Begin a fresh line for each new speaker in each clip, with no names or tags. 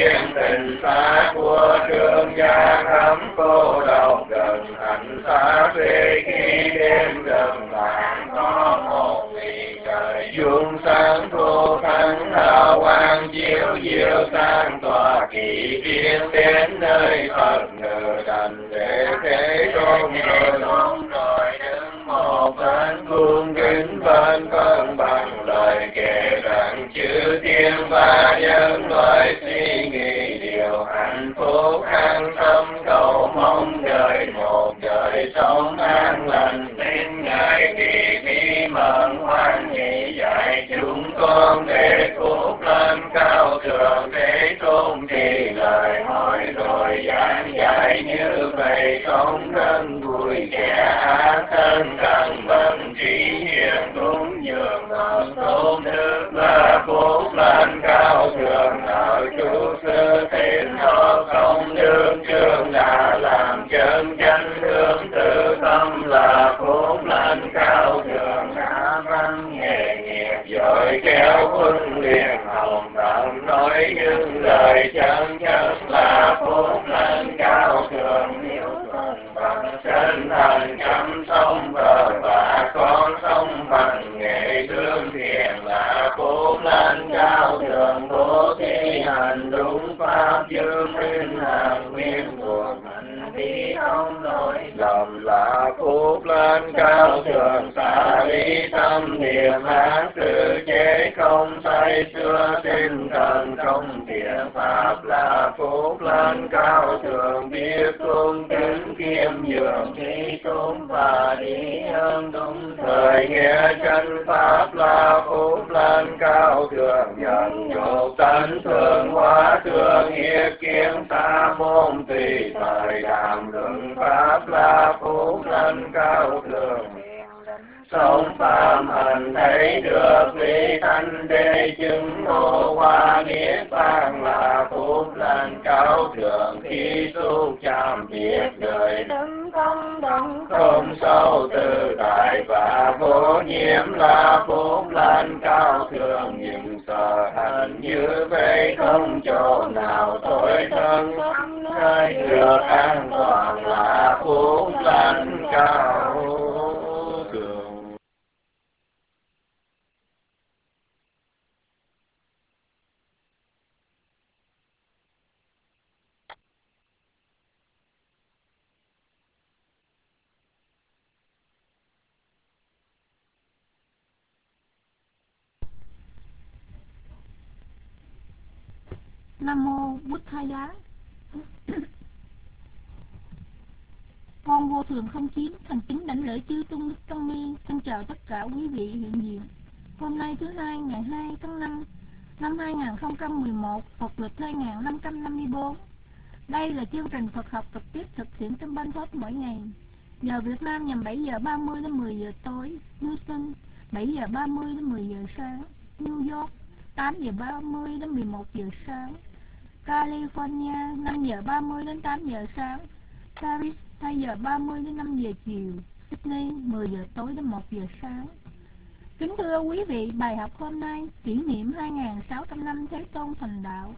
yên tình xa của trương gia khắp cô độc gần hạnh xa thuê khi đêm gần làng có một vì trời dung sáng thu thắng hào quang chiếu diệu sang tòa kỳ viên đến nơi Phật ngự đảnh lễ thế rồi đứng một bên cung kính bên cân bằng lời kể rằng chư thiên và nhân loại suy nghĩ điều hạnh phúc an tâm cầu mong đời một đời sống an lành nên ngài kỳ bí mẫn hoan hỷ dạy chúng con để phúc lên cao thượng thế tôn thì lời hỏi rồi giảng dạy như vậy sống rất vui kẻ ác thân cần bằng trí hiền đúng dường hợp tôn đức là phúc lên cao thượng ở chú sư thiên họ công đương chương đã làm chân chánh hướng tự tâm là phúc lên cao thượng đã văn nghề nghiệp giỏi kéo huấn luyện hồng tận nói những lời chân chất là phúc lên cao thượng nếu thân bằng chân thành chăm sống vợ và con sống bằng nghệ thương thiện là phúc lên cao thượng bố thí hành đúng pháp dương minh hàng nguyên thuộc hành vi không lỗi lầm là phúc lên cao thượng xả lý tâm niệm ác tự chế không say xưa tinh thần trong thiện pháp là phúc lên cao thượng biết cung kính kiêm nhường thi tôn và đi ơn đúng thời nghe chân pháp là phúc lên cao thượng nhận nhục tánh thường hóa thương hiệp kiến sa môn tùy thời đàm luận pháp là phúc lên cao thượng sống phạm hành thấy được ly thanh đế chứng ngộ hoa niết bàn là phúc lên cao thượng khi xúc chạm biệt đời đứng không động không sâu tự tại và vô nhiễm là phúc lên cao thượng nhưng sợ hành như vậy không chỗ nào tối thân nơi được an toàn là phúc lên cao thượng.
Nam mô Bụt Thầy Giá. Con vô thường không chín thành kính đảnh lễ chư tôn đức tăng ni. Xin chào tất cả quý vị hiện diện. Hôm nay thứ hai ngày 2 tháng 5 năm 2011, Phật lịch 2554. Đây là chương trình Phật học trực tiếp thực hiện trong Ban Pháp mỗi ngày. Giờ Việt Nam nhằm 7 giờ 30 đến 10 giờ tối, Houston 7 giờ 30 đến 10 giờ sáng, New York 8 giờ 30 đến 11 giờ sáng, California 5 giờ 30 đến 8 giờ sáng, Paris 2 giờ 30 đến 5 giờ chiều, Sydney 10 giờ tối đến 1 giờ sáng. Kính thưa quý vị, bài học hôm nay kỷ niệm 2.600 năm Thế Tôn thành đạo.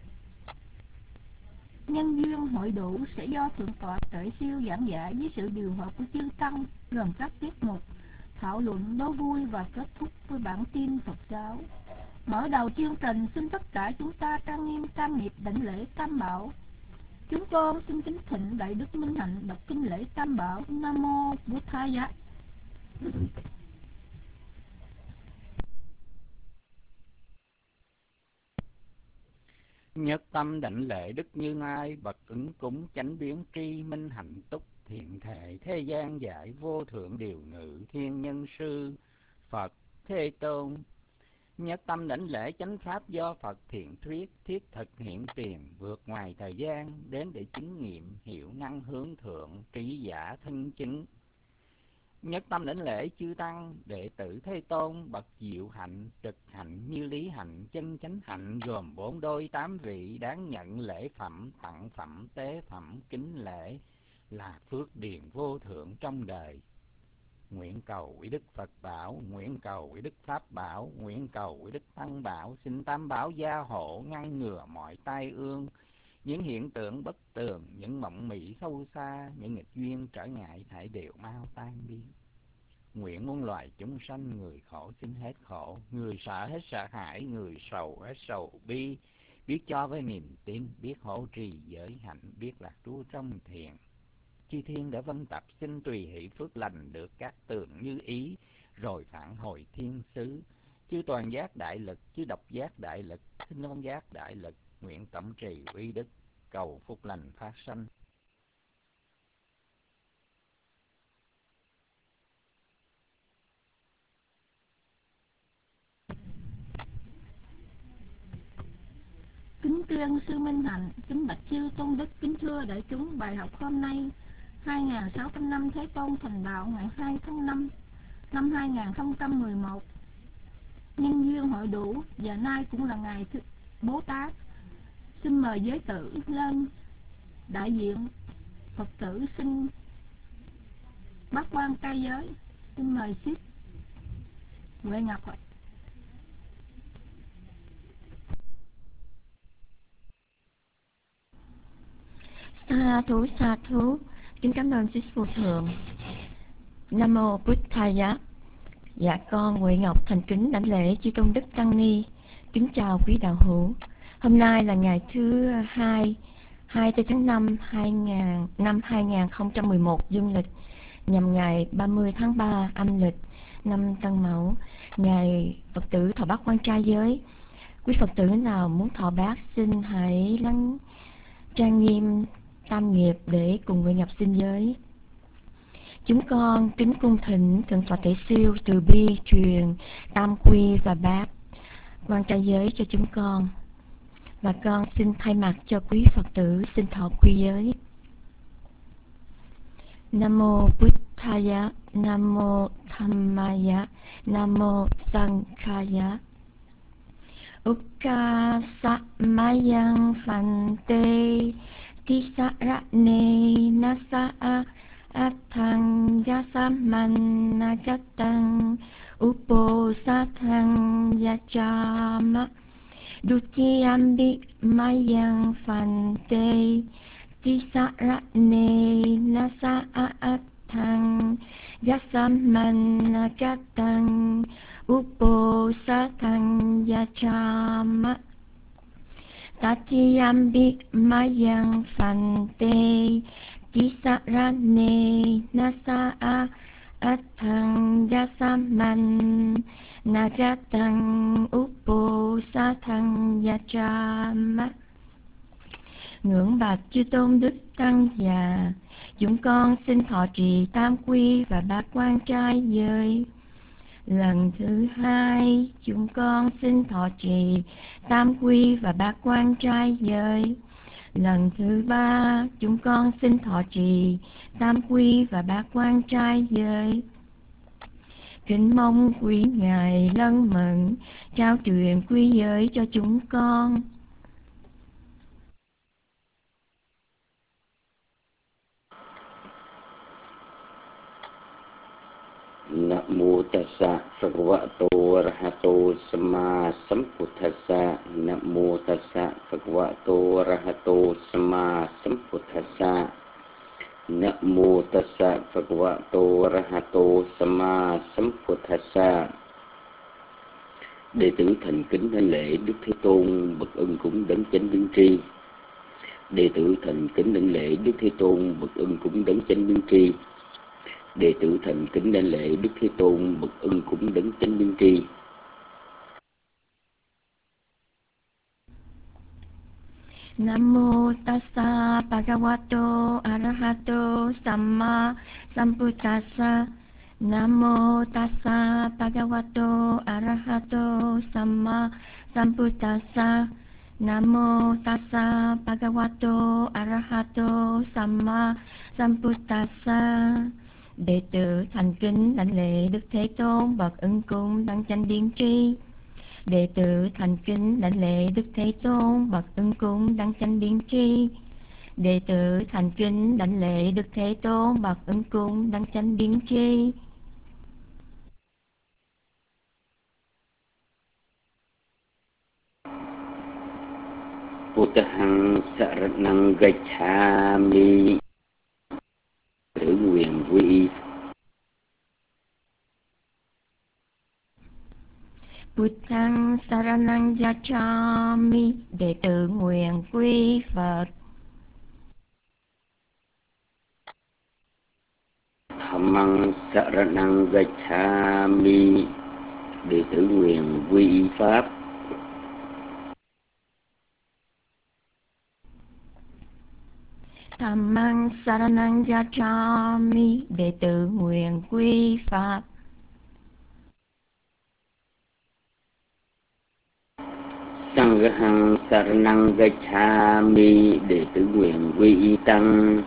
Nhân duyên hội đủ sẽ do Thượng tọa Tuệ Siêu giảng giải với sự điều hợp của chư tăng, gồm các tiết mục thảo luận đố vui và kết thúc với bản tin Phật giáo. Mở đầu chương trình, xin tất cả chúng ta trang nghiêm tam nghiệp đảnh lễ Tam Bảo. Chúng con xin kính thịnh Đại Đức Minh Hạnh đọc kinh lễ Tam Bảo. Nam mô Bụt Thầy Giá.
Nhất tâm đảnh lễ Đức Như Lai, bậc ứng cúng chánh biến tri minh hạnh túc thiện thể thế gian giải vô thượng điều ngự thiên nhân sư Phật Thế Tôn. Nhất tâm đảnh lễ chánh pháp do Phật thiện thuyết thiết thực hiện tiền, vượt ngoài thời gian đến để chứng nghiệm hiểu năng hướng thượng trí giả thân chứng. Nhất tâm đảnh lễ chư tăng đệ tử Thế Tôn, bậc diệu hạnh trực hạnh như lý hạnh chân chánh hạnh, gồm 4 đôi 8 vị đáng nhận lễ phẩm tặng phẩm tế phẩm kính lễ là phước điền vô thượng trong đời. Nguyện cầu quý Đức Phật bảo, nguyện cầu quý Đức Pháp bảo, nguyện cầu quý Đức Tăng bảo, xin Tam bảo gia hộ ngăn ngừa mọi tai ương, Những hiện tượng bất tường, những mộng mị sâu xa, những nghịch duyên trở ngại hãy đều mau tan biến. Nguyện muôn loài chúng sanh, người khổ xin hết khổ, người sợ hết sợ hãi, người sầu hết sầu bi. Biết cho với niềm tin, biết hộ trì giới hạnh, biết lạc trú trong thiền. Chư thiên đã vân tập xin tùy hỷ phước lành, được các tường như ý, rồi phản hồi thiên xứ. Chư toàn giác đại lực, chư độc giác đại lực, thinh long giác đại lực, nguyện tổng trì uy đức, cầu phúc lành phát sanh.
Kính tri ân sư Minh Hạnh, kính bạch chư tôn đức, kính thưa đại chúng. Bài học hôm nay 2600 năm Thế Tôn thành đạo ngày 2 tháng 5 năm 2011, nhân duyên hội đủ và nay cũng là ngày Bố Tát. Xin mời giới tử lên đại diện Phật tử xin bác quan trai giới. Xin mời Sít Huệ Ngọc ạ.
Sa thú, kính cảm ơn Sư Vô Thượng. Nam mô Bụt Thaya. Dạ con Huệ Ngọc thành kính đảnh lễ chư tôn đức tăng ni. Kính chào quý đạo hữu. Hôm nay là ngày thứ 24 tháng 5 năm 2011 dương lịch, nhằm ngày 30 tháng 3 âm lịch năm Tân Mão, ngày Phật tử thọ bát quan trai giới. Quý Phật tử nào muốn thọ bát xin hãy lắng trang nghiêm tam nghiệp để cùng Huệ Ngọc xin giới. Chúng con kính cung thỉnh Thượng tọa Thể Siêu từ bi truyền tam quy và bát quan trai giới cho chúng con, và con xin thay mặt cho quý Phật tử xin thọ quy giới. Nam mô Bụt Thaya, Nam mô Dhammaya, Nam mô Sanghaya. Ukasa mayang phante tisarane nasa athang yasamana jatang uposatang yachama dutiyambi mayang phante tisarane nasa athang yasamana jatang uposatang yachama tatiyambi mayang phante tisarane nasa athang yasaman najatang uposatang yachama. Ngưỡng bạch chư tôn đức tăng già, chúng con xin thọ trì tam quy và bát quan trai giới. Lần thứ hai, chúng con xin thọ trì tam quy và bát quan trai giới. Lần thứ ba, chúng con xin thọ trì tam quy và bát quan trai giới. Kính mong quý ngài lân mẫn trao truyền quy giới cho chúng con.
Namo tassa bhagavato arahato samma sambuddhassa. Namo tassa bhagavato arahato samma sambuddhassa. Namo tassa bhagavato arahato samma sambuddhassa. Đệ tử thành kính đảnh lễ Đức Thế Tôn bậc ân cúng đấng chánh biến tri. Đệ tử thành kính đảnh lễ Đức Thế Tôn bậc ân cúng đấng chánh biến tri. Đệ tử thành kính đảnh lễ Đức Thế Tôn bậc ân cúng đấng chánh biến tri.
Nam mô tassa bhagavato arahato samma sambuddhassa. Nam mô tassa bhagavato arahato samma sambuddhassa. Nam mô tassa bhagavato arahato samma sambuddhassa. Đệ tử thành kính đảnh lễ Đức Thế Tôn bậc ân cung đấng chánh biến tri. Đệ tử thành kính đảnh lễ Đức Thế Tôn bậc ân cung đấng chánh biến tri. Đệ tử thành kính đảnh lễ Đức Thế Tôn bậc ân cung đấng chánh biến tri.
Buddhang Saranang Gacchami, tự nguyện quy y.
Buddhang Saranang Gacchami, đệ tử nguyện quy Phật.
Dhammang Saranang Gacchami, đệ tử nguyện quy y Pháp.
Dhammang Saranang Gacchami, đệ tử nguyện quy Pháp.
Sanghang Saranang Gacchami, đệ tử nguyện quy y Tăng.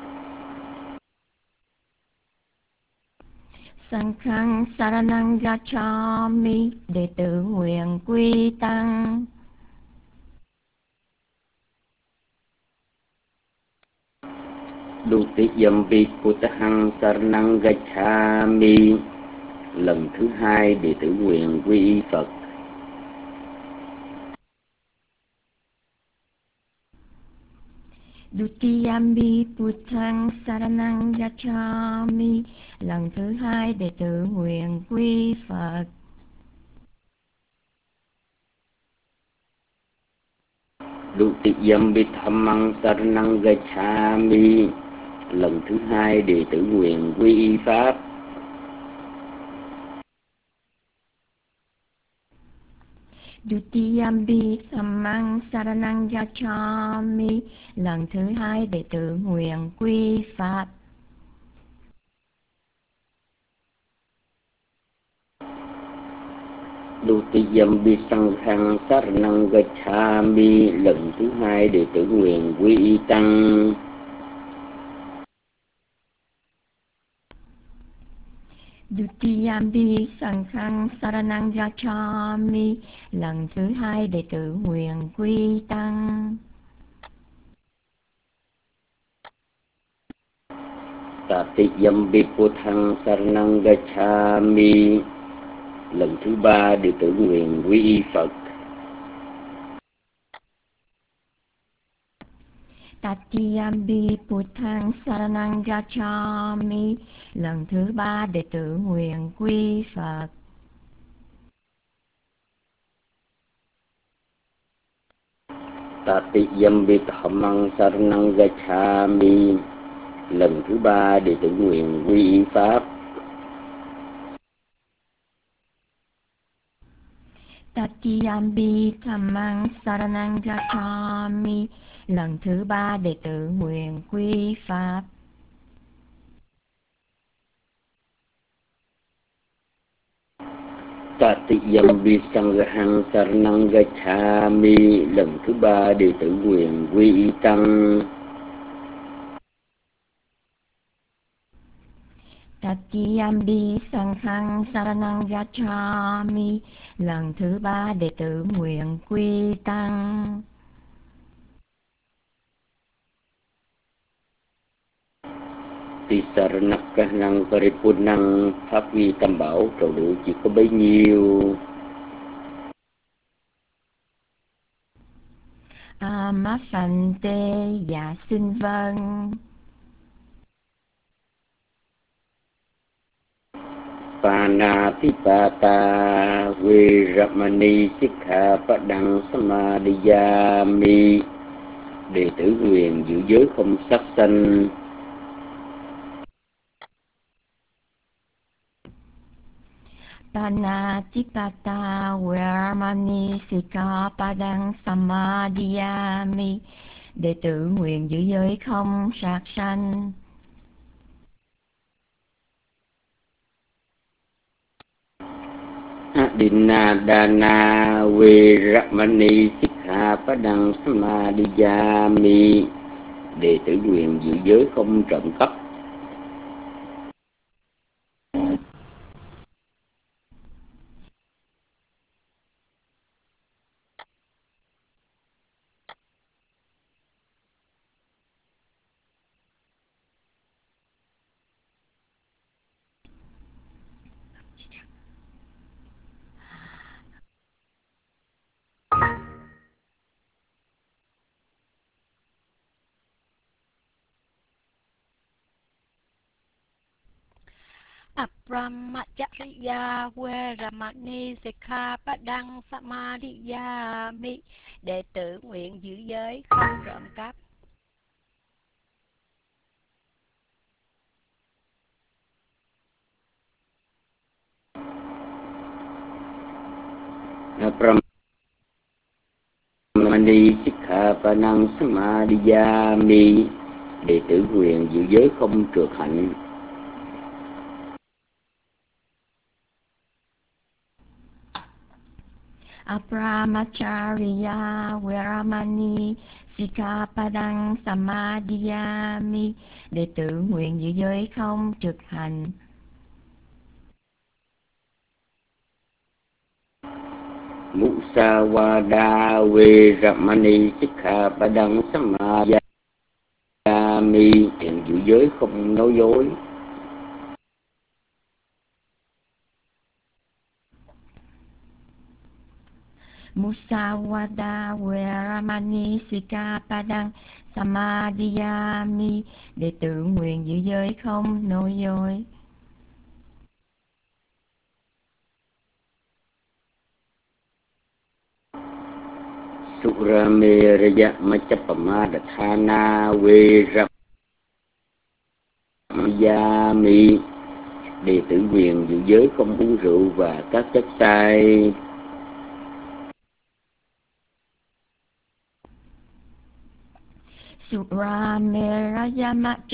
Sanghang Saranang Gacchami, đệ tử nguyện quy Tăng.
Dutiyampi Buddhang Saranang Gacchami, lần thứ hai đệ tử nguyện quy y Phật.
Dutiyampi Buddhang Saranang Gacchami, lần thứ hai đệ tử nguyện quy Phật.
Dutiyampi Dhammang Saranang Gacchami, lần thứ hai đệ tử nguyện quy y Pháp.
Dutiyampi Dhammang Saranang Gacchami, lần thứ hai đệ tử nguyện quy Pháp.
Dutiyampi Sanghang Saranang Gacchami, lần thứ hai đệ tử nguyện quy y Tăng.
Dutiyampi Sanghang Saranang Gacchami, lần thứ hai đệ tử nguyện quy Tăng.
Tatiyampi Buddhang Saranang Gacchami, lần thứ ba đệ tử nguyện quy y Phật.
Tatiyampi Buddhang Saranang Gacchami, lần thứ ba đệ tử nguyện quy Phật.
Tatiyampi Dhammang Saranang Gacchami, lần thứ ba đệ tử nguyện quy y Pháp.
Tatiyampi Dhammang Saranang Gacchami, lần thứ ba đệ tử nguyện quy Pháp.
Tatiyampi Sanghang Saranang Gacchami, lần thứ ba đệ tử nguyện quy y Tăng.
Tatiyampi Sanghang Saranang Gacchami, lần thứ ba đệ tử nguyện quy Tăng.
Tisaranakkanang Paripunnang, pháp vi tam bảo trầu đủ chỉ có bấy nhiêu.
Amaphante, dạ xin vâng.
Panatipata Viramani Sikkhapadang Samadhiyami, đệ tử nguyện giữ giới không sát sanh.
Panatipata Viramani Sikkhapadang Samadhiyami, đệ tử nguyện giữ giới không sát sanh.
Adinadana Viramani Sikkhapadang Samadhiyami, đệ tử nguyện giữ giới không trộm cắp.
Brahmacharya Veramani Sikkhapadang Samadhiyami. Đệ tử nguyện giữ giới không trộm cắp.
Brahmani Sikkhapadang Samadhiyami. Đệ tử nguyện giữ giới không trượt hạnh.
Brahmacharya Veramani Sikkhapadang Samadhiyami. Đệ tử nguyện giữ giới không trực hành.
Musawada Veramani Sikkhapadang Samadhiyami. Nguyện giữ giới không nói dối.
Musawada Veramani Sikkhapadang Samadhiyami. Đệ tử nguyện giữ giới không nói dối.
Surameraya Machappamadatthana Veramani. Đệ tử nguyện giữ giới không uống rượu và các chất say.
Surameraya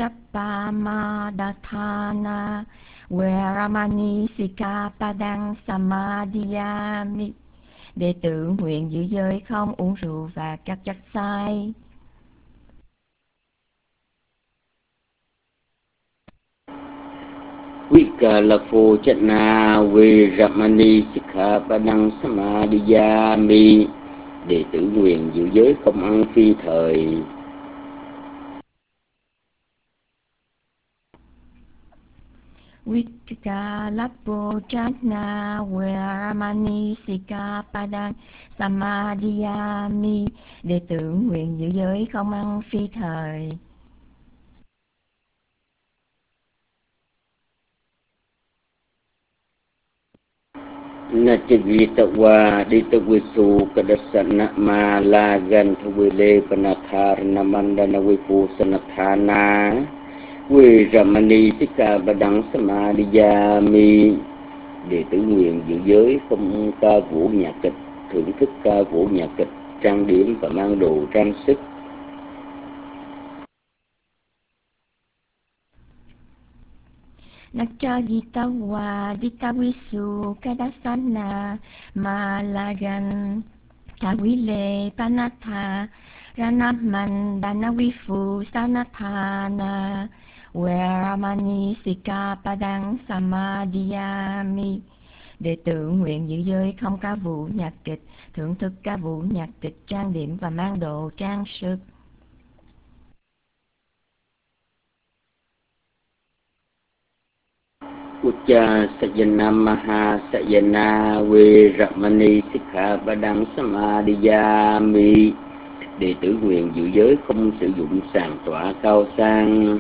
Machappamadatthana Veramani Sikkhapadang Samadhiyami. Đệ tử nguyện giữ giới không uống rượu và các chất say.
Vikalapocana Veramani Sikkhapadang Samadhiyami. Đệ tử nguyện giữ giới không ăn phi thời.
Vikalapocana Veramani Sikkhapadang Samadhiyami. Đệ tử nguyện giữ giới không ăn phi thời.
Nachivitawa Ditavisu Kadasana Malagan Thawile Panatharana Mandana Vipusanatthana Veramani Sikkhapadang Samadhiyami. Đệ tử nguyện giữ giới không ca vũ nhạc kịch, thưởng thức ca vũ nhạc kịch, trang điểm và mang đồ trang sức.
Nachayitawa Ditavisu Kadasana Malagan Thawile Panatha Ranamandana Vipusanatthana Veramani Sikkhapadang Samadhiyami. Đệ tử nguyện giữ giới không ca vũ nhạc kịch, thưởng thức ca vũ nhạc kịch, trang điểm và mang đồ trang sức.
Ucca Sajana Maha Sajana Veramani Sikkhapadang Samadhiyami. Đệ tử nguyện giữ giới không sử dụng sàn tọa cao sang.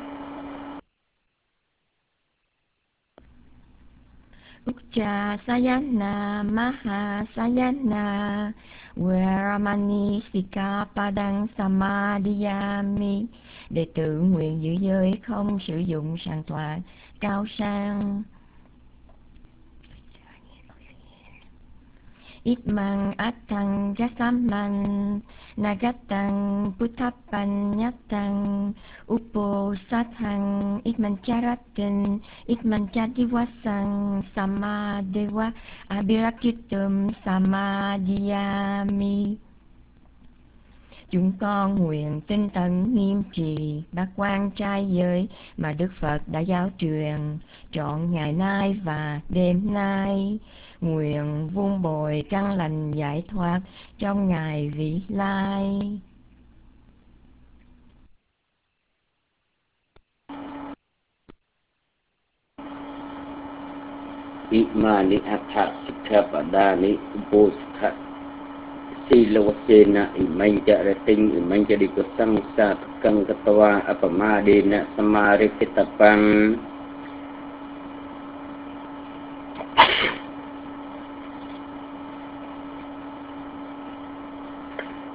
Ucca Sajana Maha Sajana Veramani Sikkhapadang Samadhiyami. Đệ tử nguyện giữ giới không sử dụng sàn tọa cao sang. Itmang Attang Jasaman Nagatang Puthapanyatang Uposatthang Itman Charatin Itman Chadivasang Samadewa Abhirakitum Samadhiyami. Chúng con nguyện tinh tấn nghiêm trì bát quan trai giới mà Đức Phật đã giáo truyền trọn ngày nay và đêm nay. Nguyện vun bồi căn lành giải thoát trong ngày vĩ lai.
Imani Atha Sikkhapadani Uposatha Silawasena Imanjarating Imanjarikasang Satkang Katawa Apamadena Samarikitapang.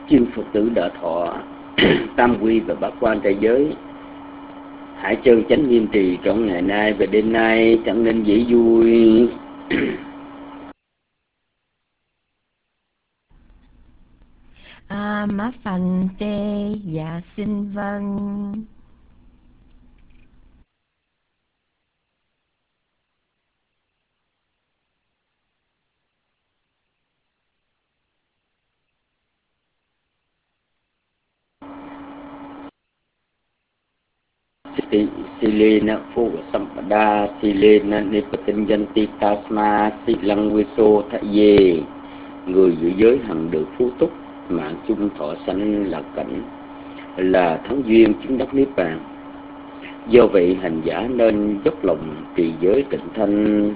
chư Phật tử đã thọ tam quy và bát quan trai giới, hãy chân chánh nghiêm trì trong ngày nay và đêm nay, chẳng nên dễ vui.
Má Phanh Tê Dạ xin vâng.
Silena phu sampada silena nipatinyanti tasma silang viso tha ye. Người giữ giới hằng được phú túc, mạng chung thọ sanh là cảnh, là thắng duyên chứng đắc niết bàn. Do vậy hành giả nên dốc lòng trì giới tịnh thanh.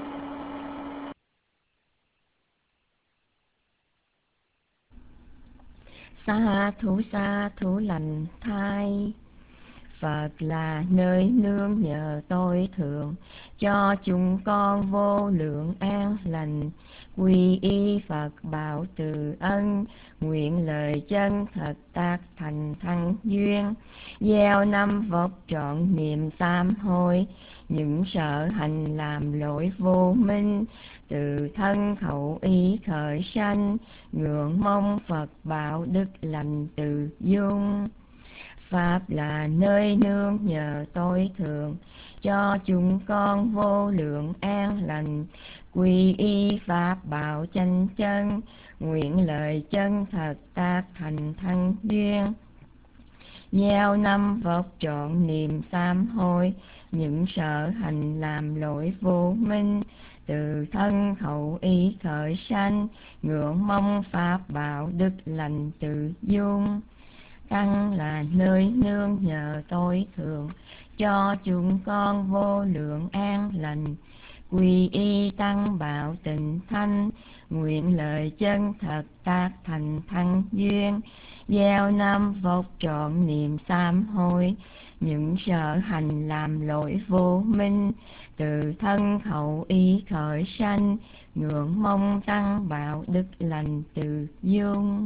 Sa thú lành thai. Phật là nơi nương nhờ tối thượng, cho chúng con vô lượng an lành. Quy y Phật bảo từ ân, nguyện lời chân thật tác thành thăng duyên. Gieo năm vóc trọn niềm sám hối, những sở hành làm lỗi vô minh. Từ thân khẩu ý khởi sanh, ngưỡng mong Phật bảo đức lành từ dung. Pháp là nơi nương nhờ tối thượng, cho chúng con vô lượng an lành. Quy y Pháp bảo chánh chân, nguyện lời chân thật tác thành thăng duyên. Gieo năm vóc trọn niềm sám hối, những sở hành làm lỗi vô minh. Từ thân khẩu ý khởi sanh, ngưỡng mong Pháp bảo đức lành từ dung. Tăng là nơi nương nhờ tối thượng, cho chúng con vô lượng an lành. Quy y tăng bảo tịnh thanh, nguyện lời chân thật tác thành thăng duyên. Gieo năm vóc trọn niềm sám hối, những sở hành làm lỗi vô minh. Từ thân khẩu ý khởi sanh, ngưỡng mong tăng bảo đức lành từ dung.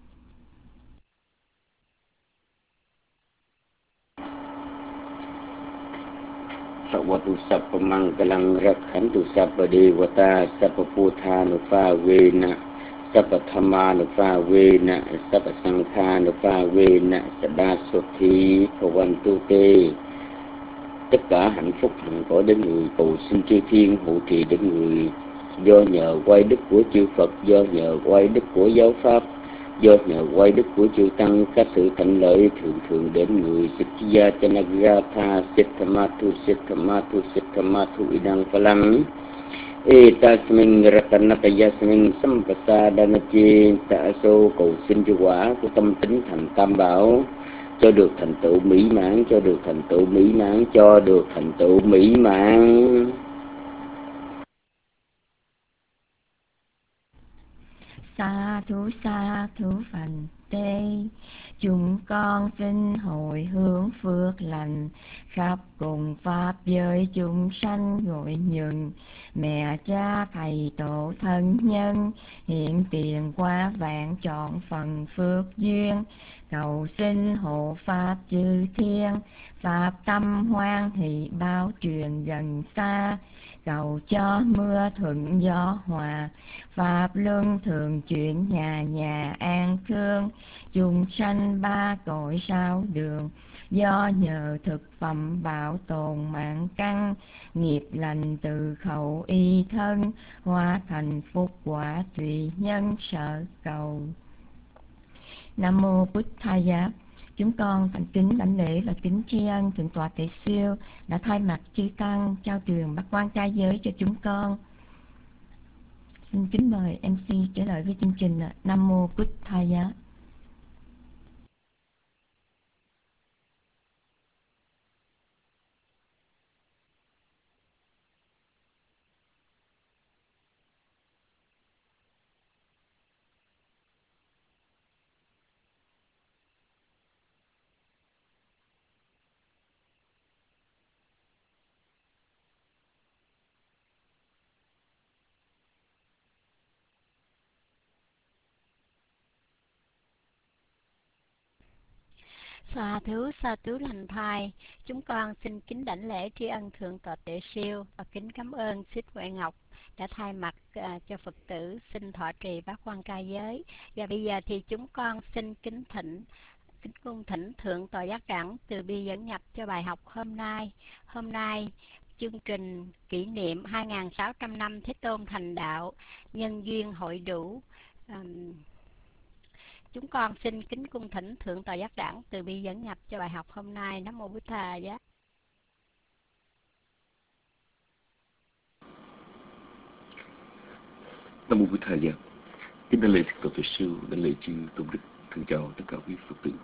Sawatu sapamangkalang rakhantu sapadewata sapaputhanupavena sapathamanupavena sapasangkhanupavena sadaswati bhavantu te. Tất cả hạnh phúc hằng cõi đến người, cầu xin chư thiên hộ trì đến người. Do nhờ quay đức của chư Phật, do nhờ quay đức của giáo pháp, do nhờ quay đức của chư tăng, các sự thạnh lợi thường thường đến người. Siddhya Chanagatha Siddhamathu Idang Phalang Etasmin Ratanatayasmin Sampasadanachi. Tạ sô cầu xin cho quả của tâm tính thành tam bảo, cho được thành tựu mỹ mãn, cho được thành tựu mỹ mãn, cho được thành tựu mỹ mãn.
Sa thú phành tê. Chúng con xin hồi hướng phước lành, khắp cùng pháp giới chúng sanh gọi nhường. Mẹ cha thầy tổ thân nhân, hiện tiền qua vạn chọn phần phước duyên. Cầu xin hộ pháp chư thiên, pháp tâm hoan hỷ báo truyền gần xa. Cầu cho mưa thuận gió hòa, pháp luân thường chuyển nhà nhà an khương. Chúng sanh ba cõi sao đường, do nhờ thực phẩm bảo tồn mạng căn. Nghiệp lành từ khẩu y thân, hóa thành phúc quả tùy nhân sở cầu. Nam mô Bụt Thaya. Chúng con thành kính đảnh lễ và kính tri ân Thượng tọa Tề Siêu đã thay mặt chư tăng trao truyền bát quan trai giới cho chúng con. Xin kính mời MC trở lại với chương trình. Nam mô Bụt Thaya.
Sa thú lành thai. Chúng con xin kính đảnh lễ tri ân Thượng tọa Tuệ Siêu và kính cảm ơn Xích Huệ Ngọc đã thay mặt cho Phật tử xin thọ trì bát quan ca giới. Và bây giờ thì chúng con xin kính cung thỉnh Thượng tọa Giác Đẳng từ bi dẫn nhập cho bài học hôm nay. Hôm nay chương trình kỷ niệm 2.600 năm Thế Tôn thành đạo, nhân duyên hội đủ. Chúng con xin kính cung thỉnh Thượng tọa Giác Đẳng từ bi dẫn nhập cho bài học hôm nay. Nam mô Bụt Thà Giá.
Nam mô Bụt Thà Giá. Kính đảnh lễ Thượng tọa Tuệ Siêu, đảnh lễ chư tôn đức, thân chào tất cả quý Phật tử.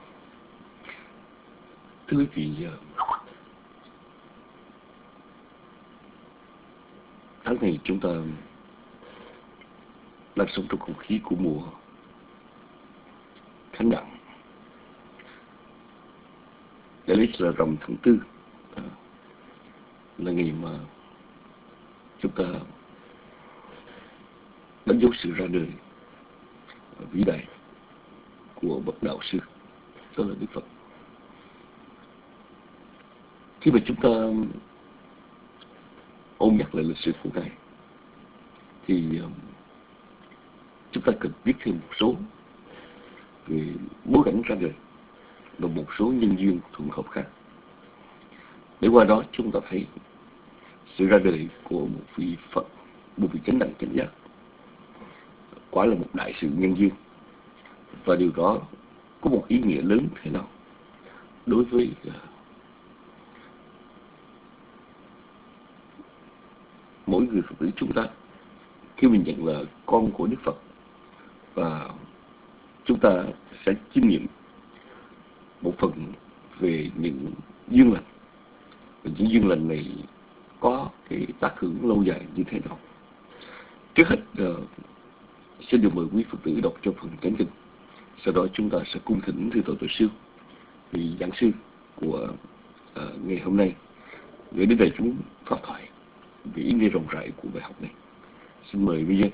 Thưa quý vị, tháng này chúng ta đang sống trong không khí của mùa Khánh Đản. Đại lý là rằm tháng 4, là ngày mà chúng ta đánh dấu sự ra đời vĩ đại của bậc đạo sư, đó là Đức Phật. Khi mà chúng ta ôn nhắc lại lịch sử của Ngài thì chúng ta cần biết thêm một số về bối cảnh ra đời và một số nhân duyên thuận hợp khác, để qua đó chúng ta thấy sự ra đời của một vị Phật, một vị chánh đẳng chánh giác quả là một đại sự nhân duyên, và điều đó có một ý nghĩa lớn thế nào đối với mỗi người Phật tử chúng ta khi mình nhận là con của Đức Phật, và chúng ta sẽ chiêm nghiệm một phần về những duyên lành, và những duyên lành này có cái tác hưởng lâu dài như thế nào. Trước hết xin được mời quý Phật tử đọc cho phần chánh kinh, sau đó chúng ta sẽ cung thỉnh Thượng tọa Tuệ Siêu, vị giảng sư của ngày hôm nay, gửi đến đại chúng pháp thoại về ý nghĩa rộng rãi của bài học này. Xin mời Vi Dân.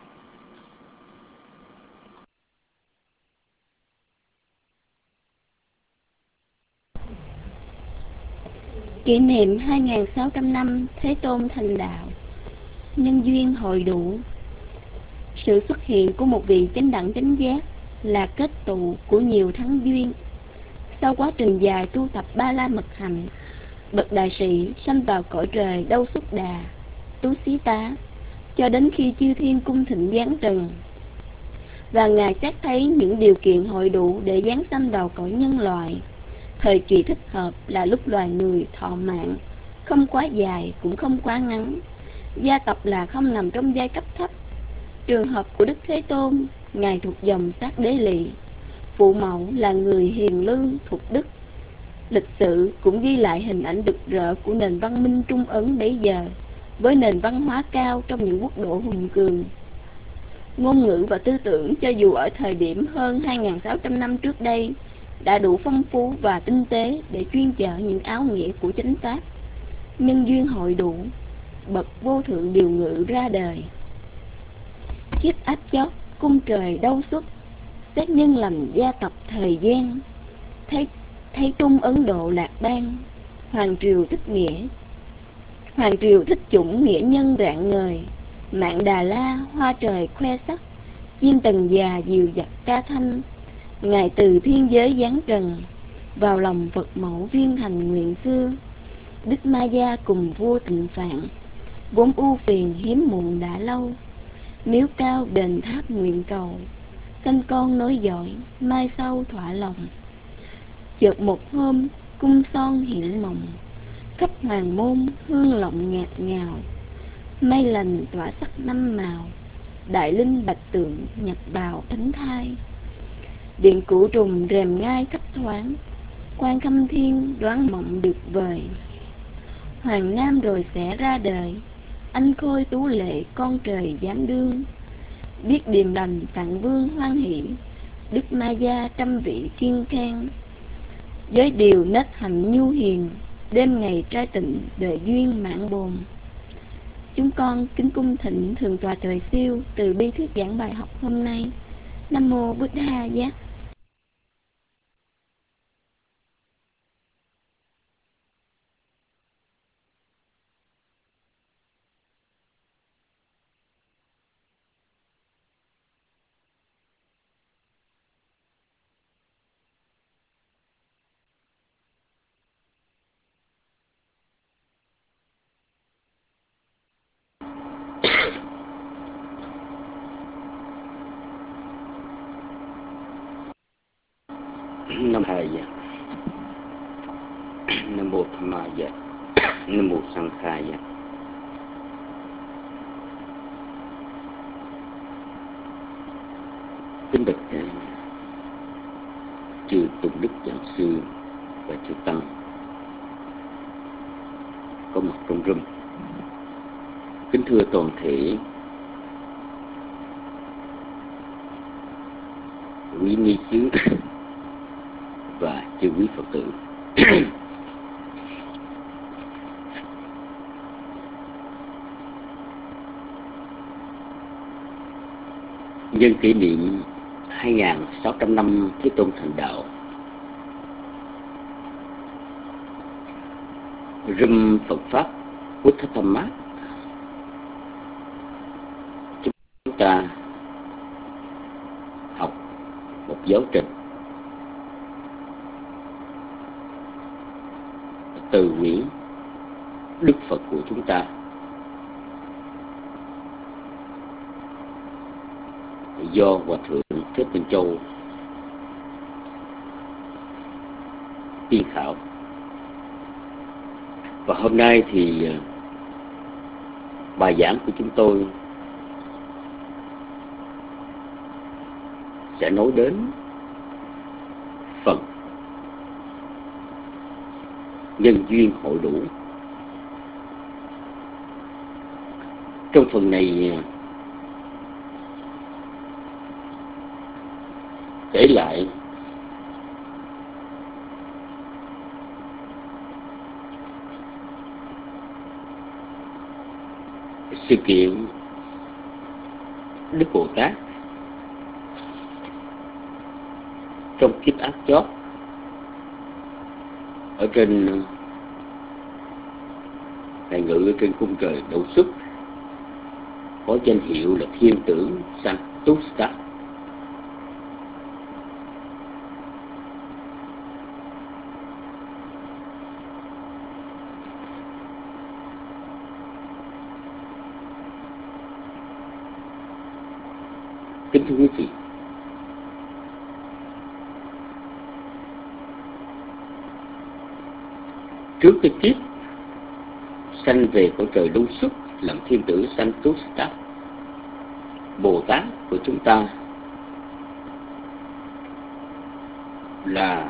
Kỷ niệm 2.600 năm Thế Tôn thành đạo, nhân duyên hội đủ. Sự xuất hiện của một vị chánh đẳng chánh giác là kết tụ của nhiều thắng duyên. Sau quá trình dài tu tập Ba La Mật Hạnh, bậc đại sĩ sanh vào cõi trời Đâu Xuất Đà, Tú Xí Tá, cho đến khi chư thiên cung thịnh giáng trần, và Ngài xét thấy những điều kiện hội đủ để giáng sanh vào cõi nhân loại. Thời kỳ thích hợp là lúc loài người thọ mạng không quá dài cũng không quá ngắn, gia tộc là không nằm trong giai cấp thấp. Trường hợp của Đức Thế Tôn, Ngài thuộc dòng Sát Đế Lỵ, phụ mẫu là người hiền lương thuộc đức. Lịch sử cũng ghi lại hình ảnh rực rỡ của nền văn minh Trung Ấn bấy giờ, với nền văn hóa cao trong những quốc độ hùng cường. Ngôn ngữ và tư tưởng cho dù ở thời điểm hơn 2.600 năm trước đây đã đủ phong phú và tinh tế để chuyên chở những áo nghĩa của chánh pháp. Nhân duyên hội đủ, bậc vô thượng điều ngự ra đời. Chiếc áp chót cung trời Đâu Xuất, xét nhân lành gia tập thời gian. Thấy Trung Ấn Độ lạc bang, Hoàng triều thích chủng nghĩa nhân rạng ngời. Mạng Đà La hoa trời khoe sắc, chim tần già dìu dặt ca thanh. Ngài từ thiên giới giáng trần, vào lòng Phật mẫu viên thành nguyện xưa. Đức Ma Gia cùng vua Tịnh Phạn, vốn ưu phiền hiếm muộn đã lâu. Miếu cao đền tháp nguyện cầu, sanh con nối dõi, mai sau thỏa lòng. Chợt một hôm, cung son hiện mộng, khắp hoàng môn hương lộng ngạt ngào. Mây lành tỏa sắc năm màu, đại linh bạch tượng nhập vào thánh thai. Điện cửu trùng rèm ngai thấp thoáng, quan Khâm Thiên đoán mộng được vời. Hoàng Nam rồi sẽ ra đời, anh khôi tú lệ con trời giám đương. Biết điềm lành Phạn Vương hoan hỷ, Đức Ma Gia trăm vị kiên khen. Với điều nết hạnh nhu hiền, đêm ngày trai tịnh đời duyên mãn bồn. Chúng con kính cung thỉnh Thượng tọa Tuệ Siêu từ bi thuyết giảng bài học hôm nay. Nam mô Bụt Thà Giá.
Nam Haya, Nam Mô Dhammaya, Nam Mô Sanghaya. Kính bạch chư Tùng Đức Giảng Sư và chư Tăng có mặt trong room. Kính thưa toàn thể quý ni xứ và chư quý Phật tử. Nhân kỷ niệm 2.600 năm Thế Tôn thành đạo, room Phật Pháp Buddha Dhamma, chúng ta học một giáo trình từ quyển Đức Phật của chúng ta, do Hòa Thượng Thích Minh Châu biên khảo. Và hôm nay thì bài giảng của chúng tôi sẽ nói đến phần nhân duyên hội đủ. Trong phần này kể lại sự kiện Đức Bồ Tát trong kiếp ác chót ở trên ngài ngự ở trên cung trời Đậu Xuất, có danh hiệu là Thiên Tử Santusta. Kính thưa quý vị, trước cái kiếp sanh về cõi trời Đậu Xuất làm Thiên Tử Santusta, Bồ Tát của chúng ta là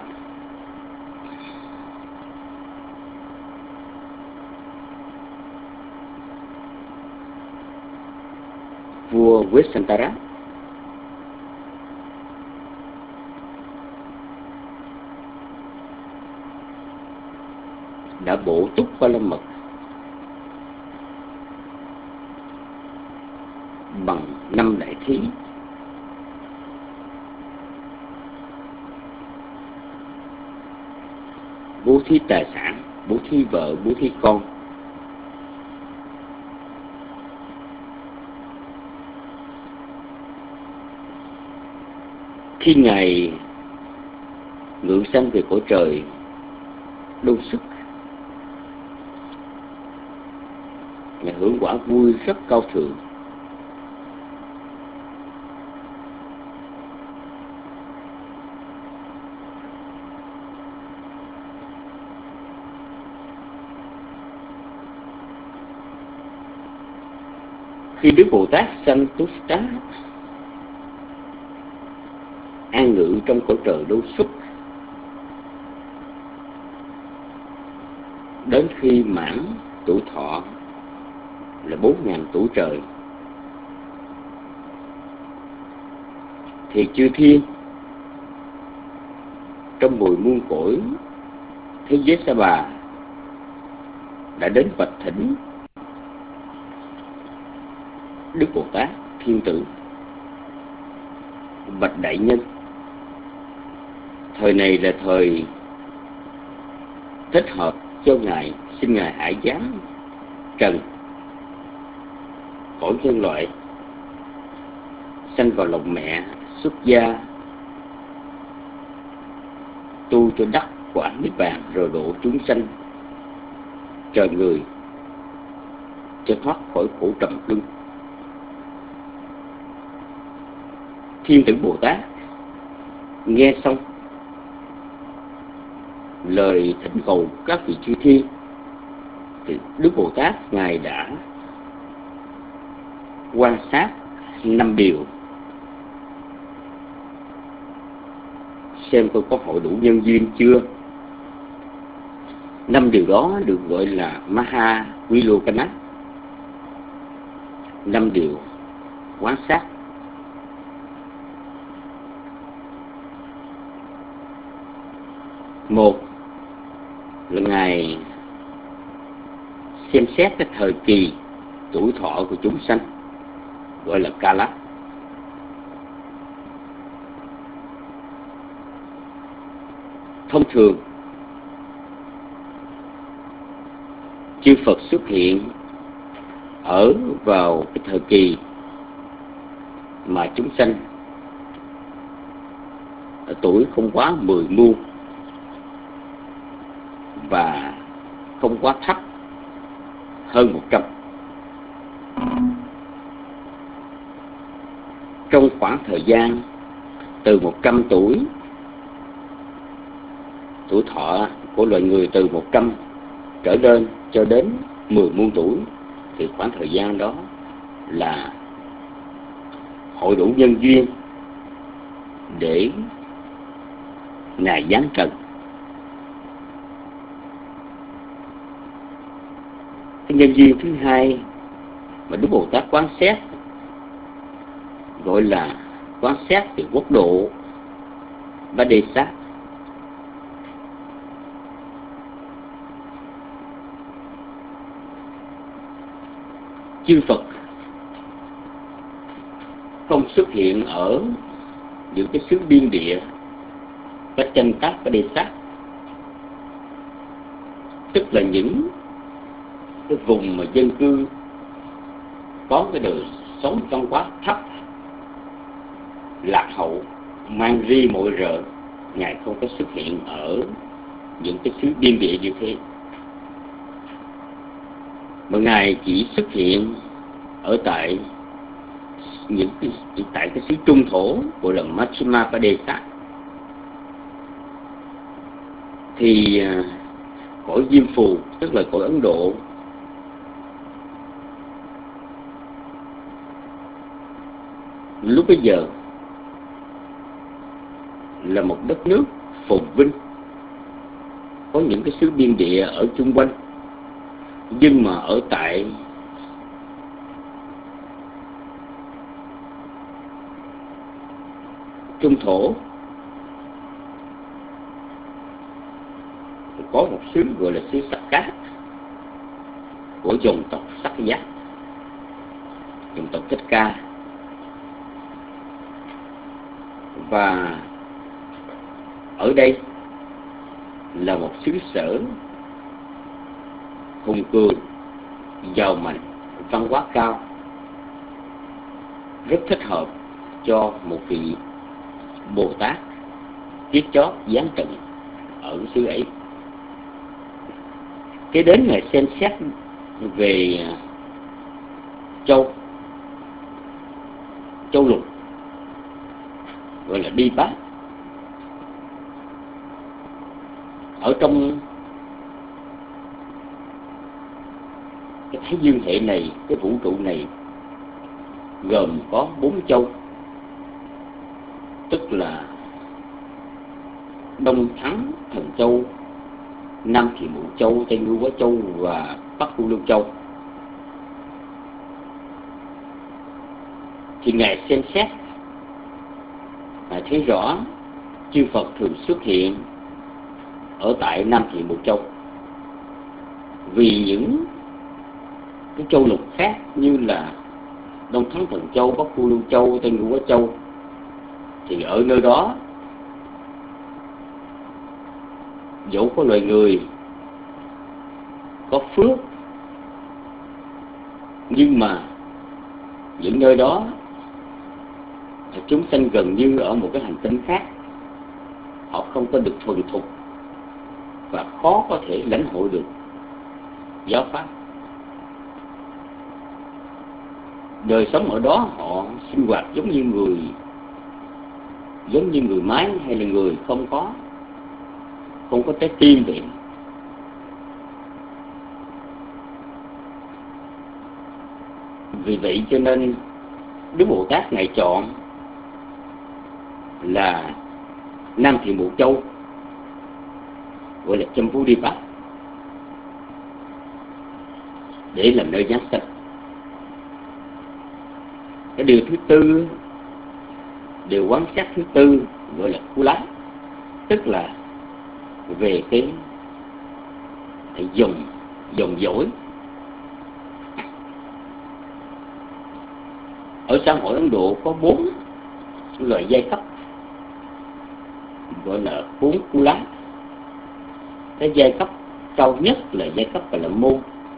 vua Vesantara, đã bổ túc Ba La Mật bằng 5 đại thí, bố thí tài sản, bố thí vợ, bố thí con. Khi ngài ngự sanh về cõi trời Đậu Xuất, ngài hưởng quả vui rất cao thượng. Khi Đức Bồ Tát Santusta an ngự trong cõi trời Đậu Xuất, đến khi mãn tuổi thọ là 4.000 tuổi trời, thì chư thiên trong 10 muôn cõi thế giới Sa Bà đã đến bạch thỉnh Đức Bồ Tát Thiên Tử: bạch đại nhân, thời này là thời thích hợp cho ngài, xin ngài hãy giáng trần cõi nhân loại, sanh vào lòng mẹ xuất gia, tu cho đắc quả niết bàn, rồi độ chúng sanh trời người cho thoát khỏi khổ trầm luân. Thiên Tử Bồ Tát nghe xong lời thỉnh cầu các vị chư thiên, thì Đức Bồ Tát Ngài đã quan sát 5 điều, xem tôi có hội đủ nhân duyên chưa. 5 điều đó được gọi là Maha Vilokana, 5 điều quan sát. Một là Ngài xem xét cái thời kỳ tuổi thọ của chúng sanh, gọi là Kala. Thông thường chư Phật xuất hiện ở vào cái thời kỳ mà chúng sanh ở tuổi không quá 10 muôn và không quá thấp hơn 100. Trong khoảng thời gian từ 100 tuổi, tuổi thọ của loài người từ 100 trở lên cho đến 10 muôn tuổi, thì khoảng thời gian đó là hội đủ nhân duyên để Ngài giáng trần. Cái nhân duyên thứ hai mà Đức Bồ Tát quán xét gọi là quán xét về quốc độ Ba Đề Sát. Chư Phật không xuất hiện ở những cái xứ biên địa Bachan Tác Ba Đề Sát, tức là những cái vùng mà dân cư có cái đời sống văn hóa thấp, lạc hậu, mang ri mọi rợ. Ngài không có xuất hiện ở những cái xứ biên địa như thế, mà Ngài chỉ xuất hiện ở tại tại cái xứ trung thổ gọi là Majjhima Padesa. Thì cõi Diêm Phù, tức là cõi Ấn Độ, lúc bấy giờ là một đất nước phồn vinh, có những cái xứ biên địa ở chung quanh, nhưng mà ở tại trung thổ thì có một xứ gọi là xứ Sạc Cát của dòng tộc Sắc Giác, dòng tộc Thích Ca. Và ở đây là một xứ sở hùng cường, giàu mạnh, văn hóa cao, rất thích hợp cho một vị Bồ Tát kiết chót giáng trần ở xứ ấy. Kế đến Ngài xem xét về châu lục, gọi là Đi Bát. Ở trong cái Thái Dương hệ này, cái vũ trụ này gồm có 4 châu, tức là Đông Thắng Thần Châu, Nam Kỳ Mụ Châu, Tây Ngưu Quá Châu và Bắc Cu Lưu Châu. Thì Ngài xem xét, Ngài thấy rõ chư Phật thường xuất hiện ở tại Nam Kỳ Mụ Châu, vì những cái châu lục khác như là Đông Thắng Thần Châu, Bắc Cu Lưu Châu, Tây Ngưu Quá Châu, thì ở nơi đó dẫu có loài người có phước, nhưng mà những nơi đó chúng sanh gần như ở một cái hành tinh khác, họ không có được thuần thục và khó có thể lãnh hội được giáo pháp. Đời sống ở đó họ sinh hoạt giống như người máy hay là người không có không có trái tim vậy. Vì vậy cho nên Đức Bồ Tát Ngài chọn là Nam Thiện Bộ Châu, gọi là Champudi-Pak, để làm nơi giáng sanh. Cái điều thứ tư, điều quan sát thứ tư gọi là Kula, tức là về cái dòng dõi. Ở xã hội Ấn Độ có 4 loại giai cấp, gọi là 4 Kula. Cái giai cấp cao nhất là giai cấp Bà La Môn,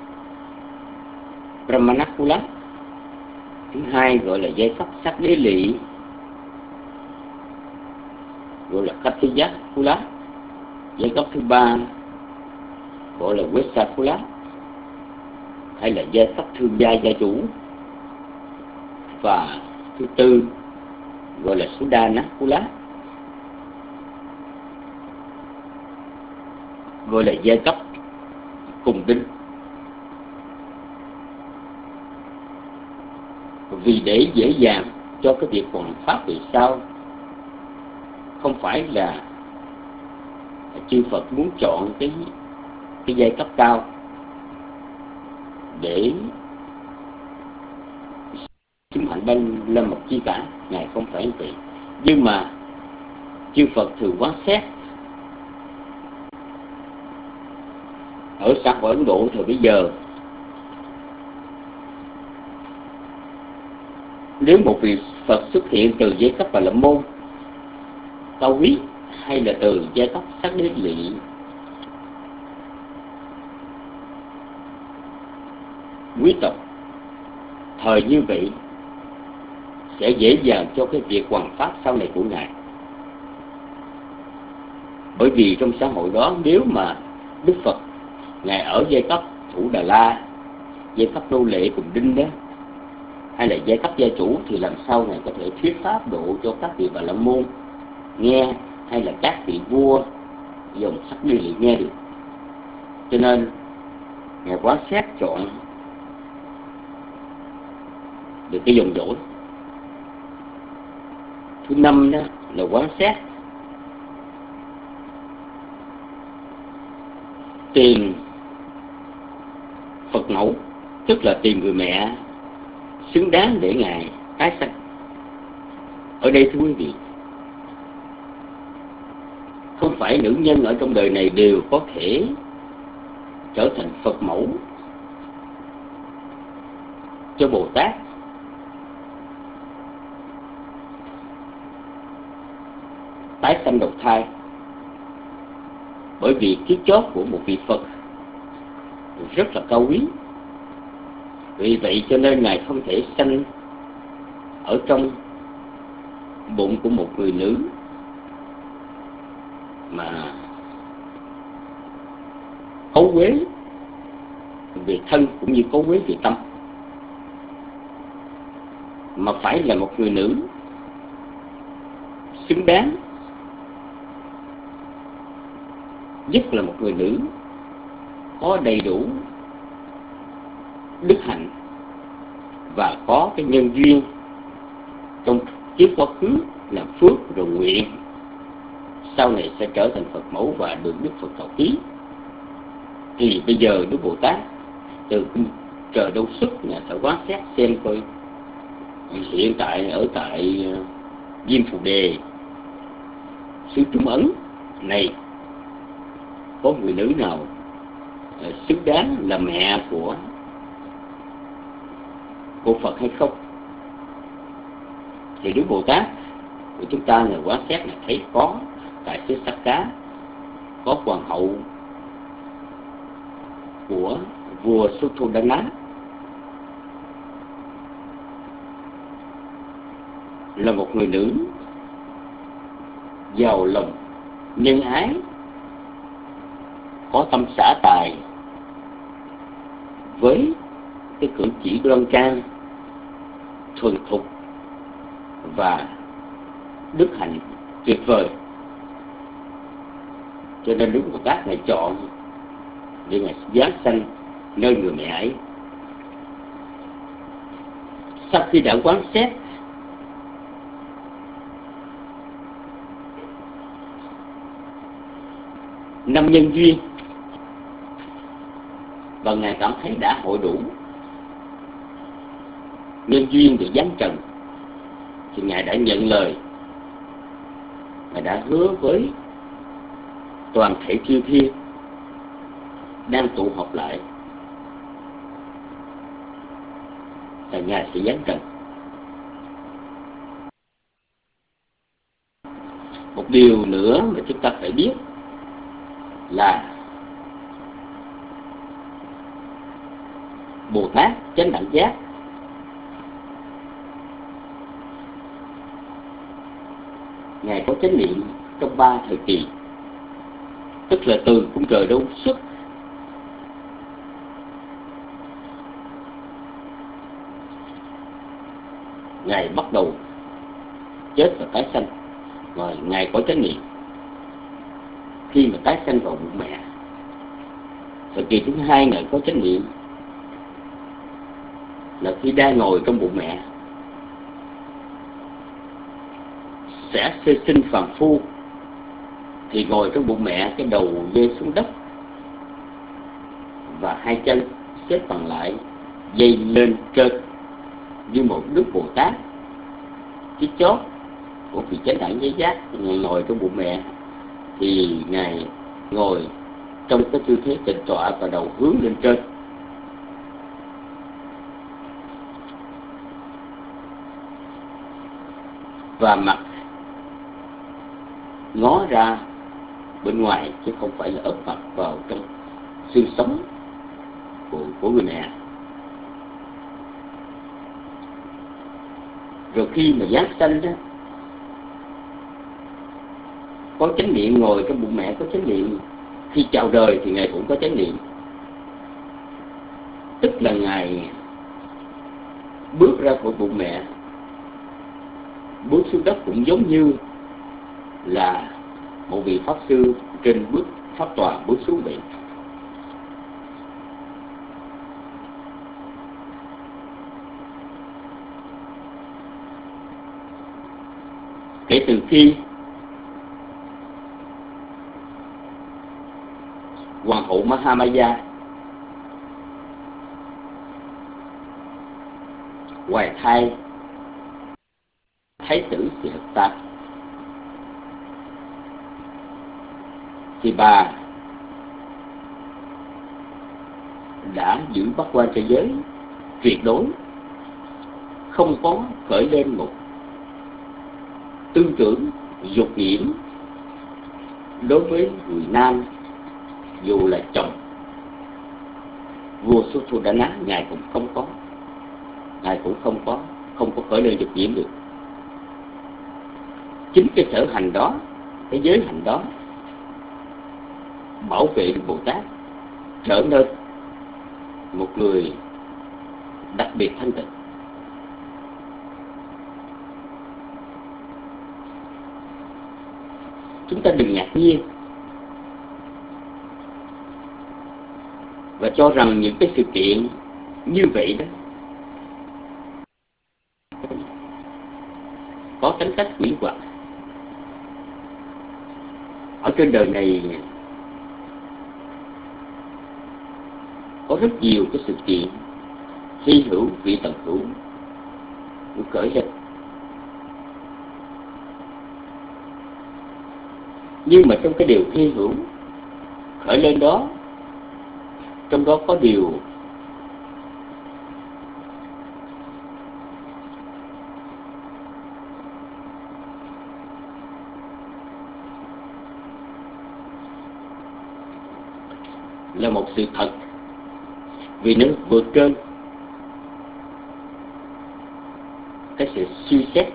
Brahmana Kula. Thứ hai gọi là giai cấp sắc đế lỵ, gọi là Khattiya Kula. Giai cấp thứ ba gọi là Vaishya Kula, hay là giai cấp thương gia gia chủ. Và thứ tư gọi là Sudana Kula, gọi là giai cấp cùng đinh. Vì để dễ dàng cho cái việc hoàn pháp về sau, không phải là chư Phật muốn chọn cái giai cấp cao để chúng hạnh bên lên một chi cả. Ngài không phải như vậy. Nhưng mà chư Phật thường quán xét ở xã hội Ấn Độ thời bây giờ, nếu một vị Phật xuất hiện từ giai cấp Bà La Môn cao quý, hay là từ giai cấp sắc đế lỵ, quý tộc, thời như vậy sẽ dễ dàng cho cái việc hoàn pháp sau này của Ngài. Bởi vì trong xã hội đó, nếu mà Đức Phật Ngài ở giai cấp Thủ Đà La, giai cấp nô lệ cùng đinh đó, hay là giai cấp gia chủ, thì làm sao Ngài có thể thuyết pháp độ cho các vị Bà La Môn nghe, hay là các vị vua dòng sắc đế lỵ nghe được. Cho nên Ngài quán xét chọn được cái dòng dõi. Thứ năm đó là quán xét tìm Phật mẫu, tức là tìm người mẹ xứng đáng để Ngài tái sanh. Ở đây thưa quý vị, không phải nữ nhân ở trong đời này đều có thể trở thành Phật mẫu cho Bồ Tát. Tái sanh độc thai, bởi vì kiếp chót của một vị Phật rất là cao quý. Vì vậy cho nên Ngài không thể sanh ở trong bụng của một người nữ mà cấu quế về thân cũng như cấu quế về tâm, mà phải là một người nữ xứng đáng, nhất là một người nữ có đầy đủ đức hạnh và có cái nhân duyên trong kiếp quá khứ làm phước rồi nguyện, sau này sẽ trở thành Phật mẫu và được Đức Phật thọ ký. Thì bây giờ Đức Bồ Tát từ trời đâu xuất, Ngài phải quán xét xem coi hiện tại ở tại Diêm Phù Đề, xứ Trung Ấn này, có người nữ nào xứng đáng là mẹ của Phật hay không. Thì Đức Bồ Tát của chúng ta là quán xét là thấy có tại xứ Sắc Cá, có hoàng hậu của vua Sutthodana, là một người nữ giàu lòng nhân ái, có tâm xả tài, với cái cử chỉ đoan trang, thuần thục và đức hạnh tuyệt vời. Cho nên Đức Bồ Tát Ngài chọn để Ngài giáng sanh nơi người mẹ ấy. Sau khi đã quán xét năm nhân duyên và Ngài cảm thấy đã hội đủ nhân duyên để giáng trần, thì Ngài đã nhận lời. Ngài đã hứa với toàn thể chư thiên đang tụ họp lại là Ngài sẽ giáng trần. Một điều nữa mà chúng ta phải biết là Bồ Tát Chánh Đẳng Giác Ngài có chánh niệm trong 3 thời kỳ, tức là từ cung trời đâu xuất, Ngài bắt đầu chết và tái sanh, rồi Ngài có chánh niệm khi mà tái sanh vào bụng mẹ. Thời kỳ thứ hai Ngài có chánh niệm là khi đang ngồi trong bụng mẹ sẽ sơ sinh phàm phu, thì ngồi trong bụng mẹ, cái đầu dây xuống đất và hai chân xếp bằng lại, dây lên trên như một Đức Bồ Tát chiếc chót của vị Chánh Đẳng Giác. Ngài ngồi trong bụng mẹ thì Ngài ngồi trong cái tư thế tịnh tọa và đầu hướng lên trên. Và mặt ngó ra bên ngoài, chứ không phải là ấp mặt vào trong xương sống của người mẹ. Rồi khi mà giáng sanh đó, có chánh niệm, ngồi trong bụng mẹ có chánh niệm. Khi chào đời thì Ngài cũng có chánh niệm, tức là Ngài bước ra khỏi bụng mẹ, bước xuống đất cũng giống như là một vị Pháp Sư trên bước Pháp Tòa bước xuống vậy. Kể từ khi Hoàng hậu Mahamaya hoài thai Thái tử Siddhartha, thì bà đã giữ bát quan trai giới tuyệt đối, không có khởi lên một tư tưởng dục nhiễm đối với người nam, dù là chồng. Vua Suddhodana Ngài cũng không có, Ngài cũng không có khởi lên dục nhiễm được. Chính cái sở hành đó, cái giới hành đó bảo vệ Bồ Tát trở nên một người đặc biệt thanh tịnh. Chúng ta đừng ngạc nhiên và cho rằng những cái sự kiện như vậy đó có tính cách quỷ quặc. Ở trên đời này có rất nhiều cái sự kiện hy hữu vị tận hữu cũng khởi lên, nhưng mà trong cái điều hy hữu khởi lên đó, trong đó có điều là một sự thật, vì nó vượt trên cái sự suy xét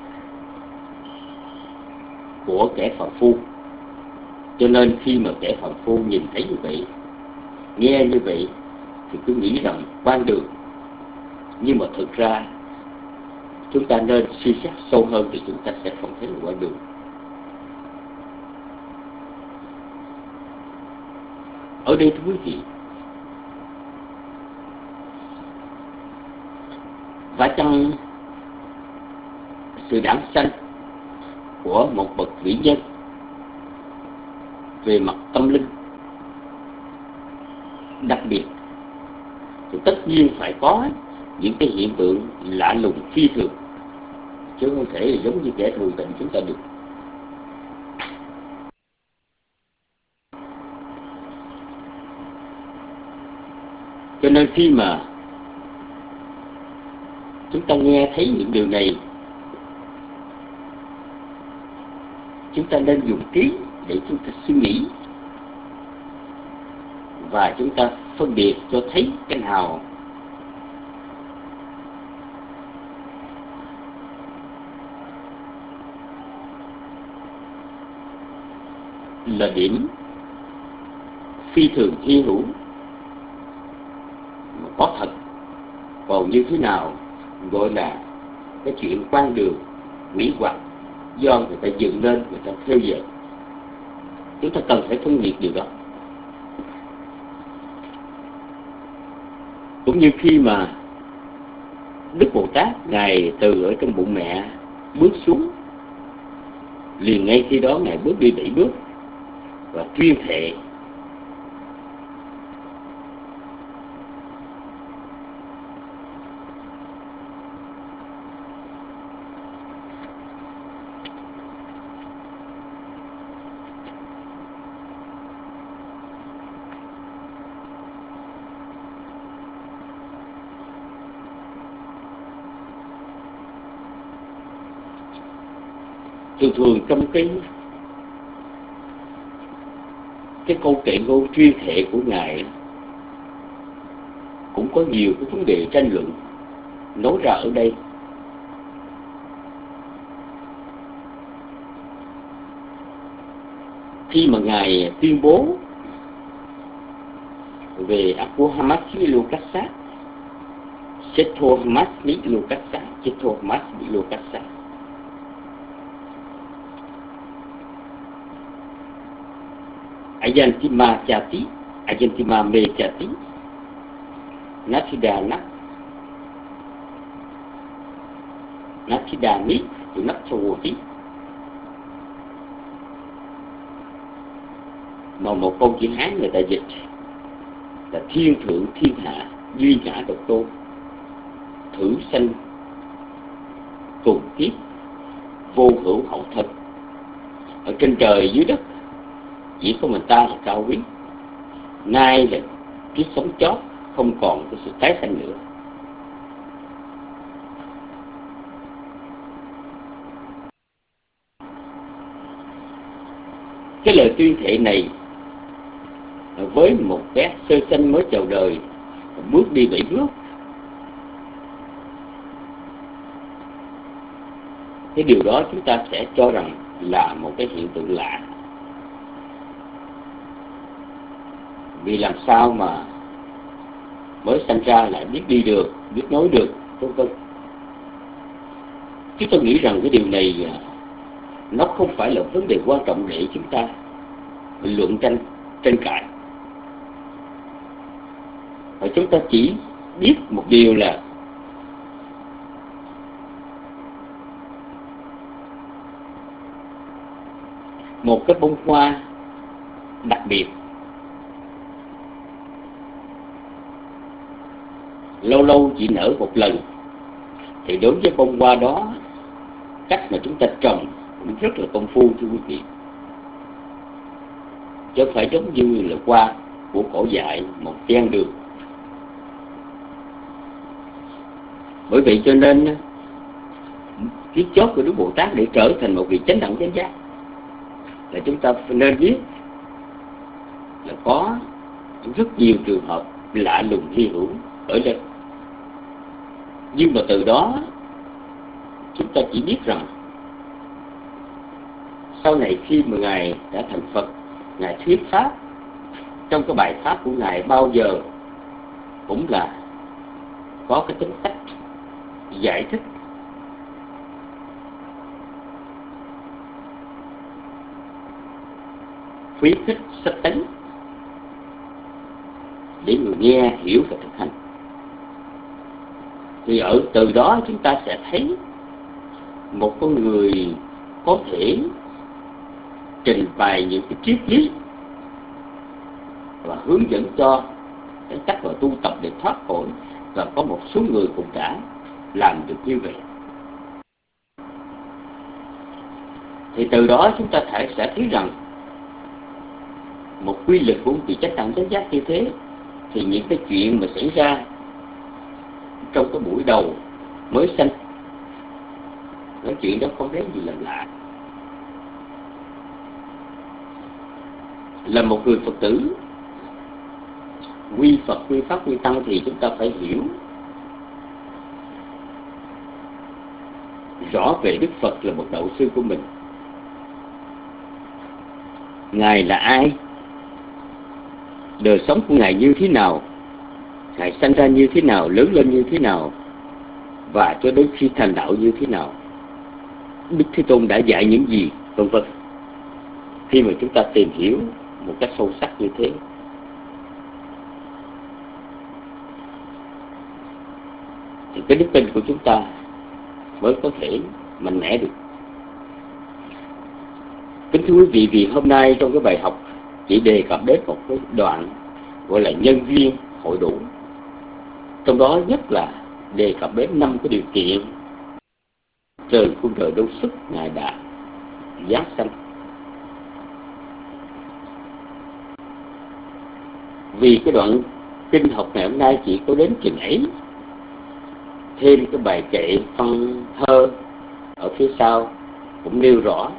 của kẻ phàm phu. Cho nên khi mà kẻ phàm phu nhìn thấy như vậy, nghe như vậy, thì cứ nghĩ rằng quan đường. Nhưng mà thực ra chúng ta nên suy xét sâu hơn thì chúng ta sẽ không thấy là quan đường. Ở đây thưa quý vị, phải chăng sự đản sanh của một bậc vĩ nhân về mặt tâm linh đặc biệt thì tất nhiên phải có những cái hiện tượng lạ lùng phi thường, chứ không thể là giống như kẻ thường tình chúng ta được. Cho nên khi mà chúng ta nghe thấy những điều này, chúng ta nên dùng trí để chúng ta suy nghĩ và chúng ta phân biệt cho thấy cái nào là điểm phi thường hy hữu mà có thật, còn như thế nào gọi là cái chuyện quan đường quỷ hoặc do người ta dựng lên, người ta theo dệt. Chúng ta cần phải phân biệt điều đó. Cũng như khi mà Đức Bồ Tát Ngài từ ở trong bụng mẹ bước xuống, liền ngay khi đó Ngài bước đi 7 bước và tuyên thệ thường trong cái câu kệ ngôn tuyên thệ của Ngài cũng có nhiều cái vấn đề tranh luận nói ra ở đây. Khi mà Ngài tuyên bố về Apohamasmi Lokassa, Sethohamasmi Lokassa, Sethohamasmi Lokassa, Ayantima Chati, Ayantima Me Chati, Nathidana, Nathidani, Nathavoti. Mà một câu chữ Hán người ta dịch là thiên thượng thiên hạ, duy ngã độc tôn, thử sanh cùng kiếp, vô hữu hậu thân. Ở trên trời dưới đất chỉ có mình ta là cao quý, nay là kiếp sống chót, không còn cái sự tái sanh nữa. Cái lời tuyên thệ này với một bé sơ sinh mới chào đời, bước đi 7 bước, cái điều đó chúng ta sẽ cho rằng là một cái hiện tượng lạ. Vì làm sao mà mới sanh ra lại biết đi được, biết nói được, vân vân. Chúng tôi nghĩ rằng cái điều này nó không phải là vấn đề quan trọng để chúng ta luận tranh cãi. Và chúng ta chỉ biết một điều là một cái bông hoa đặc biệt lâu lâu chỉ nở một lần, thì đối với bông hoa đó, cách mà chúng ta trồng cũng rất là công phu thưa quý vị, chứ không phải giống như là hoa của cỏ dại một ven đường. Bởi vậy cho nên kiếp chót của Đức Bồ Tát để trở thành một vị chánh đẳng chánh giác là chúng ta nên biết là có rất nhiều trường hợp lạ lùng hy hữu ở đây. Nhưng mà từ đó chúng ta chỉ biết rằng sau này khi mà Ngài đã thành Phật, Ngài thuyết pháp, trong cái bài pháp của Ngài bao giờ cũng là có cái tính cách giải thích, khuyến khích sách tánh, để người nghe hiểu và thực hành. Thì ở từ đó chúng ta sẽ thấy một con người có thể trình bày những cái triết lý và hướng dẫn cho cái cách mà tu tập để thoát khỏi, và có một số người cũng đã làm được như vậy. Thì từ đó chúng ta sẽ thấy rằng một quy luật của vị chánh đẳng chánh giác như thế, thì những cái chuyện mà xảy ra trong cái buổi đầu mới sanh, cái chuyện đó không đến gì là lạ. Là một người Phật tử quy Phật, quy Pháp, quy Tăng thì chúng ta phải hiểu rõ về Đức Phật là một đạo sư của mình. Ngài là ai? Đời sống của Ngài như thế nào? Ngài sanh ra như thế nào? Lớn lên như thế nào? Và cho đến khi thành đạo như thế nào? Đức Thế Tôn đã dạy những gì? Vân vân. Khi mà chúng ta tìm hiểu một cách sâu sắc như thế, thì cái đức tin của chúng ta mới có thể mạnh mẽ được. Kính thưa quý vị, vì hôm nay trong cái bài học chỉ đề cập đến một cái đoạn gọi là nhân duyên hội đủ, trong đó nhất là đề cập đến 5 cái điều kiện trời khung trời đâu sức Ngài đã giáng sanh. Vì cái đoạn kinh học ngày hôm nay chỉ có đến chừng ấy, thêm cái bài kệ văn thơ ở phía sau cũng nêu rõ,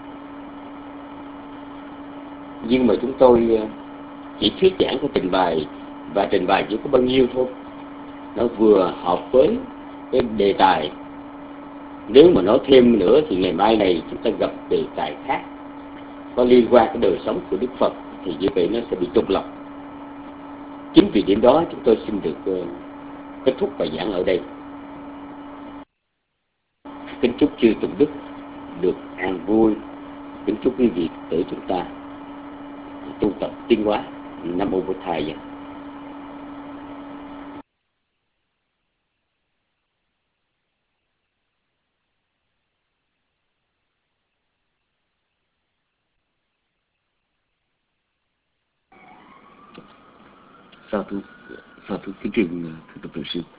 nhưng mà chúng tôi chỉ thuyết giảng cái trình bày, và trình bày chỉ có bao nhiêu thôi, nó vừa hợp với cái đề tài. Nếu mà nói thêm nữa thì ngày mai này chúng ta gặp đề tài khác có liên quan cái đời sống của Đức Phật, thì như vậy nó sẽ bị trùng lặp. Chính vì điểm đó chúng tôi xin được kết thúc bài giảng ở đây. Kính chúc chư Tụng Đức được an vui. Kính chúc quý vị tử chúng ta tu tập tiến hóa. Nam mô Bổn Thầy.
Sa thú kính trình thưa Tổng Thượng Sư,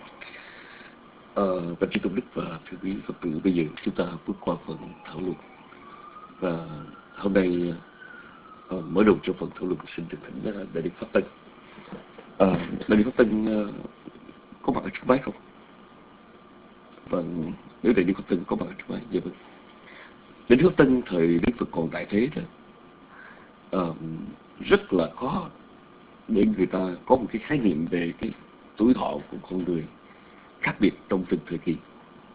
và chư Tôn Đức và thưa quý Phật tử, bây giờ chúng ta bước qua phần thảo luận. Và hôm nay mở đầu cho phần thảo luận xin được thỉnh Đại Đức Pháp Tân. Đại Đức Pháp Tân có mặt ở trước máy không? Vâng, nếu Đại Đức Pháp Tân có mặt ở trước máy, dạ vâng. Đại Đức Pháp Tân thời Đức Phật còn tại thế đó, rất là khó để người ta có một cái khái niệm về cái tuổi thọ của con người khác biệt trong từng thời kỳ.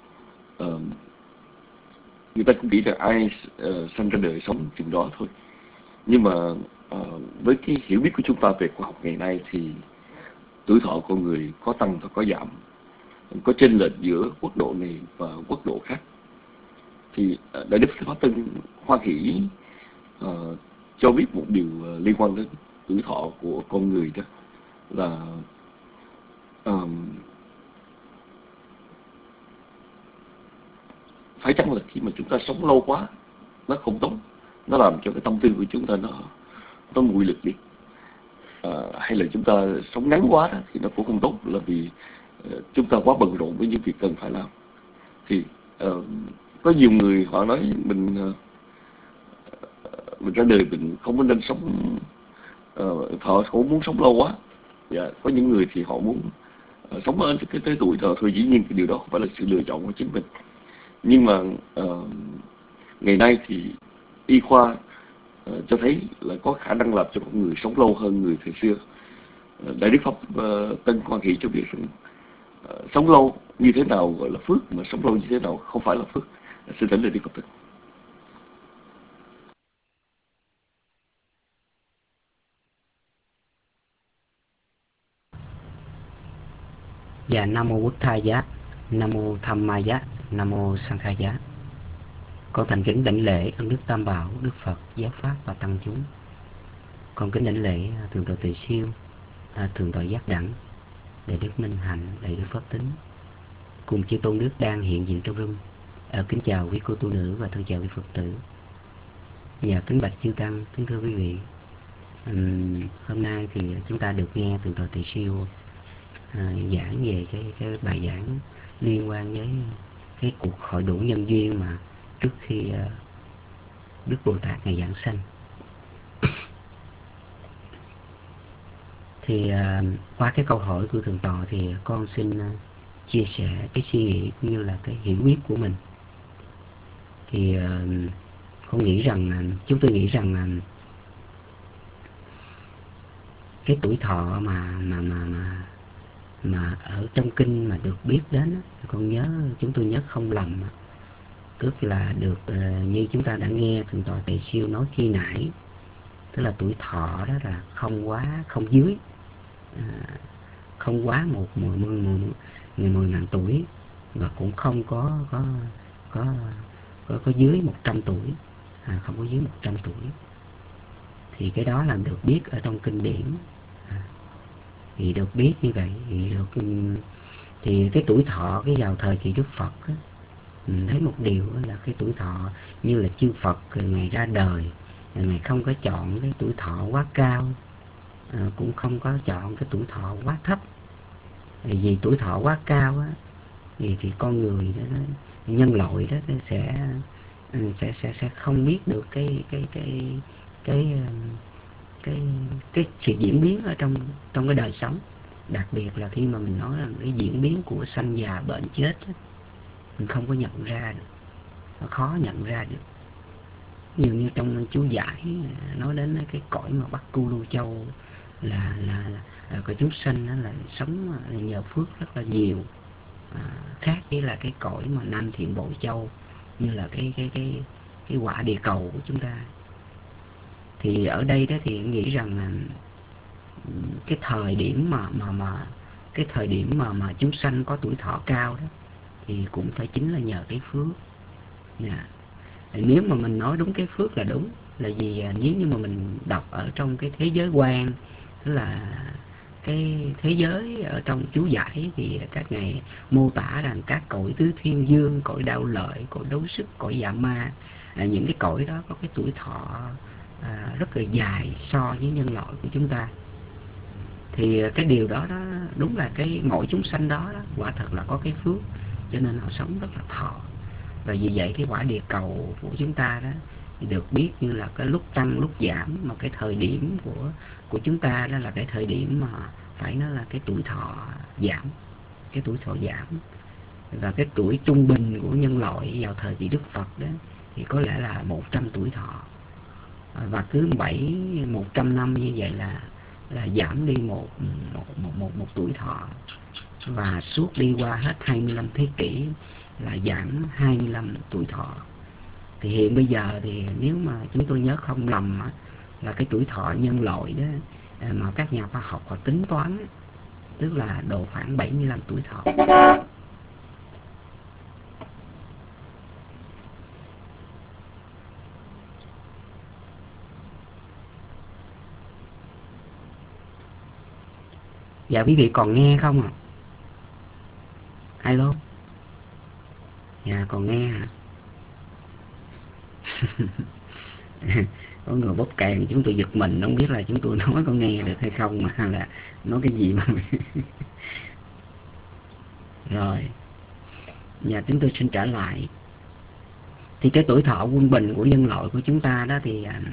Người ta cũng nghĩ là ai sinh ra đời sống chừng đó thôi. Nhưng mà với cái hiểu biết của chúng ta về khoa học ngày nay thì tuổi thọ con người có tăng và có giảm, có chênh lệch giữa quốc độ này và quốc độ khác. Thì Đại Đức Pháp Tân hoan hỷ cho biết một điều liên quan đến tuổi thọ của con người, đó là phải chăng là khi mà chúng ta sống lâu quá nó không tốt, nó làm cho cái tâm tư của chúng ta nó nguội lực đi, hay là chúng ta sống ngắn quá đó, thì nó cũng không tốt, là vì chúng ta quá bận rộn với những việc cần phải làm. Thì có nhiều người họ nói mình ra đời mình không có nên sống, họ không muốn sống lâu quá. Dạ, có những người thì họ muốn sống ở cái tuổi thọ thôi. Dĩ nhiên cái điều đó không phải là sự lựa chọn của chính mình, nhưng mà ngày nay thì y khoa cho thấy là có khả năng làm cho con người sống lâu hơn người thời xưa. Đại Đức Pháp Tân hoan hỷ cho biết rằng sống lâu như thế nào gọi là phước, mà sống lâu như thế nào không phải là phước. Xin thỉnh Đại Đức Pháp Tân.
Dạ, Nam Mô Bổn Thầy Giá, Nam Mô Tham Ma Giá, Nam Mô Sang Khai Giá. Con thành kính đảnh lễ ân đức Tam Bảo, Đức Phật, Giáo Pháp và Tăng chúng. Con kính đảnh lễ Thượng Tọa Tuệ Siêu, Thượng tọa Giác Đẳng, Đại đức Minh Hạnh, Đại đức Pháp Tính cùng chư tôn đức đang hiện diện trong room. Kính chào quý cô tu nữ và thân chào quý Phật tử. Dạ, kính bạch chư tăng, kính thưa quý vị. Hôm nay thì chúng ta được nghe Thượng tọa Tỳ Siêu giảng về cái bài giảng liên quan với cái cuộc hội đủ nhân duyên mà trước khi Đức Bồ Tát ngày giảng sanh. Thì qua cái câu hỏi của Thượng tọa thì con xin chia sẻ cái suy nghĩ cũng như là cái hiểu biết của mình. Thì con nghĩ rằng, chúng tôi nghĩ rằng cái tuổi thọ mà ở trong kinh mà được biết đến, chúng tôi nhớ không lầm, tức là được như chúng ta đã nghe Thượng tọa Tỳ Siêu nói khi nãy, tức là tuổi thọ đó là không dưới không quá 10.000 tuổi, và cũng không có dưới 100 tuổi, không có dưới 100 tuổi. Thì cái đó là được biết ở trong kinh điển. Thì được biết như vậy thì cái tuổi thọ cái vào thời kỳ Đức Phật á, mình thấy một điều là cái tuổi thọ như là chư Phật ngày ra đời, Ngài không có chọn cái tuổi thọ quá cao, cũng không có chọn cái tuổi thọ quá thấp. Vì tuổi thọ quá cao á, thì con người đó, nhân loại đó sẽ không biết được cái sự diễn biến ở trong cái đời sống. Đặc biệt là khi mà mình nói rằng cái diễn biến của sanh già bệnh chết đó, mình không có nhận ra được, nó khó nhận ra được. Nhiều như trong chú giải nói đến cái cõi mà Bắc Cu Lưu Châu là cái chúng sanh đó là sống nhờ phước rất là nhiều, khác với là cái cõi mà Nam Thiện Bộ Châu như là cái quả địa cầu của chúng ta. Thì ở đây đó thì nghĩ rằng là cái thời điểm mà chúng sanh có tuổi thọ cao đó thì cũng phải chính là nhờ cái phước. Nếu mà mình nói đúng cái phước là đúng, là vì nếu như mà mình đọc ở trong cái thế giới quan, tức là cái thế giới ở trong chú giải, thì các ngài mô tả rằng các cõi tứ thiên dương, cõi đạo lợi, cõi đấu sức, cõi dạ ma, những cái cõi đó có cái tuổi thọ rất là dài so với nhân loại của chúng ta. Thì cái điều đó đúng là cái mỗi chúng sanh đó quả thật là có cái phước, cho nên họ sống rất là thọ. Và vì vậy cái quả địa cầu của chúng ta đó thì được biết như là cái lúc tăng lúc giảm, mà cái thời điểm của chúng ta đó là cái thời điểm mà phải nói là cái tuổi thọ giảm, cái tuổi thọ giảm. Và cái tuổi trung bình của nhân loại vào thời kỳ Đức Phật đó thì có lẽ là 100 tuổi thọ. Và cứ 100 năm như vậy là giảm đi một tuổi thọ. Và suốt đi qua hết 25 thế kỷ là giảm 25 tuổi thọ. Thì hiện bây giờ thì nếu mà chúng tôi nhớ không lầm là cái tuổi thọ nhân loại đó mà các nhà khoa học họ tính toán, tức là độ khoảng 75 tuổi thọ. Dạ quý vị còn nghe không ạ? Alo? Dạ còn nghe hả? Có người bóp kèn chúng tôi giật mình, không biết là chúng tôi nói có nghe được hay không, mà là nói cái gì mà rồi. Dạ chúng tôi xin trả lại. Thì cái tuổi thọ quân bình của nhân loại của chúng ta đó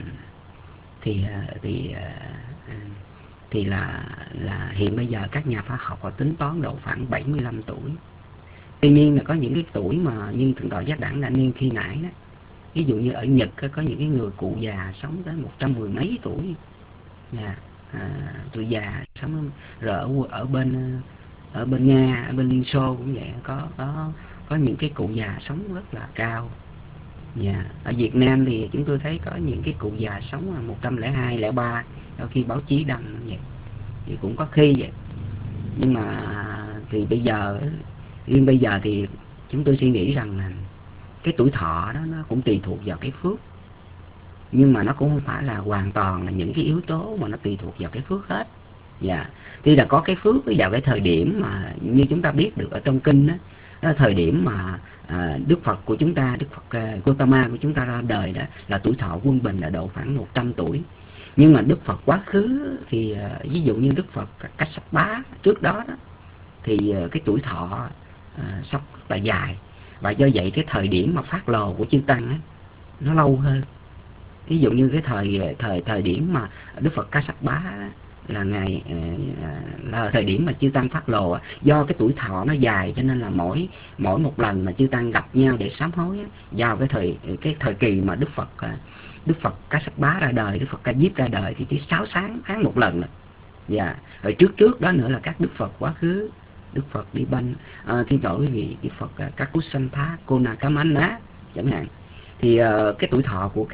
thì là hiện bây giờ các nhà khoa học họ tính toán độ khoảng 75 tuổi. Tuy nhiên là có những cái tuổi mà như Thượng tọa Giác Đẳng đã nêu khi nãy đó, ví dụ như ở Nhật có những cái người cụ già sống tới 110 mấy tuổi, tuổi già sống. Rồi ở bên Nga, ở bên Liên Xô cũng vậy, có những cái cụ già sống rất là cao. Ở Việt Nam thì chúng tôi thấy có những cái cụ già sống là 102, 103, đôi khi báo chí đăng vậy, thì cũng có khi vậy. Nhưng mà thì riêng bây giờ thì chúng tôi suy nghĩ rằng là cái tuổi thọ đó nó cũng tùy thuộc vào cái phước, nhưng mà nó cũng không phải là hoàn toàn là những cái yếu tố mà nó tùy thuộc vào cái phước hết. Dạ. Thì là có cái phước vào cái thời điểm mà như chúng ta biết được ở trong kinh đó, đó là thời điểm mà Đức Phật của chúng ta, Đức Phật Gautama của chúng ta ra đời đó, là tuổi thọ quân bình là độ khoảng 100 tuổi. Nhưng mà Đức Phật quá khứ thì ví dụ như Đức Phật Kassapa trước đó, thì cái tuổi thọ sống rất là dài, và do vậy cái thời điểm mà phát lồ của chư tăng á, nó lâu hơn. Ví dụ như cái thời điểm mà Đức Phật Kassapa là là thời điểm mà chư tăng phát lồ, do cái tuổi thọ nó dài cho nên là mỗi một lần mà chư tăng gặp nhau để sám hối, vào cái thời kỳ mà Đức Phật Kassapa ra đời, Đức Phật Ca Diếp ra đời thì chỉ 6 tháng một lần rồi. Dạ. Rồi trước đó nữa là các Đức Phật quá khứ, Đức Phật Đi Banh, xin lỗi quý vị, Đức Phật Kakusantha, Konakamana chẳng hạn. Thì cái tuổi thọ của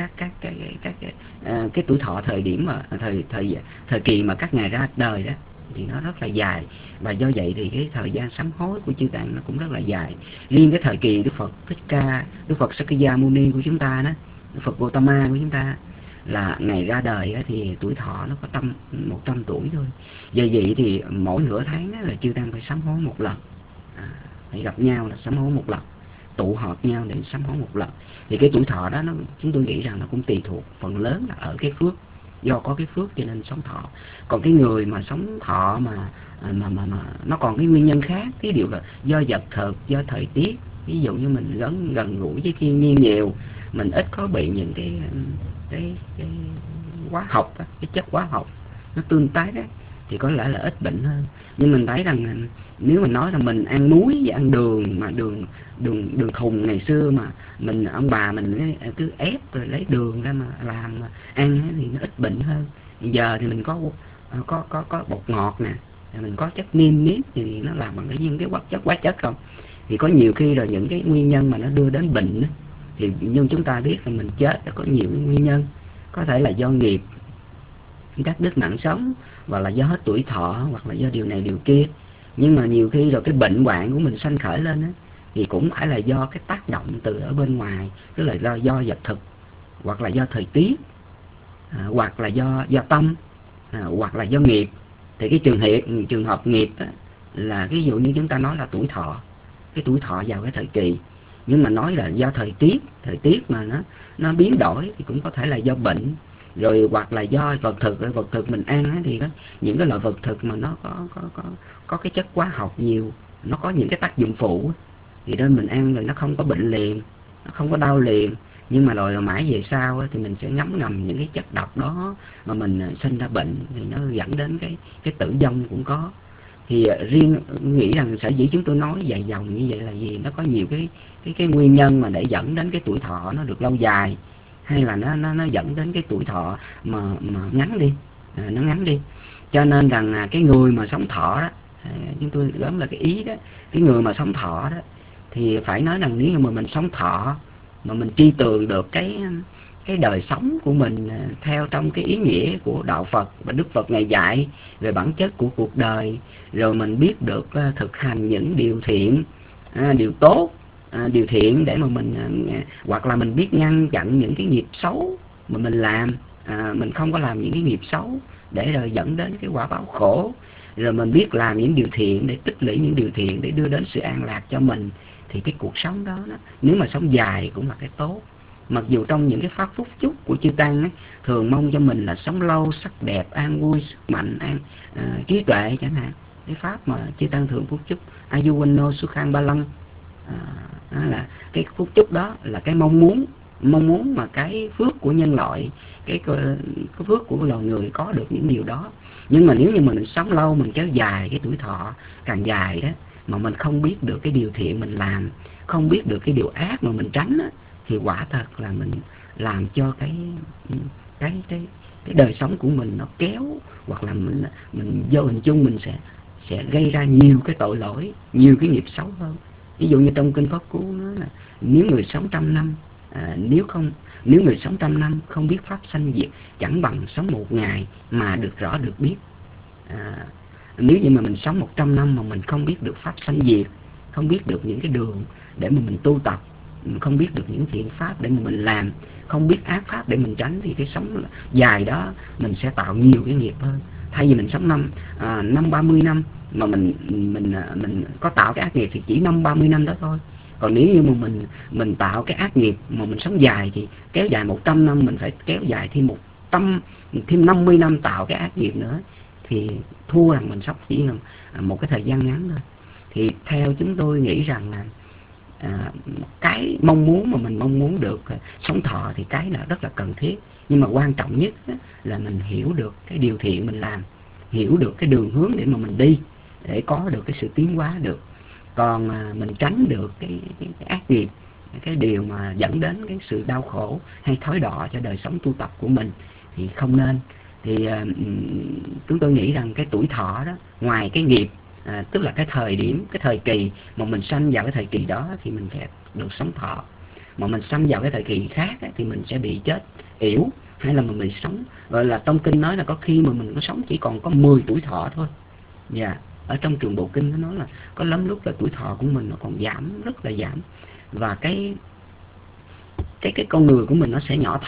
cái tuổi thọ thời điểm mà thời kỳ mà các ngài ra đời đó thì nó rất là dài, và do vậy thì cái thời gian sám hối của chư tăng nó cũng rất là dài. Riêng cái thời kỳ Đức Phật Thích Ca, Đức Phật Sakya Muni của chúng ta đó, Đức Phật Gautama của chúng ta là ngày ra đời thì tuổi thọ nó có 100 tuổi thôi. Do vậy thì mỗi nửa tháng là chư tăng phải sám hối một lần, phải gặp nhau là sám hối một lần, tụ họp nhau để sám hối một lần. Thì cái tuổi thọ đó chúng tôi nghĩ rằng nó cũng tùy thuộc phần lớn là ở cái phước, do có cái phước cho nên sống thọ. Còn cái người mà sống thọ mà nó còn cái nguyên nhân khác, cái điều là do vật thực, do thời tiết. Ví dụ như mình gần gũi với thiên nhiên nhiều, mình ít có bị những cái hóa học, cái chất hóa học nó tương tác đó, thì có lẽ là ít bệnh hơn. Nhưng mình thấy rằng nếu mình nói là mình ăn muối và ăn đường, mà đường thùng ngày xưa mà ông bà mình cứ ép rồi lấy đường ra mà làm mà ăn thì nó ít bệnh hơn. Giờ thì mình có bột ngọt nè, mình có chất niêm nếp thì nó làm bằng những cái hóa chất không, thì có nhiều khi là những cái nguyên nhân mà nó đưa đến bệnh đó, thì nhưng chúng ta biết là mình chết nó có nhiều nguyên nhân, có thể là do nghiệp, các đức nặng sống, hoặc là do hết tuổi thọ, hoặc là do điều này điều kia. Nhưng mà nhiều khi rồi cái bệnh hoạn của mình sanh khởi lên á, thì cũng phải là do cái tác động từ ở bên ngoài, tức là do vật thực, hoặc là do thời tiết, hoặc là do tâm, hoặc là do nghiệp. Thì cái trường hợp nghiệp á, là ví dụ như chúng ta nói là tuổi thọ, cái tuổi thọ vào cái thời kỳ. Nhưng mà nói là do thời tiết mà nó biến đổi thì cũng có thể là do bệnh, rồi hoặc là do vật thực mình ăn á, thì những cái loại vật thực mà nó có cái chất hóa học nhiều, nó có những cái tác dụng phụ, thì nên mình ăn rồi nó không có bệnh liền, nó không có đau liền. Nhưng mà rồi mãi về sau á, thì mình sẽ ngấm ngầm những cái chất độc đó mà mình sinh ra bệnh, thì nó dẫn đến cái tử vong cũng có. Thì riêng nghĩ rằng sở dĩ chúng tôi nói dài dòng như vậy là gì, nó có nhiều cái nguyên nhân mà để dẫn đến cái tuổi thọ nó được lâu dài, hay là nó dẫn đến cái tuổi thọ mà ngắn đi, nó ngắn đi. Cho nên rằng cái người mà sống thọ đó, chúng tôi gớm là cái ý đó, cái người mà sống thọ đó thì phải nói rằng nếu mà mình sống thọ mà mình tri tường được cái đời sống của mình theo trong cái ý nghĩa của đạo Phật và Đức Phật Ngài dạy về bản chất của cuộc đời, rồi mình biết được thực hành những điều thiện, điều tốt, điều thiện để mà mình, hoặc là mình biết ngăn chặn những cái nghiệp xấu mà mình làm, mình không có làm những cái nghiệp xấu để rồi dẫn đến cái quả báo khổ, rồi mình biết làm những điều thiện để tích lũy những điều thiện để đưa đến sự an lạc cho mình, thì cái cuộc sống đó nếu mà sống dài cũng là cái tốt. Mặc dù trong những cái pháp phúc chúc của chư tăng ấy, thường mong cho mình là sống lâu, sắc đẹp, an vui, sức mạnh, trí tuệ chẳng hạn. Cái pháp mà chư tăng thường phúc chúc Ayuwanno Sukhan Balang, là cái phúc chúc đó là cái mong muốn mà cái phước của nhân loại, cái phước của loài người có được những điều đó. Nhưng mà nếu như mình sống lâu, mình kéo dài cái tuổi thọ càng dài đó, mà mình không biết được cái điều thiện mình làm, không biết được cái điều ác mà mình tránh đó, thì quả thật là mình làm cho cái đời sống của mình nó kéo, hoặc là mình vô hình chung mình sẽ gây ra nhiều cái tội lỗi, nhiều cái nghiệp xấu hơn. Ví dụ như trong kinh Pháp Cú nói là nếu người sống 100 năm, nếu người sống 100 năm không biết pháp sanh diệt, chẳng bằng sống một ngày mà được rõ được biết. Nếu như mà mình sống 100 năm mà mình không biết được pháp sanh diệt, không biết được những cái đường để mà mình tu tập, không biết được những thiện pháp để mà mình làm, không biết ác pháp để mình tránh, thì cái sống dài đó mình sẽ tạo nhiều cái nghiệp hơn. thay vì mình sống năm 30 năm mà mình có tạo cái ác nghiệp thì chỉ 30 năm đó thôi. Còn nếu như mà mình tạo cái ác nghiệp mà mình sống dài thì kéo dài 100 năm, mình phải kéo dài thêm 50 năm tạo cái ác nghiệp nữa, thì thua rằng mình sống chỉ là một cái thời gian ngắn thôi. Thì theo chúng tôi nghĩ rằng là cái mong muốn mà mình mong muốn được sống thọ thì cái là rất là cần thiết, nhưng mà quan trọng nhất là mình hiểu được cái điều thiện mình làm, hiểu được cái đường hướng để mà mình đi, để có được cái sự tiến hóa được. Còn mình tránh được cái ác nghiệp, cái điều mà dẫn đến cái sự đau khổ hay thói đọa cho đời sống tu tập của mình thì không nên. Thì chúng tôi nghĩ rằng cái tuổi thọ đó, ngoài cái nghiệp, tức là cái thời điểm, cái thời kỳ mà mình sanh vào cái thời kỳ đó thì mình sẽ được sống thọ. Mà mình sanh vào cái thời kỳ khác thì mình sẽ bị chết yểu, hay là mình sống, gọi là trong kinh nói là có khi mà mình có sống chỉ còn có 10 tuổi thọ thôi. Dạ, ở trong Trường Bộ Kinh nó nói là có lắm lúc là tuổi thọ của mình nó còn giảm, rất là giảm. Và cái con người của mình nó sẽ nhỏ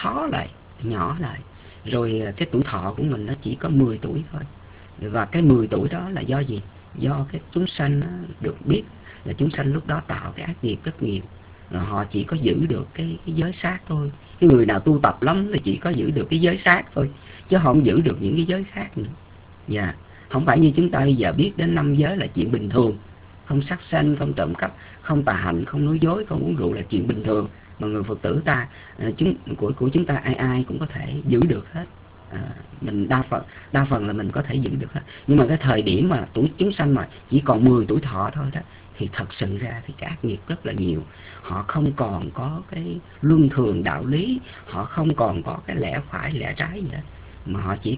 lại. Rồi cái tuổi thọ của mình nó chỉ có 10 tuổi thôi. Và cái 10 tuổi đó là do gì? Do cái chúng sanh được biết là chúng sanh lúc đó tạo cái ác nghiệp rất nhiều. Rồi họ chỉ có giữ được cái giới sát thôi. Cái người nào tu tập lắm thì chỉ có giữ được cái giới sát thôi, chứ không giữ được những cái giới khác nữa. Dạ, không phải như chúng ta bây giờ biết đến 5 giới là chuyện bình thường. Không sát sanh, không trộm cắp, không tà hạnh, không nói dối, không uống rượu là chuyện bình thường. Mà người Phật tử ta, của chúng ta ai cũng có thể giữ được hết. Mình đa phần là mình có thể giữ được hết. Nhưng mà cái thời điểm mà tuổi chúng sanh mà chỉ còn 10 tuổi thọ thôi đó, thì thật sự ra thì cái ác nghiệp rất là nhiều. Họ không còn có cái luân thường đạo lý, họ không còn có cái lẽ phải lẽ trái gì hết, mà họ chỉ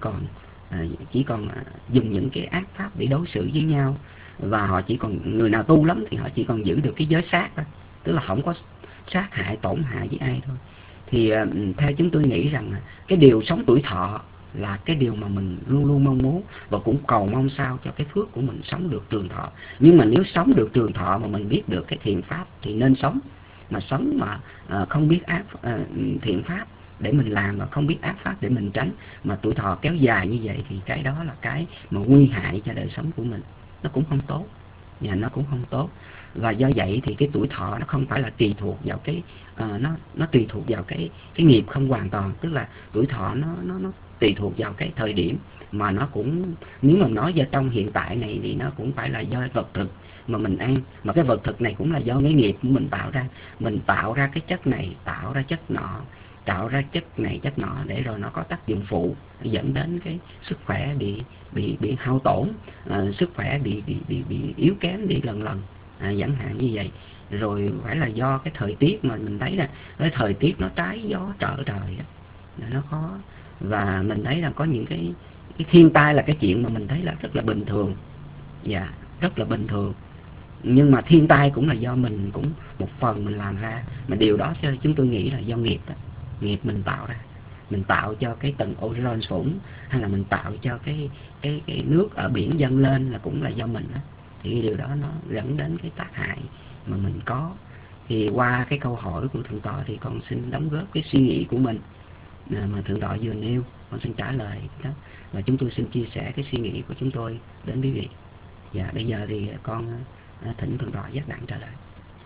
còn dùng những cái ác pháp để đối xử với nhau. Và họ chỉ còn, người nào tu lắm thì họ chỉ còn giữ được cái giới sát thôi, tức là không có sát hại tổn hại với ai thôi. Thì theo chúng tôi nghĩ rằng cái điều sống tuổi thọ là cái điều mà mình luôn luôn mong muốn, và cũng cầu mong sao cho cái phước của mình sống được trường thọ. Nhưng mà nếu sống được trường thọ mà mình biết được cái thiện pháp thì nên sống. Mà sống mà không biết thiện pháp để mình làm, và không biết ác pháp để mình tránh, mà tuổi thọ kéo dài như vậy thì cái đó là cái mà nguy hại cho đời sống của mình. Nó cũng không tốt, và nó cũng không tốt. Và do vậy thì cái tuổi thọ nó không phải là tùy thuộc vào cái nó tùy thuộc vào cái nghiệp không hoàn toàn. Tức là tuổi thọ nó tùy thuộc vào cái thời điểm, mà nó cũng, nếu mà nói vào trong hiện tại này thì nó cũng phải là do vật thực mà mình ăn. Mà cái vật thực này cũng là do cái nghiệp của mình tạo ra. Mình tạo ra cái chất này, tạo ra chất nọ, tạo ra chất này chất nọ, để rồi nó có tác dụng phụ dẫn đến cái sức khỏe bị hao tổn, sức khỏe bị yếu kém đi lần chẳng hạn như vậy. Rồi phải là do cái thời tiết, mà mình thấy là cái thời tiết nó trái gió trở trời đó, nó khó. Và mình thấy là có những cái thiên tai là cái chuyện mà mình thấy là rất là bình thường. Dạ, rất là bình thường. Nhưng mà thiên tai cũng là do mình, cũng một phần mình làm ra. Mà điều đó cho chúng tôi nghĩ là do nghiệp đó. Nghiệp mình tạo ra. Mình tạo cho cái tầng ozone phủng, hay là mình tạo cho cái nước ở biển dâng lên là cũng là do mình đó. Thì điều đó nó dẫn đến cái tác hại mà mình có. Thì qua cái câu hỏi của Thượng tọa thì con xin đóng góp cái suy nghĩ của mình mà Thượng tọa vừa nêu, con xin trả lời đó. Và chúng tôi xin chia sẻ cái suy nghĩ của chúng tôi đến quý vị. Dạ, bây giờ thì con thỉnh Thượng tọa giác đặng trả lời.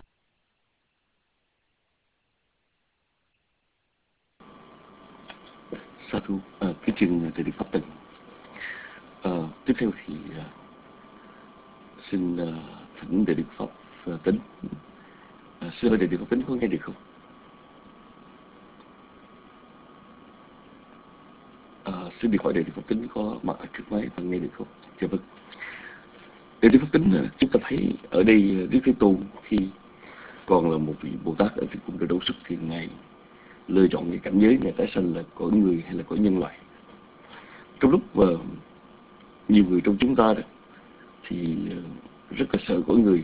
Sa thú, kính trình thầy Đức Pháp Tịnh. Tiếp theo thì xin thỉnh thầy Đức Pháp Tính. Xin hỏi thầy Đức Pháp Tính có nghe được không? Xin được hỏi thầy Đức Pháp Tính có mặt ở trước máy và nghe được không? Dạ vâng. Thầy Đức Pháp Tính, chúng ta thấy ở đây Đức Thế Tôn khi còn là một vị Bồ Tát ở Thiền Cung Đại Đô Xuất thì Ngài lựa chọn cái cảnh giới Ngài tái sanh là cõi người hay là cõi nhân loại. Trong lúc nhiều người trong chúng ta đó thì rất là sợ cõi người.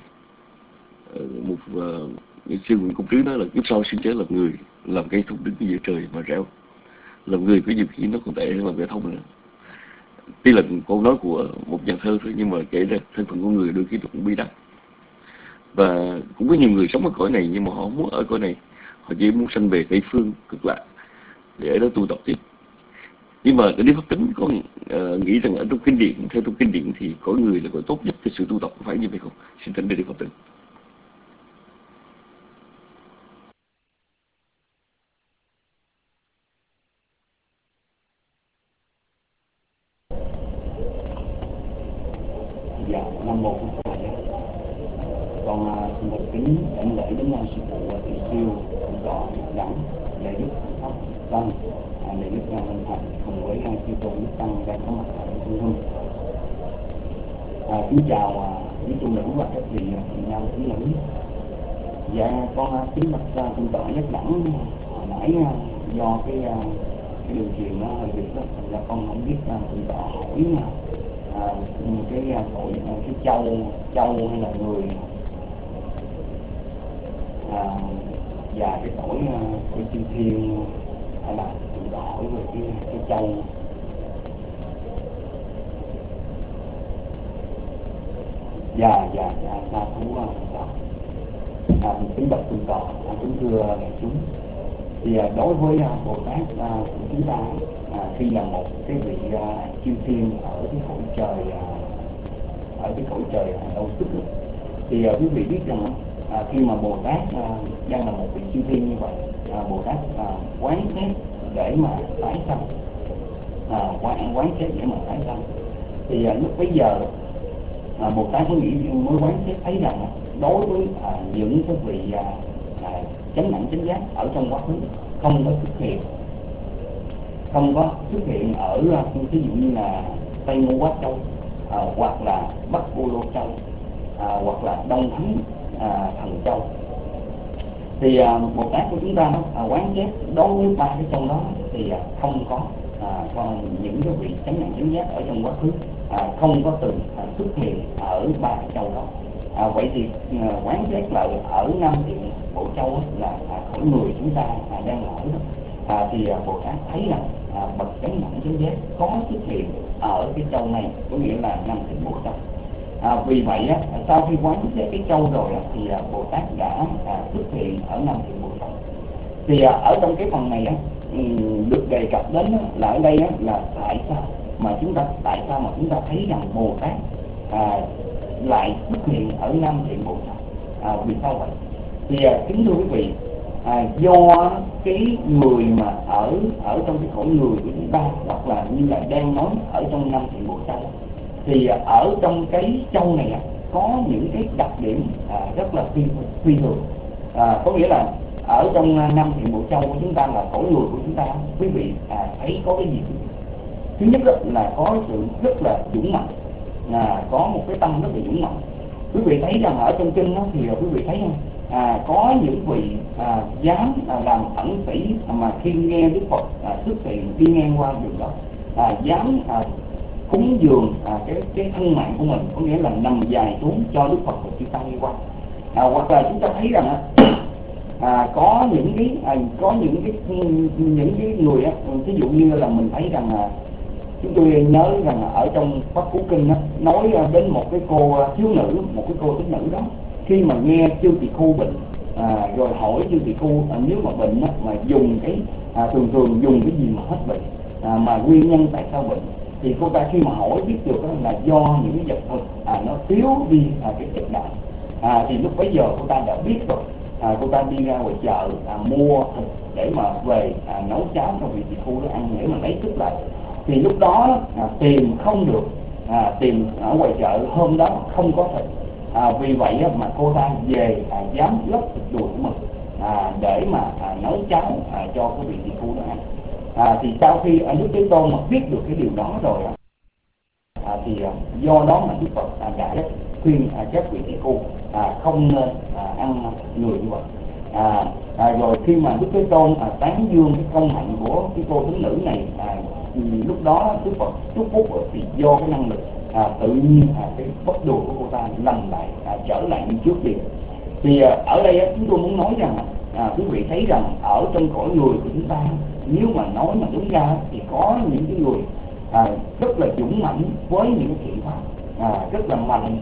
Ngày xưa Nguyễn Công Trứ nói là kiếp sau sinh chế làm người, làm cây thông đứng giữa trời mà rẽo. Làm người có nhiều khi nó còn tệ hơn làm cây thông nữa. Tuy là câu nói của một nhà thơ thôi, nhưng mà kể ra thân phận của người đôi khi nó cũng bi đát. Và cũng có nhiều người sống ở cõi này nhưng mà họ muốn ở cõi này, họ chỉ muốn sanh về Tây Phương cực lạ để ở đó tu tập tiếp. Nhưng mà cái Đức Pháp Tính con nghĩ rằng ở trong kinh điển, theo trong kinh điển thì cõi người là cõi tốt nhất cho sự tu tập, phải như vậy không? Xin thỉnh Đức Pháp Tính.
Dạ, Nam Mô Phật Thầy. Con xin được kính đảnh lễ đến sư phụ Tỳ Siêu Tọa Đẳng Lễ Đức Pháp Tăng, Lễ Đức Linh Thành cùng với chư tôn đức tăng đang có mặt tại Trung Hưng. Kính chào quý tu nữ và các vị nam quý nữ. Dạ, con kính bạch thượng tọa Giác Đẳng. Hồi nãy do cái đường truyền nó hơi bị đó, thành ra con không biết thượng tọa hỏi cái tội cái châu hay là người, và cái tội của chư thiên, hay là thượng tọa hỏi về cái châu. Dạ sa thú kính bạch thượng tọa, kính thưa đại chúng. Thì đối với Bồ Tát của chúng ta, khi là một cái vị chư thiên ở cái cõi trời đâu sức, thì quý vị biết rằng khi mà Bồ Tát đang là một vị chư thiên như vậy, Bồ Tát quán xét để mà tái sanh, quán xét để mà tái sanh, thì lúc bấy giờ Bồ Tát mới quán xét thấy rằng đối với những cái vị chánh đẳng chánh giác ở trong quá khứ không có xuất hiện ở ví dụ như là Tây Ngô Quát Châu, hoặc là Bắc Cô Lô Châu, hoặc là Đông Thắng Thần Châu. Thì Bồ Tát của chúng ta quán xét đối với ba cái châu đó thì không có những cái vị chánh đẳng chánh giác ở trong quá khứ không có từng xuất hiện ở ba cái châu đó. Vậy thì quán xét lại ở Nam Thiện Bộ Châu là cõi người chúng ta đang ở đó, thì Bồ Tát thấy rằng bậc chánh đẳng chánh giác có xuất hiện ở cái châu này, có nghĩa là Nam Thiện Bộ Châu. Vì vậy sau khi quán xét cái châu rồi thì Bồ Tát đã xuất hiện ở Nam Thiện Bộ Châu. Thì ở trong cái phần này được đề cập đến là ở đây là tại sao mà chúng ta thấy rằng Bồ Tát lại xuất hiện ở Nam Thiện Bộ Châu. Vì sao vậy? Thì kính thưa quý vị, do cái người mà ở trong cái cõi người của chúng ta, hoặc là như là đang nói ở trong Nam Thiện Bộ Châu, thì ở trong cái châu này có những cái đặc điểm rất là phi thường. Có nghĩa là ở trong Nam Thiện Bộ Châu của chúng ta là cõi người của chúng ta, quý vị thấy có cái gì? Thứ nhất là có sự rất là dũng mạnh, có một cái tâm rất là dũng mạnh. Quý vị thấy rằng ở trong kinh đó thì quý vị thấy có những vị dám làm ẩn sĩ mà khi nghe Đức Phật xuất hiện đi ngang qua đường đó, dám cúng dường cái thân mạng của mình, có nghĩa là nằm dài xuống cho Đức Phật của chúng ta đi qua. Hoặc là chúng ta thấy rằng có những cái người ví dụ như là mình thấy rằng chúng tôi nhớ rằng ở trong Pháp Cú Kinh nói đến một cái cô thiếu nữ, một cái cô thiếu nữ đó, khi mà nghe Chư Tỳ Khu bệnh, rồi hỏi Chư Tỳ Khu nếu mà bệnh mà dùng cái thường dùng cái gì mà hết bệnh, mà nguyên nhân tại sao bệnh, thì cô ta khi mà hỏi biết được là do những cái vật thực nó thiếu đi cái chất đạm. Thì lúc bấy giờ cô ta đã biết rồi. Cô ta đi ra ngoài chợ mua thịt để mà về nấu cháo cho vị tỳ khu đó ăn để mà lấy sức lại. Thì lúc đó tìm không được, tìm ở ngoài chợ hôm đó không có thịt. Vì vậy mà cô ta về dám lấp thịt đùi của mình để mà nấu cháo cho cái vị tỳ khu đó ăn. Thì sau khi Đức Thế Tôn mà biết được cái điều đó rồi thì do đó mà Đức Phật đã khuyên các vị tỳ khu không nên ăn người như vậy. Rồi khi mà Đức Thế Tôn tán dương cái công hạnh của cái cô thiếu nữ này, lúc đó Đức Phật chúc phúc thì do cái năng lực tự nhiên cái bất đùi của cô ta lành lại, trở lại như trước liền. Thì ở đây chúng tôi muốn nói rằng quý vị thấy rằng ở trong cõi người của chúng ta, nếu mà nói mà đúng ra thì có những cái người rất là dũng mãnh với những cái thiện pháp, rất là mạnh.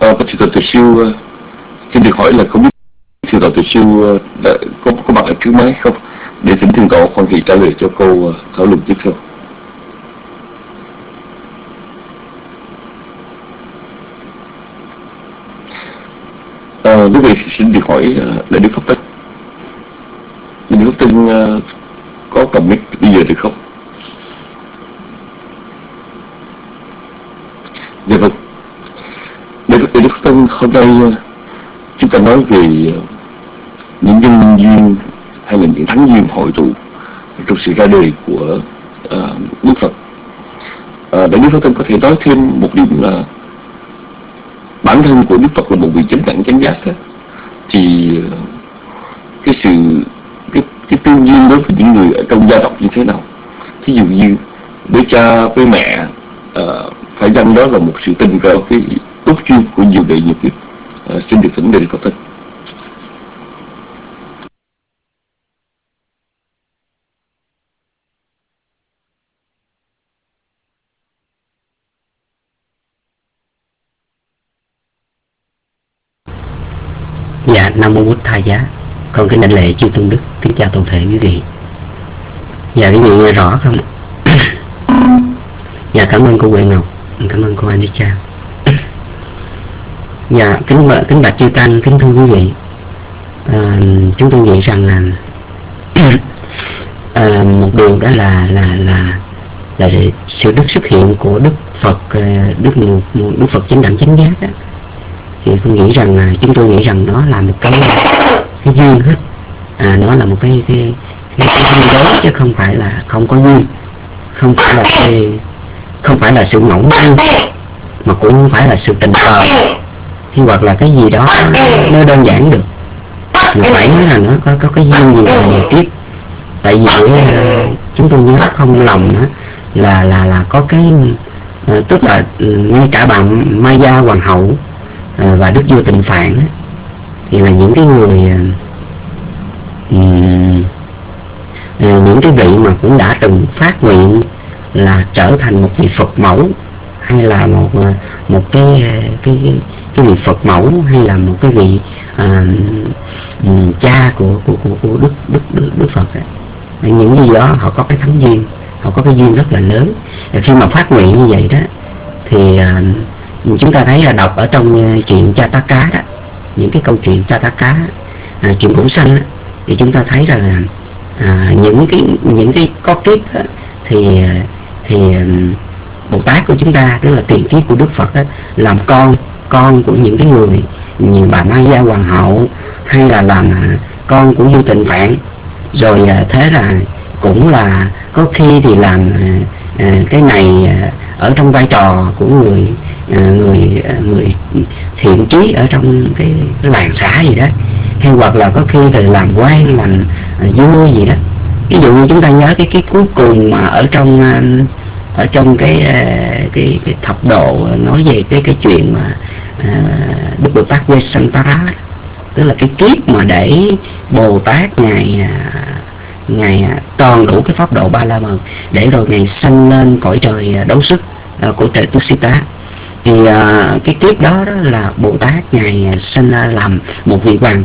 Bạch Thượng tọa Từ Siêu, xin được hỏi là không biết Thượng tọa Từ Siêu có mặt ở trước máy không, để thỉnh Thượng tọa khoan hỷ trả lời cho câu thảo luận tiếp theo. Quý vị xin được hỏi Đại Đức Pháp Tân. Đại Đức Pháp Tân có cầm mic bây giờ được không? Dạ vâng. Đại Đức Pháp Tân, hôm nay chúng ta nói về những nhân duyên hay là những thắng duyên hội tụ trong sự ra đời của Đức Phật. Đại Đức Pháp Tân có thể nói thêm một điểm là bản thân của Đức Phật là một vị chánh đẳng chánh giác đó, thì cái tương duyên đối với những người ở trong gia tộc như thế nào? Thí dụ như với cha với mẹ, phải chăng đó là một sự tình cờ cái tốt duyên của nhiều đời nhiều kiếp? Xin được thỉnh Đại Đức Pháp Tân.
Dạ, Nam Mô Bụt Thầy Giá. Con kính đảnh lễ chư tôn đức, kính chào toàn thể quý vị. Dạ, quý vị nghe rõ không? Dạ, cảm ơn cô Huệ Ngọc, cảm ơn cô Anisha. Dạ, kính bạch chư tăng, kính thưa quý vị. Chúng tôi nghĩ rằng là một điều đó là sự xuất hiện của Đức Phật, Đức Phật chánh đẳng chánh giác đó. Thì tôi nghĩ rằng chúng tôi nghĩ rằng nó là một cái duyên hết, nó là một cái duyên đối, chứ không phải là không có duyên, không phải là sự ngẫu nhiên, mà cũng không phải là sự tình cờ, hay hoặc là cái gì đó nó đơn giản được, mà phải nói là nó có cái duyên gì là nhiều kiếp. Tại vì chúng tôi nhớ không lầm đó là có cái tức là ngay cả bà Maya Hoàng hậu và Đức Vua Tịnh Phạn thì là những cái người những cái vị mà cũng đã từng phát nguyện là trở thành một vị Phật mẫu, hay là một cái vị Phật mẫu, hay là một cái vị cha của Đức Phật ấy. Những gì đó họ có cái thánh duyên, họ có cái duyên rất là lớn. Khi mà phát nguyện như vậy đó thì chúng ta thấy là đọc ở trong chuyện Jataka đó, những cái câu chuyện Jataka, chuyện Cửu Sanh đó, thì chúng ta thấy là những cái có kiếp đó, thì Bồ Tát của chúng ta, tức là tiền kiếp của Đức Phật đó, làm con của những cái người như bà Maya Hoàng hậu, hay là làm con của vua Tịnh Phạn. Rồi thế là cũng là có khi thì làm cái này ở trong vai trò của người thiện trí ở trong cái làng xã gì đó, hay hoặc là có khi thì làm quan, làm vua gì đó. Ví dụ như chúng ta nhớ cái cuối cùng mà ở trong cái thập độ nói về cái chuyện mà Đức Bồ Tát Vesantara, tức là cái kiếp mà để Bồ Tát ngài toàn đủ cái pháp độ Ba La Mật, để rồi ngài sanh lên cõi trời đấu sức của trời Tusita. Thì cái kiếp đó là Bồ Tát ngài sinh ra làm một vị hoàng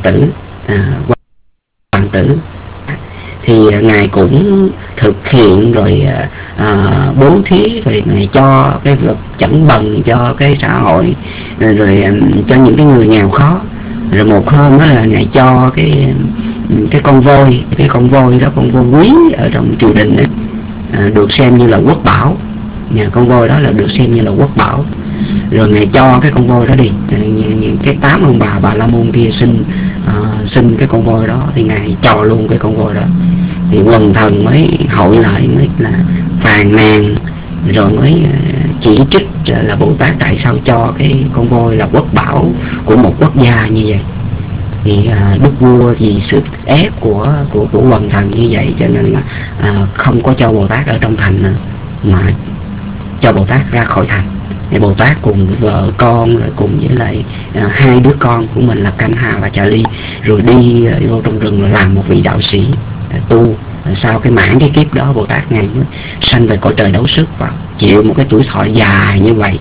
tử, thì ngài cũng thực hiện rồi bố thí, rồi ngài cho cái vật chẳng bần cho cái xã hội, rồi cho những cái người nghèo khó. Rồi một hôm đó là ngài cho cái con voi, con voi quý ở trong triều đình ấy, được xem như là quốc bảo. Con voi đó là được xem như là quốc bảo. Rồi ngài cho cái con voi đó đi, cái 8 ông bà la môn kia xin cái con voi đó, thì ngài cho luôn cái con voi đó. Thì quần thần mới hội lại, mới là phàn nàn, rồi mới chỉ trích là Bồ Tát tại sao cho cái con voi là quốc bảo của một quốc gia như vậy. Thì đức vua vì sự ép của quần thần như vậy, cho nên là không có cho Bồ Tát ở trong thành nữa, mà cho Bồ Tát ra khỏi thành. Thì Bồ Tát cùng vợ con, rồi cùng với lại 2 đứa con của mình là Canh Hà và Trà Ly, rồi đi vô trong rừng làm một vị đạo sĩ tu. Sau cái mãn cái kiếp đó, Bồ Tát ngài mới sanh về cõi trời đấu sức và chịu một cái tuổi thọ dài như vậy.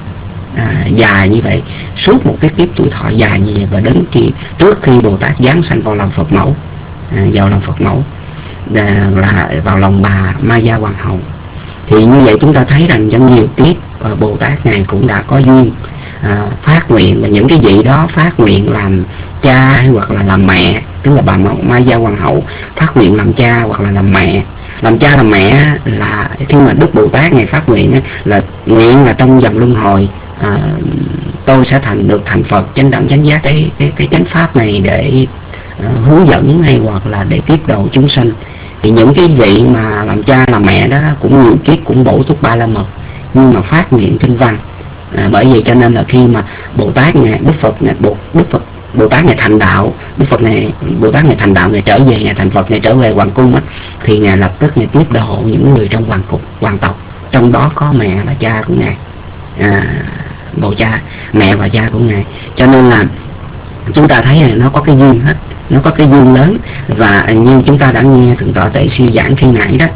dài như vậy, suốt một cái kiếp tuổi thọ dài như vậy, và đến trước khi Bồ Tát giáng sanh vào lòng Phật mẫu, vào lòng Phật mẫu là vào lòng bà Maya Hoàng hậu. Thì như vậy chúng ta thấy rằng trong nhiều kiếp Bồ Tát Ngài cũng đã có duyên phát nguyện, và những cái vị đó phát nguyện làm cha hay hoặc là làm mẹ, tức là bà Maya Hoàng hậu phát nguyện làm cha hoặc là làm mẹ. Làm cha làm mẹ là khi mà Đức Bồ Tát Ngài phát nguyện là nguyện là trong dòng luân hồi tôi sẽ thành Phật chánh đẳng chánh giác cái chánh pháp này để hướng dẫn hay hoặc là để tiếp độ chúng sinh. Thì những cái vị mà làm cha làm mẹ đó cũng nhiều kiếp cũng bổ túc ba la mật, nhưng mà phát nguyện kinh văn. Bởi vậy cho nên là khi mà Bồ Tát Ngài Bồ Tát Ngài thành đạo, Bồ Tát Ngài thành đạo, Ngài trở về, Ngài thành Phật, Ngài trở về hoàng cung á, thì Ngài lập tức Ngài tiếp độ những người trong hoàng tộc, trong đó có mẹ và cha của Ngài, bồ cha, mẹ và cha của Ngài. Cho nên là chúng ta thấy là nó có cái duyên hết, nó có cái duyên lớn. Và như chúng ta đã nghe Thượng tọa Tệ Siêu giảng khi nãy đó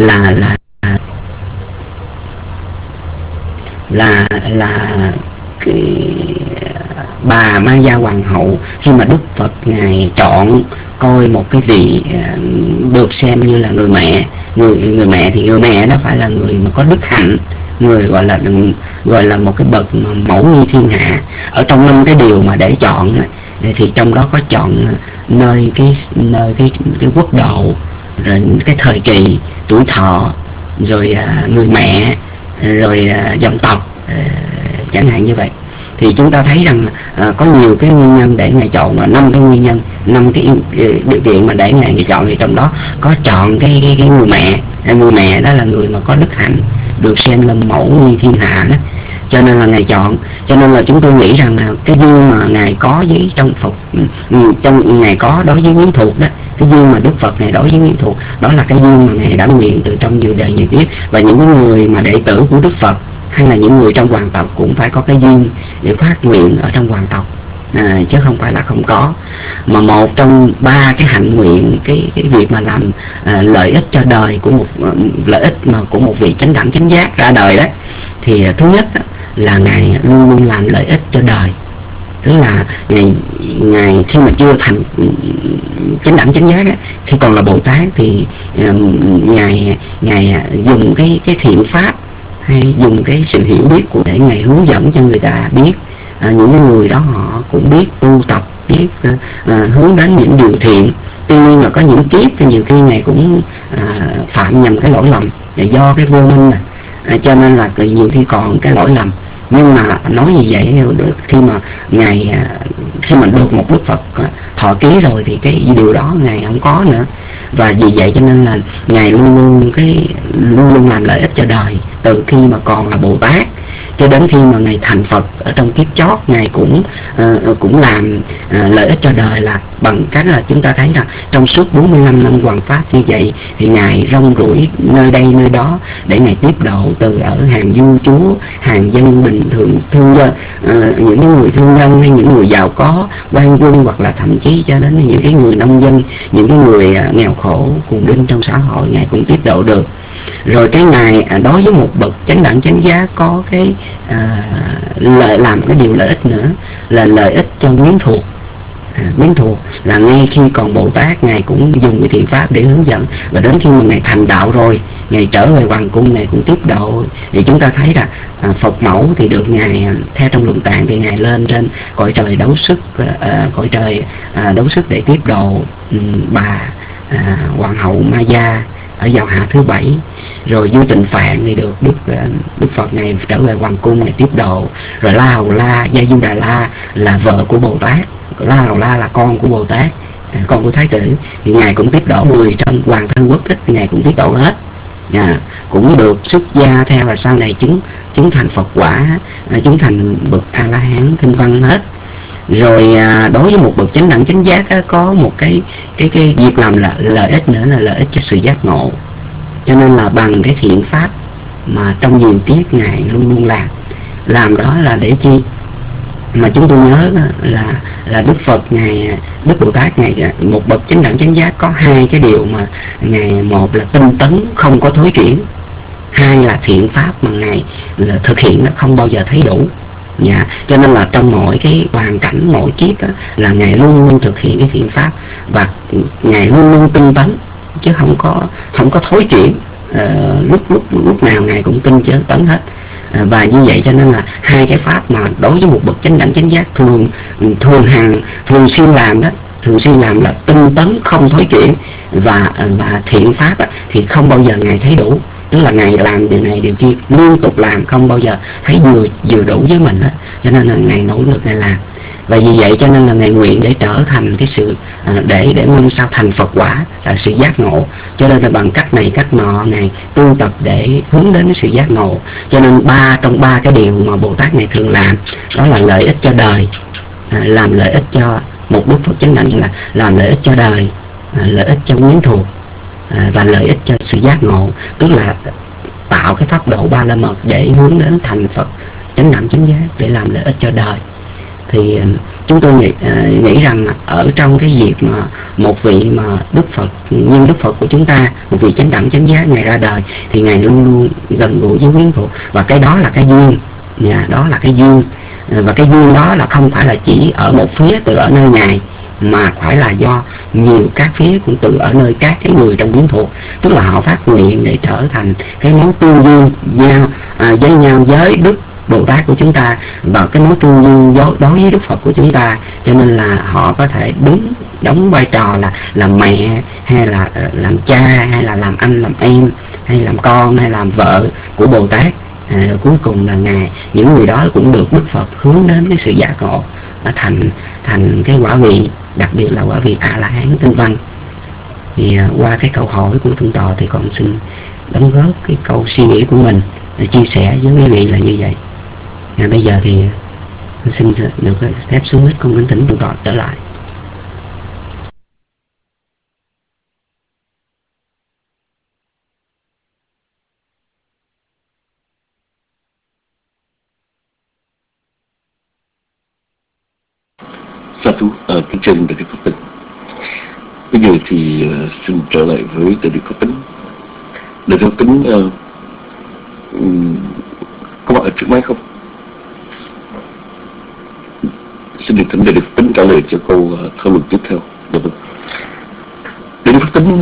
là cái bà Maya Hoàng hậu, khi mà Đức Phật Ngài chọn coi một cái vị được xem như là người mẹ, người mẹ thì người mẹ đó phải là người mà có đức hạnh, người gọi là một cái bậc mẫu nghi thiên hạ. Ở trong 5 cái điều mà để chọn thì trong đó có chọn nơi cái quốc độ, rồi cái thời kỳ, tuổi thọ, rồi người mẹ, rồi dòng tộc, chẳng hạn như vậy. Thì chúng ta thấy rằng có nhiều cái nguyên nhân để Ngài chọn, và 5 cái nguyên nhân, 5 cái điều kiện mà để Ngài chọn, thì trong đó có chọn cái người mẹ. Người mẹ đó là người mà có đức hạnh, được xem là mẫu nghi thiên hạ đó, cho nên là Ngài chọn. Cho nên là chúng tôi nghĩ rằng là cái duyên mà Ngài có với trong Phật, trong Ngài có đối với quyến thuộc đó, cái duyên mà Đức Phật Ngài đối với quyến thuộc, đó là cái duyên mà Ngài đã nguyện từ trong nhiều đời nhiều kiếp. Và những người mà đệ tử của Đức Phật hay là những người trong hoàng tộc cũng phải có cái duyên để phát nguyện ở trong hoàng tộc, chứ không phải là không có. Mà một trong 3 cái hạnh nguyện, cái việc mà làm lợi ích cho đời của lợi ích mà của một vị chánh đẳng chánh giác ra đời đó, thì thứ nhất đó, là Ngài luôn luôn làm lợi ích cho đời. Tức là Ngài khi mà chưa thành chánh đẳng chánh giác á, khi còn là Bồ Tát thì Ngài dùng cái thiện pháp hay dùng cái sự hiểu biết của để Ngài hướng dẫn cho người ta biết. Những người đó họ cũng biết tu tập, biết hướng đến những điều thiện. Tuy nhiên là có những kiếp thì nhiều khi Ngài cũng phạm nhầm cái lỗi lầm do cái vô minh này, cho nên là nhiều khi còn cái lỗi lầm. Nhưng mà nói như vậy, khi mà được một Đức Phật thọ ký rồi thì cái điều đó Ngài không có nữa. Và vì vậy cho nên là Ngài luôn luôn làm lợi ích cho đời, từ khi mà còn là Bồ Tát cho đến khi mà Ngài thành Phật ở trong kiếp chót. Ngài cũng làm lợi ích cho đời, là bằng cách là chúng ta thấy là trong suốt 45 năm hoằng pháp như vậy thì Ngài rong ruổi nơi đây nơi đó để Ngài tiếp độ từ ở hàng vua chúa, hàng dân bình thường, thương dân, những người thương nhân hay những người giàu có, quan quân, hoặc là thậm chí cho đến những cái người nông dân, những cái người nghèo khổ cùng đinh trong xã hội, Ngài cũng tiếp độ được. Rồi cái Ngài đối với một bậc chánh đẳng chánh giác có cái làm cái điều lợi ích nữa, là lợi ích cho quyến thuộc. Quyến thuộc là ngay khi còn Bồ Tát Ngài cũng dùng cái thiện pháp để hướng dẫn, và đến khi mà Ngài thành đạo rồi, Ngài trở về hoàng cung, Ngài cũng tiếp độ. Thì chúng ta thấy là Phật mẫu thì được Ngài theo trong luận tạng thì Ngài lên trên cõi trời đấu sức, đấu sức để tiếp độ bà hoàng hậu Maya ở vào hạ thứ 7. Rồi Vua Tịnh Phạn thì được Đức Phật Ngài trở về hoàng cung Ngài tiếp độ. Rồi La Hầu La, Gia Du Đà La là vợ của Bồ Tát, La Hầu La là con của Bồ Tát, con của Thái tử, thì Ngài cũng tiếp độ. Người trong hoàng thân quốc thích thì Ngài cũng tiếp độ hết, cũng được xuất gia theo, là sau này chứng thành Phật quả, chứng thành bậc A La Hán kinh văn hết. Rồi đối với một bậc chánh đẳng chánh giác có một cái việc làm là lợi ích nữa, là lợi ích cho sự giác ngộ. Cho nên là bằng cái thiện pháp mà trong nhiều kiếp Ngài luôn luôn làm đó là để chi? Mà chúng tôi nhớ là Đức Phật Đức Bồ Tát Ngài một bậc chánh đẳng chánh giác có 2 cái điều mà Ngài, một là tinh tấn không có thối chuyển, 2 là thiện pháp mà Ngài là thực hiện nó không bao giờ thấy đủ. Dạ, cho nên là trong mỗi cái hoàn cảnh, mỗi kiếp đó, là Ngài luôn luôn thực hiện cái thiện pháp, và Ngài luôn luôn tinh tấn, chứ không có thối chuyển. Lúc nào Ngài cũng tinh tấn hết. Và như vậy cho nên là hai cái pháp mà đối với một bậc chánh đẳng chánh giác thường xuyên làm đó, thường xuyên làm là tinh tấn không thối chuyển, và thiện pháp thì không bao giờ Ngài thấy đủ. Tức là Ngài làm điều này điều kia liên tục làm, không bao giờ thấy vừa đủ với mình hết, cho nên là Ngài nỗ lực Ngài làm. Và vì vậy cho nên là Ngài nguyện để trở thành cái sự để mong sao thành Phật quả, là sự giác ngộ. Cho nên là bằng cách này cách nọ Ngài tu tập để hướng đến cái sự giác ngộ. Cho nên trong ba cái điều mà Bồ Tát này thường làm, đó là lợi ích cho đời, làm lợi ích cho một Đức Phật chánh đẳng, là làm lợi ích cho đời, lợi ích cho quyến thuộc, và lợi ích cho sự giác ngộ. Tức là tạo cái pháp độ ba la mật để hướng đến thành Phật chánh đẳng chánh giác, để làm lợi ích cho đời. Thì chúng tôi nghĩ rằng ở trong cái việc mà một vị mà Đức Phật, nhưng Đức Phật của chúng ta, một vị chánh đẳng chánh giác, Ngài ra đời thì Ngài luôn luôn gần gũi với quyến thuộc, và cái đó là cái duyên, đó là cái duyên. Và cái duyên đó là không phải là chỉ ở một phía từ ở nơi Ngài, mà phải là do nhiều các phía cũng từ ở nơi các cái người trong quyến thuộc. Tức là họ phát nguyện để trở thành cái mối tương duyên với nhau với Đức Bồ Tát của chúng ta, và cái mối tương duyên đối với Đức Phật của chúng ta. Cho nên là họ có thể đóng vai trò là làm mẹ, hay là làm cha, hay là làm anh làm em, hay làm con, hay làm vợ của Bồ Tát. Cuối cùng là những người đó cũng được Đức Phật hướng đến cái sự giác ngộ, thành cái quả vị, đặc biệt là quả vị A La Hán tinh văn. Thì qua cái câu hỏi của thượng tọa thì con xin đóng góp cái câu suy nghĩ của mình để chia sẻ với quý vị là như vậy. Bây giờ thì xin được phép xuống mic, con kính thỉnh thượng tọa trở lại.
Sa thú kính trên Đại Đức Phật Tịnh. Bây giờ thì xin trở lại với Đại Đức Phật Tịnh. Đại Đức Phật Tịnh có bạn ở trước máy không? Xin được thỉnh Đại Đức Phật Tịnh trả lời cho câu thảo luận tiếp theo. Dạ vâng. Đại Đức Phật Tịnh,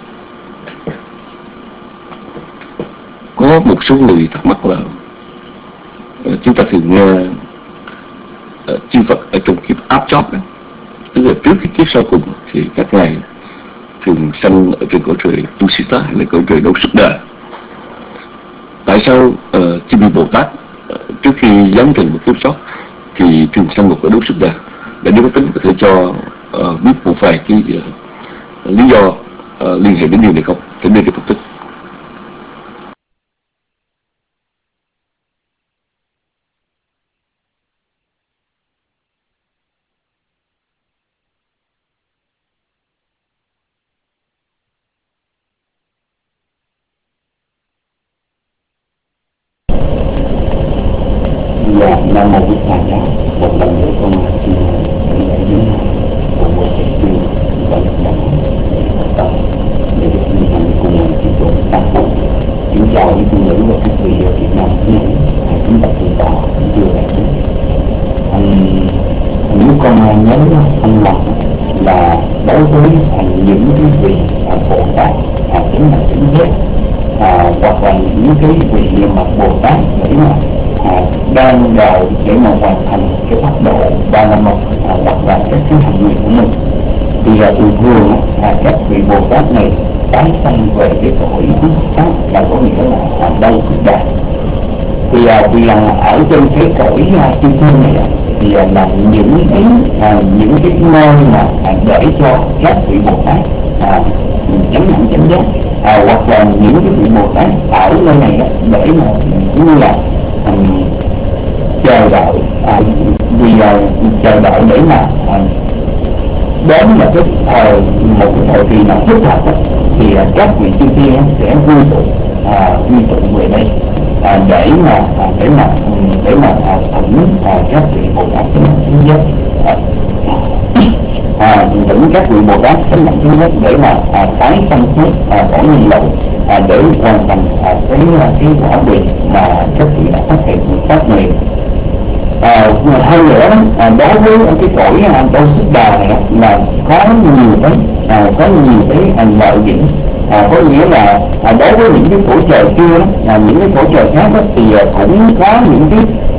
có một số người thắc mắc là chúng ta thường nghe chư Phật ở trong kiếp áp chót đó, tức là trước cái kiếp sau cùng thì các ngài thường sanh ở trên cõi trời Tusita hay là cõi trời Đâu Sức Đà. Tại sao chư vị Bồ Tát trước khi giáng trần một kiếp chót thì thường sanh một cõi Đâu Sức Đà? Để Đức Phật Tịnh có thể cho biết một vài cái lý do liên hệ đến điều này không? Thỉnh Đức Phật Tịnh.
Nam mô Bích Thầy Giá. Một lần nữa con xin gửi lại đến bộ bộ thầy chuyên và lực đẳng để học tập để được hình thành cùng chư tôn tăng phụ. Kính chào quý phụ nữ và quý vị ở Việt Nam này, kính bạch thượng tọa, kính thưa đại chúng. Nếu con nhớ không lầm là đối với những cái vị Bồ Tát chính là chính giác, hoặc là những cái vị mà Bồ Tát để mà đang đợi để mà hoàn thành cái pháp độ ba la mật, hoặc là các cái hành nguyện của mình, thì thường thường các vị Bồ Tát này tái sanh về cái cõi pháp là có nghĩa là Đâu Sức Đà. Thì vì là ở trên cái cõi chư thiên này thì là những cái nơi mà để cho các vị Bồ Tát chánh đẳng chánh giác, hoặc là những cái vị Bồ Tát ở nơi này để mà cũng như là chờ đợi, chờ đợi để mà đến là một cái thời kỳ nào thích hợp thì các vị chư thiên sẽ quy tụ về đây để mà thỉnh các vị Bồ Tát chánh giác, thỉnh các vị Bồ Tát chánh đẳng chánh giác để mà tái sanh xuất cõi nhân loại, để hoàn thành cái quả vị mà các vị đã phát hiện phát nguyện. hơn nữa đối với cái cõi Đâu Sức Đà này là có nhiều cái lợi điểm. Có nghĩa là đối với những cái cõi trời kia, những cái cõi trời khác thì cũng có những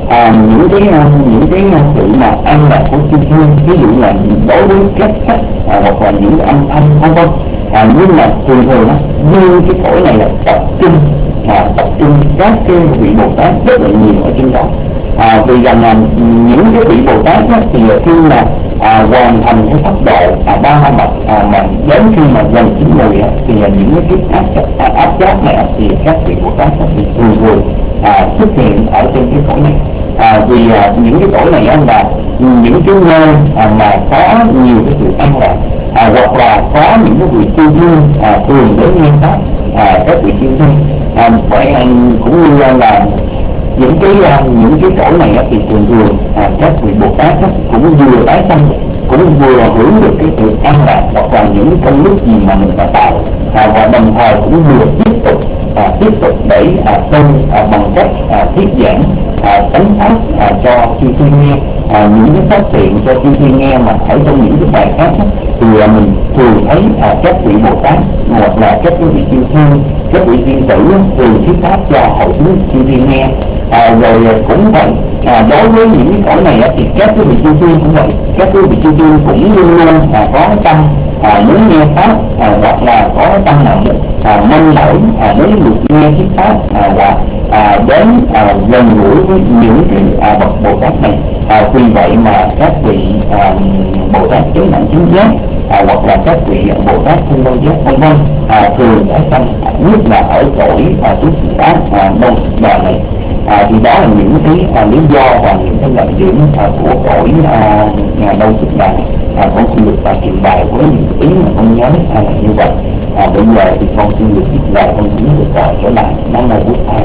cái sự mà an lạc của chư thiên, ví dụ là đối với các sắc hoặc là những cái âm thanh vân vân. Nhưng mà thường như cái cõi này là tập trung các cái vị Bồ Tát rất là nhiều ở trên đó. Vì rằng những cái vị Bồ Tát thì khi mà hoàn thành cái pháp độ ba la mật mà đến khi mà gần chín mùi thì những cái áp giác này thì các vị Bồ Tát thì thường xuất hiện ở trên cái cõi này. Vì những cái cõi này là những cái nơi mà có nhiều cái sự an lạc, hoặc là có những cái vị chư thiên thường đến nghe pháp, các vị chư thiên cũng như là những cái cõi này thì thường các vị Bồ Tát cũng vừa tái sanh, cũng vừa hưởng được cái sự an lạc hoặc là những công đức gì mà mình đã tạo, và đồng thời cũng vừa tiếp tục để tu bằng cách thuyết giảng tánh pháp cho chư thiên nghe, những cái phát hiện cho chư thiên nghe. Mà ở trong những cái bài khác thì mình thường thấy các vị Bồ Tát hoặc là các vị chư thiên, các vị tiên tử thường thuyết pháp cho hội chúng chư thiên nghe. Rồi cũng vậy, đối với những cái cõi này thì các vị chư thiên cũng vậy, các vị chư thiên cũng luôn luôn có tâm muốn nghe pháp, hoặc là có tâm mong mỏi muốn được nghe thuyết pháp, và đến gần gũi với những cái bậc Bồ Tát này. Vì vậy mà các vị Bồ Tát chứng đẳng chứng giác, hoặc là các vị Bồ Tát Thiên Đô Giác vân vân thường tái sanh, nhất là ở cõi Túc Đá Đâu Sức Đà này. Thì đó là những cái lý do và những cái lợi điểm của cõi Đâu Sức Đà này. Con xin được trình bày với những ý mà con nhớ là như vậy. Bây giờ thì con xin được tiếp lời, con xin được trở lại. Nam Mô Bụt Thầy.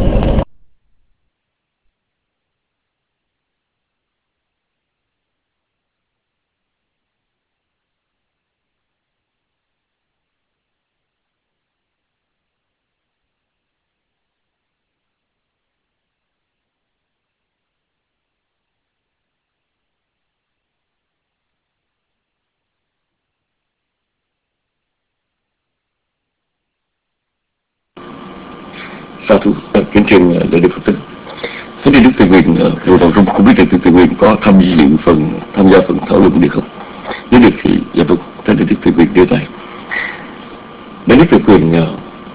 Sa thú kính trên đại đức Phật tử. Thế thì Đức Từ Nguyện vừa vào trong không biết là Đức Từ Nguyện có tham gia phần thảo luận được không? Nếu được thì dạ vâng, thế thì Đức Từ Nguyện đưa tay. Đại đức Từ Nguyện,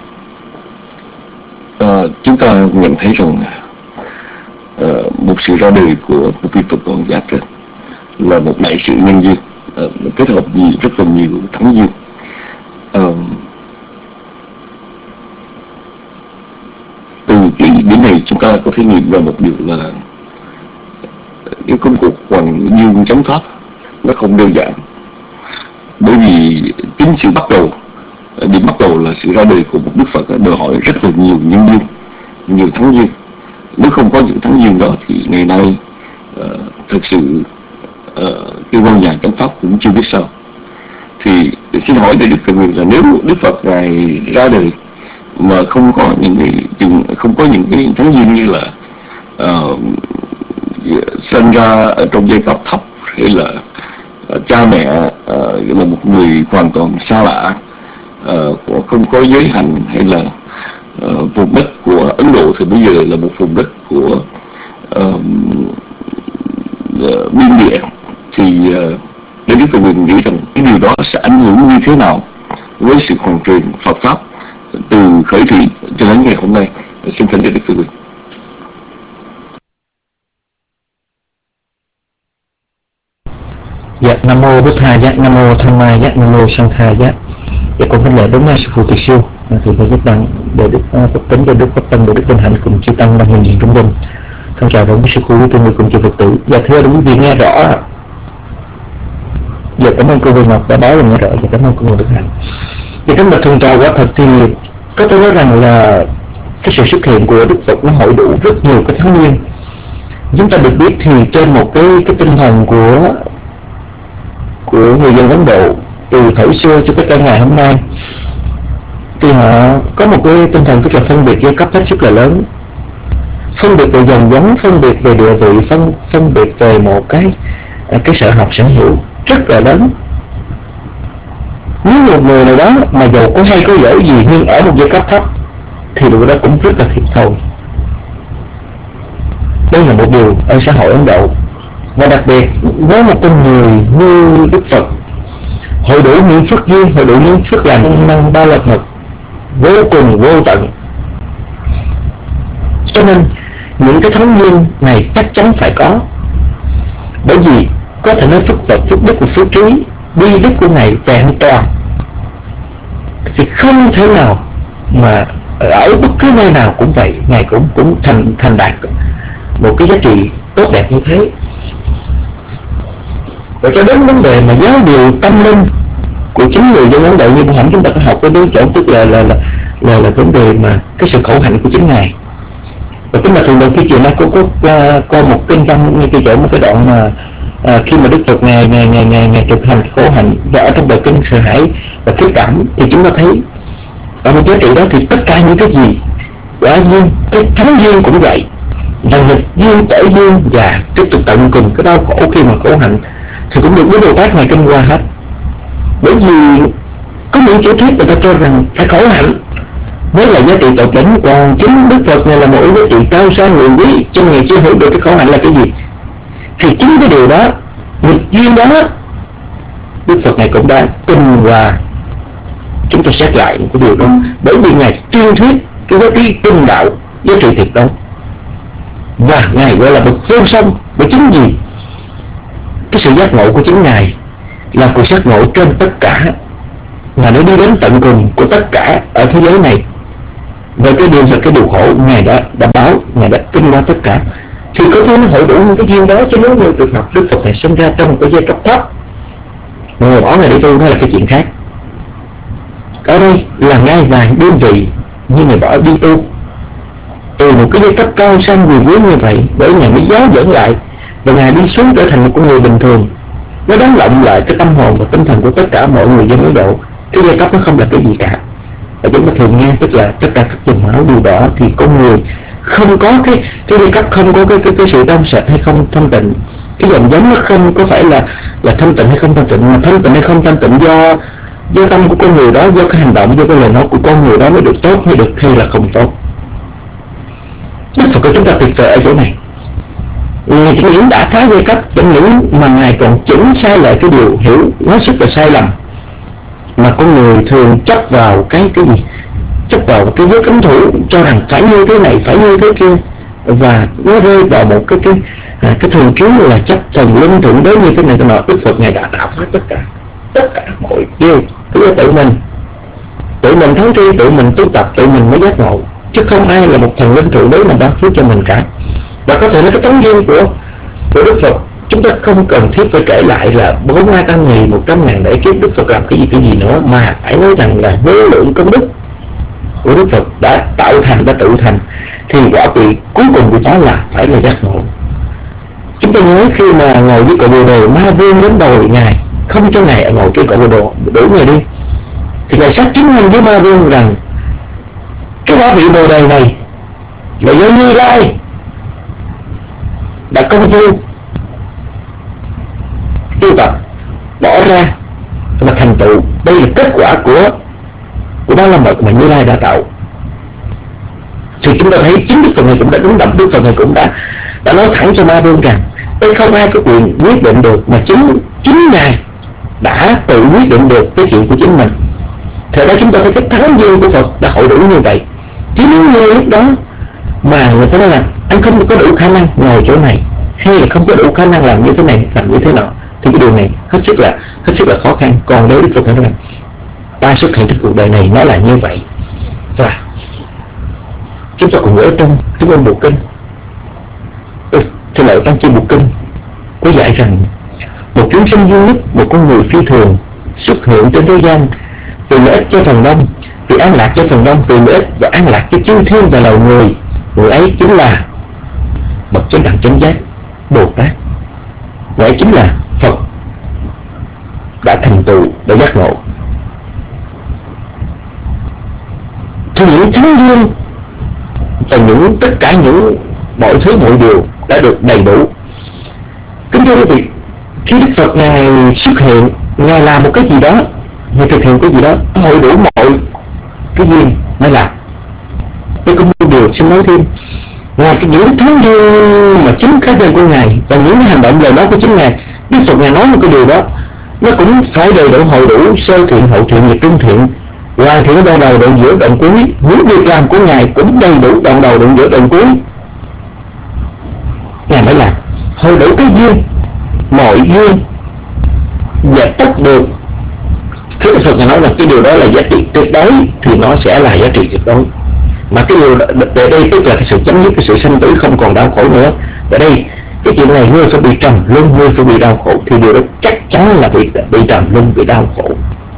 chúng ta nhận thấy rằng một sự ra đời của một vị Phật Toàn Giác là một đại sự nhân duyên, kết hợp rất là nhiều thắng duyên. Từ cái điểm này chúng ta có thể nghiệm ra một điều là cái công cuộc Hoàng Dương chống Pháp nó không đơn giản, bởi vì chính sự bắt đầu, điểm bắt đầu là sự ra đời của một Đức Phật đòi hỏi rất là nhiều nhân duyên, nhiều thắng duyên. Nếu không có những thắng duyên đó thì ngày nay thực sự cái quan nhà chống Pháp cũng chưa biết sao. Thì xin hỏi để Đức Từ Nguyện là nếu Đức Phật Ngài ra đời mà không có những cái thắng duyên như là sinh ra ở trong giai cấp thấp, hay là cha mẹ là một người hoàn toàn xa lạ, không có giới hạnh, hay là vùng đất của Ấn Độ thì bây giờ là một vùng đất của biên địa, thì để Đức Từ Nguyện nghĩ rằng cái điều đó sẽ ảnh hưởng như thế nào với sự hoàn truyền Phật pháp từ khởi thị cho đến ngày hôm nay. Xin thỉnh Đức Từ Nguyện.
Dạ, Nam Mô Bụt Thầy, dạ, Nam Mô Tham Ma, dạ, Nam Mô Sang Thà, dạ. Dạ, con kính lễ đúng sư phụ Tuyệt Siêu, thì phải giúp đặng để Đức Phật tính, để Đức Phật Tâm, để Đức Vinh Hạnh cùng chư tăng đang hiện diện trong đình. Thân chào đồng với sư phụ quý tư người cùng chư Phật tử. Dạ, thưa quý vị nghe rõ. Dạ, cảm ơn cô Hương Ngọc đã báo là nghe rõ. Dạ, cảm ơn cô Hương Đức Hạnh. Dạ, trong bậc thường trò quả thật thì có thể nói rằng là cái sự xuất hiện của Đức Phật nó hội đủ rất nhiều cái thắng duyên. Chúng ta được biết thì trên một cái tinh thần của người dân Ấn Độ từ thời xưa cho tới cả ngày hôm nay, thì họ có một cái tinh thần tức là phân biệt giai cấp hết sức là lớn. phân biệt về dòng giống, phân biệt về địa vị, phân biệt về một cái sở học sở hữu rất là lớn. Nếu một người nào đó mà dầu có hay có dở gì nhưng ở một giai cấp thấp thì điều đó cũng rất là thiệt thòi. Đây là một điều ở xã hội Ấn Độ, và đặc biệt với một con người như Đức Phật, hội đủ những phước duyên, hội đủ những phước lành năng ba la mật vô cùng vô tận, cho nên những cái thánh duyên này chắc chắn phải có. Bởi vì có thể nói phước Phật, phước đức và phước trí, bi đức của Ngài vẹn toàn, thì không thể nào mà ở bất cứ nơi nào cũng vậy, Ngài cũng thành đạt một cái giá trị tốt đẹp như thế. Và cho đến vấn đề mà giáo điều tâm linh của chính người dân Ấn Độ như hẳn chúng ta có học cái đối chỗ, tức là vấn đề mà cái sự khổ hạnh của chính Ngài. Và cái mà thường đầu khi chiều nay cô có một kinh văn ngay cái chỗ một cái đoạn mà khi mà Đức Phật ngài thực hành khổ hạnh, và ở trong bài kinh sợ hãi và khiếp cảm, thì chúng ta thấy ở một giá trị đó thì tất cả những cái gì quả nhiên cái thánh duyên cũng vậy, là nghịch duyên, tệ duyên và tiếp tục tận cùng cái đau khổ khi mà khổ hạnh thì cũng được Đức Bồ Tát ngài kinh qua hết. Bởi vì có những chủ thuyết người ta cho rằng phải khổ hạnh mới là giá trị tột đỉnh, còn chính Đức Phật này là một giá trị cao sang người quý, cho người chưa hiểu được cái khổ hạnh là cái gì. Thì chính cái điều đó, nghịch duyên đó, Đức Phật này cũng đã kinh qua chúng ta xét lại cái điều đó. Bởi vì ngài tuyên thuyết cái giá trị tinh đạo, giá trị tuyệt đối, và ngài gọi là bậc vô song. Bởi chính gì cái sự giác ngộ của chính ngài là cuộc giác ngộ trên tất cả, mà để đi đến tận cùng của tất cả ở thế giới này. Về cái điều là cái điều khổ ngài đã báo, ngài đã kinh qua tất cả, thì có thể nó hội đủ những cái duyên đó. Chứ nếu như trường hợp Đức Phật này sinh ra trong một cái giai cấp thấp mà người bỏ này đi tu, đó là cái chuyện khác. Ở đây là ngai vàng đơn vị nhưng người bỏ đi tu từ một cái giai cấp cao sang quyền quý như vậy, bởi ngài mới giáo dẫn lại và ngài đi xuống trở thành một con người bình thường. Nó đánh động lại cái tâm hồn và tinh thần của tất cả mọi người dân Ấn Độ. Cái giai cấp nó không là cái gì cả. Và chúng ta thường nghe tức là tất cả các dòng máu điều đỏ thì con người không có cái giai cấp, không có cái sự trong sạch hay không thanh tịnh. Cái dòng giống nó không có phải là thanh tịnh hay không thanh tịnh, mà thanh tịnh hay không thanh tịnh do tâm của con người đó, do cái hành động, do cái lời nói của con người đó mới được tốt hay được hay là không tốt. Đức Phật của chúng ta tuyệt vời ở chỗ này. Ngài chỉ những đã phá giai cấp, chẳng những mà ngài còn chỉnh sai lại cái điều hiểu nó rất là sai lầm mà con người thường chấp vào cái gì, chấp vào cái giới cấm thủ, cho rằng phải như thế này, phải như thế kia, và nó rơi vào một cái thường kiến là chấp thần linh thượng đế như thế này. Nọ Đức Phật ngài đã tạo phá tất cả mọi điều. Cứ tự mình thắng tri, tự mình tu tập, tự mình mới giác ngộ, chứ không ai là một thần linh thượng đế mà ban phước cho mình cả. Và có thể nói cái tấm duyên của Đức Phật chúng ta không cần thiết phải kể lại là 400.000, 100.000 để kiếp Đức Phật làm cái gì nữa, mà phải nói rằng là vô lượng công đức của Đức Phật đã tạo thành, đã tự thành, thì quả vị cuối cùng của nó là phải là giác ngộ. Chúng ta nhớ khi mà ngồi với cội Bồ Đề, Ma Vương đến đòi ngài không cho ngài ngồi trên cội Bồ Đề, đuổi ngài đi, thì ngài xác chứng minh với Ma Vương rằng cái quả vị Bồ Đề này là do Như Lai đã công phu tu tập bỏ ra và thành tựu. Đây là kết quả của ba la mật mà Như Lai đã tạo. Thì chúng ta thấy chính Đức Phật này cũng đã đúng đậm, Đức Phật này cũng đã nói thẳng cho Ma Vương rằng đây không ai có quyền quyết định được, mà chính ngài đã tự quyết định được cái chuyện của chính mình. Thế đó chúng ta thấy cái thắng duyên của Phật đã hội đủ như vậy. Chứ nếu như lúc đó mà người ta nói là anh không có đủ khả năng ngồi chỗ này, hay là không có đủ khả năng làm như thế này, làm như thế nọ, thì cái điều này hết sức là khó khăn. Còn nếu Đức Phật nói rằng ta xuất hiện trong cuộc đời này nó là như vậy, và chúng ta cùng ở trong Trung Ương Bộ Kinh, thì lại Tăng Chi Bộ Kinh có dạy rằng một chúng sinh duy nhất, một con người phi thường xuất hiện trên thế gian vì lợi ích cho phần đông, vì an lạc cho phần đông, vì lợi ích và an lạc cho chư thiên và loài người. Người ấy chính là bậc chánh đẳng chánh giác Bồ Tát, người ấy chính là Phật đã thành tựu, đã giác ngộ. Thì những thánh duyên và tất cả những mọi thứ mọi điều đã được đầy đủ. Kính thưa quý vị, khi Đức Phật Ngài xuất hiện, Ngài làm một cái gì đó, Ngài thực hiện cái gì đó, hội đủ mọi cái duyên mới làm. Tôi có một điều xin nói thêm, ngoài những thứ duyên mà chính cá nhân của Ngài và những hành động lời nói của chính Ngài, Đức Phật Ngài nói một cái điều đó, nó cũng phải đầy đủ hội đủ sơ thiện, hậu thiện và trung thiện, hoàn thiện đoạn đầu đoạn giữa đoạn cuối. Những việc làm của Ngài cũng đầy đủ đoạn đầu đoạn giữa đoạn cuối, Ngài mới làm. Hội đủ cái duyên, mọi duyên và tất được. Khi Đức Phật Ngài nói là cái điều đó là giá trị tuyệt đối thì nó sẽ là giá trị tuyệt đối. Mà cái điều ở đây tức là cái sự chấm dứt cái sự sanh tử, không còn đau khổ nữa. Ở đây cái chuyện này ngươi phải bị trầm luân, ngươi phải bị đau khổ, thì điều đó chắc chắn là bị trầm luân, bị đau khổ.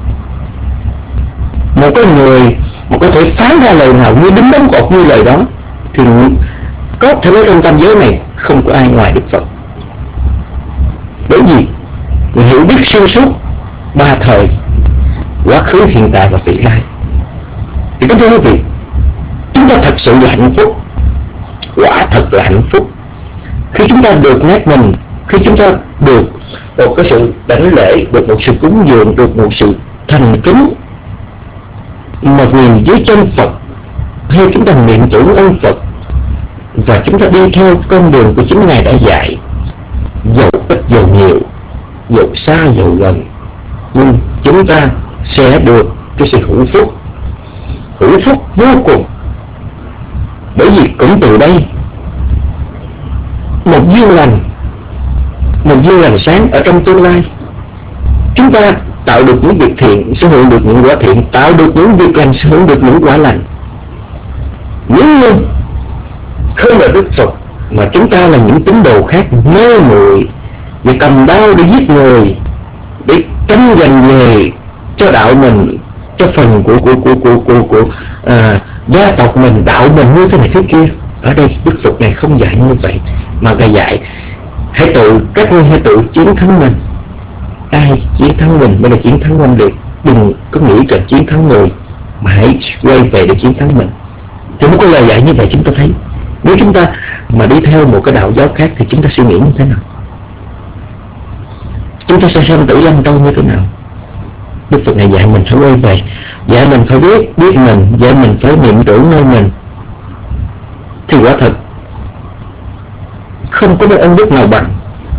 Một cái người mà có thể phán ra lời nào như đứng đóng cột như lời đó thì có thể nói trong tam giới này không có ai ngoài Đức Phật. Bởi vì người hiểu biết xuyên suốt ba thời, quá khứ, hiện tại và vị lai. Thì có thưa quý vị, chúng ta thật sự là hạnh phúc, quả thật là hạnh phúc khi chúng ta được nét mình, khi chúng ta được một cái sự đảnh lễ, được một sự cúng dường, được một sự thành kính, một niềm dưới chân Phật, hay chúng ta niệm tưởng ơn Phật, và chúng ta đi theo con đường của chính Ngài đã dạy, dầu ít dầu nhiều, dầu xa dầu gần, nhưng chúng ta sẽ được cái sự hữu phúc vô cùng. Bởi vì cũng từ đây một duyên lành sáng ở trong tương lai, chúng ta tạo được những việc thiện sẽ hưởng được những quả thiện, tạo được những việc lành sẽ hưởng được những quả lành. Nếu như không là Đức Phật mà chúng ta là những tín đồ khác mê muội và cầm đao để giết người, để tranh giành về cho đạo mình, cho phần của gia tộc mình, đạo mình như thế này thế kia. Ở đây Đức Phật này không dạy như vậy, mà Ngài dạy các ngươi hãy tự chiến thắng mình. Ai chiến thắng mình mới là chiến thắng oanh liệt. Đừng có nghĩ là chiến thắng người, mà hãy quay về để chiến thắng mình. Thì một cái lời dạy như vậy chúng ta thấy, nếu chúng ta mà đi theo một cái đạo giáo khác thì chúng ta suy nghĩ như thế nào? Chúng ta sẽ sanh tử lâm đâu như thế nào? Đức Phật này dạy mình phải quay về, dạy mình phải biết mình, dạy mình phải niệm tưởng nơi mình. Thì quả thật không có một ân đức nào bằng,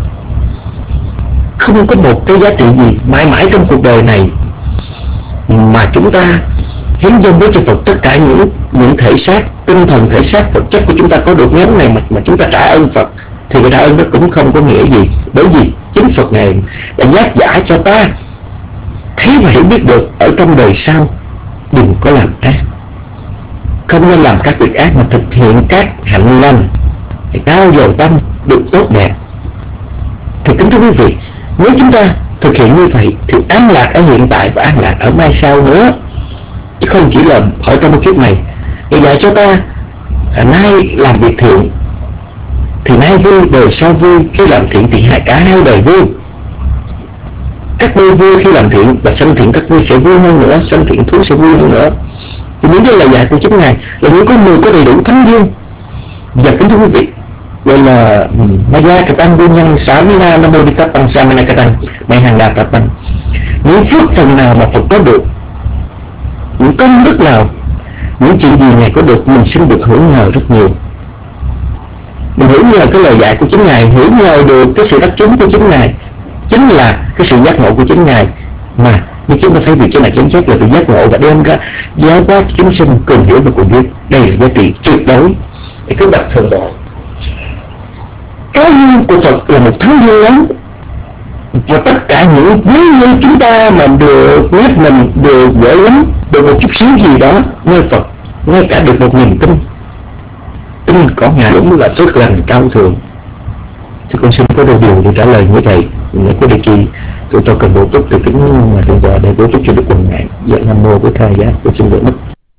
không có một cái giá trị gì mãi mãi trong cuộc đời này mà chúng ta hiến dâng với cho Phật tất cả những thể xác, tinh thần thể xác vật chất của chúng ta có được ngắn này mà chúng ta trả ơn Phật, thì cái trả ơn đó cũng không có nghĩa gì. Bởi vì chính Phật này đã giác giải cho ta thấy và hiểu biết được ở trong đời sau đừng có làm ác, không nên làm các việc ác, mà thực hiện các hạnh lành thì cao dầu tâm được tốt đẹp. Thì kính thưa quý vị, nếu chúng ta thực hiện như vậy thì an lạc ở hiện tại và an lạc ở mai sau nữa, chứ không chỉ là ở trong một kiếp này. Ngài dạy cho ta nay làm việc thiện thì nay vui, đời sau vui. Khi làm thiện thì cả hai đời vui. Các ngươi vui khi làm thiện, và sanh thiện các ngươi sẽ vui hơn nữa, sanh thiện thú sẽ vui hơn nữa. Thì những cái lời dạy của chính Ngài là những con người có đầy đủ thánh duyên. Và kính thưa quý vị, gọi là Maya Katang Nguyên Nhân Savina Namo Dikapang Samana Katang May Hàng Đà Katang. Những phước phần nào mà Phật có được, những công đức nào, những chuyện gì Ngài có được, mình xin được hưởng nhờ rất nhiều. Mình hưởng nhờ cái lời dạy của chính Ngài, hưởng nhờ được cái sự đắc chứng của chính Ngài, chính là cái sự giác ngộ của chính Ngài. Mà như chúng ta thấy việc trên này chính xác là sự giác ngộ và đem ra giáo hóa chúng sinh cùng hiểu và cùng biết. Đây là giá trị tuyệt đối để các bậc thượng độ. Cái duyên của Phật là một thánh duyên lớn, và tất cả những duyên như chúng ta mà được nhắc mình, được gửi lắm, được một chút xíu gì đó nơi Phật, ngay cả được một niềm tin có Ngài đúng là phước lành cao thượng. Thì con xin có đôi điều để trả lời như vậy. Nếu có địa kỳ tụi tôi cần bổ túc thì kính mà thượng tọa để bổ túc cho Đức Quần Ngạn. Dạ Nam Mô với Thầy Giá. Tôi xin lỗi mất.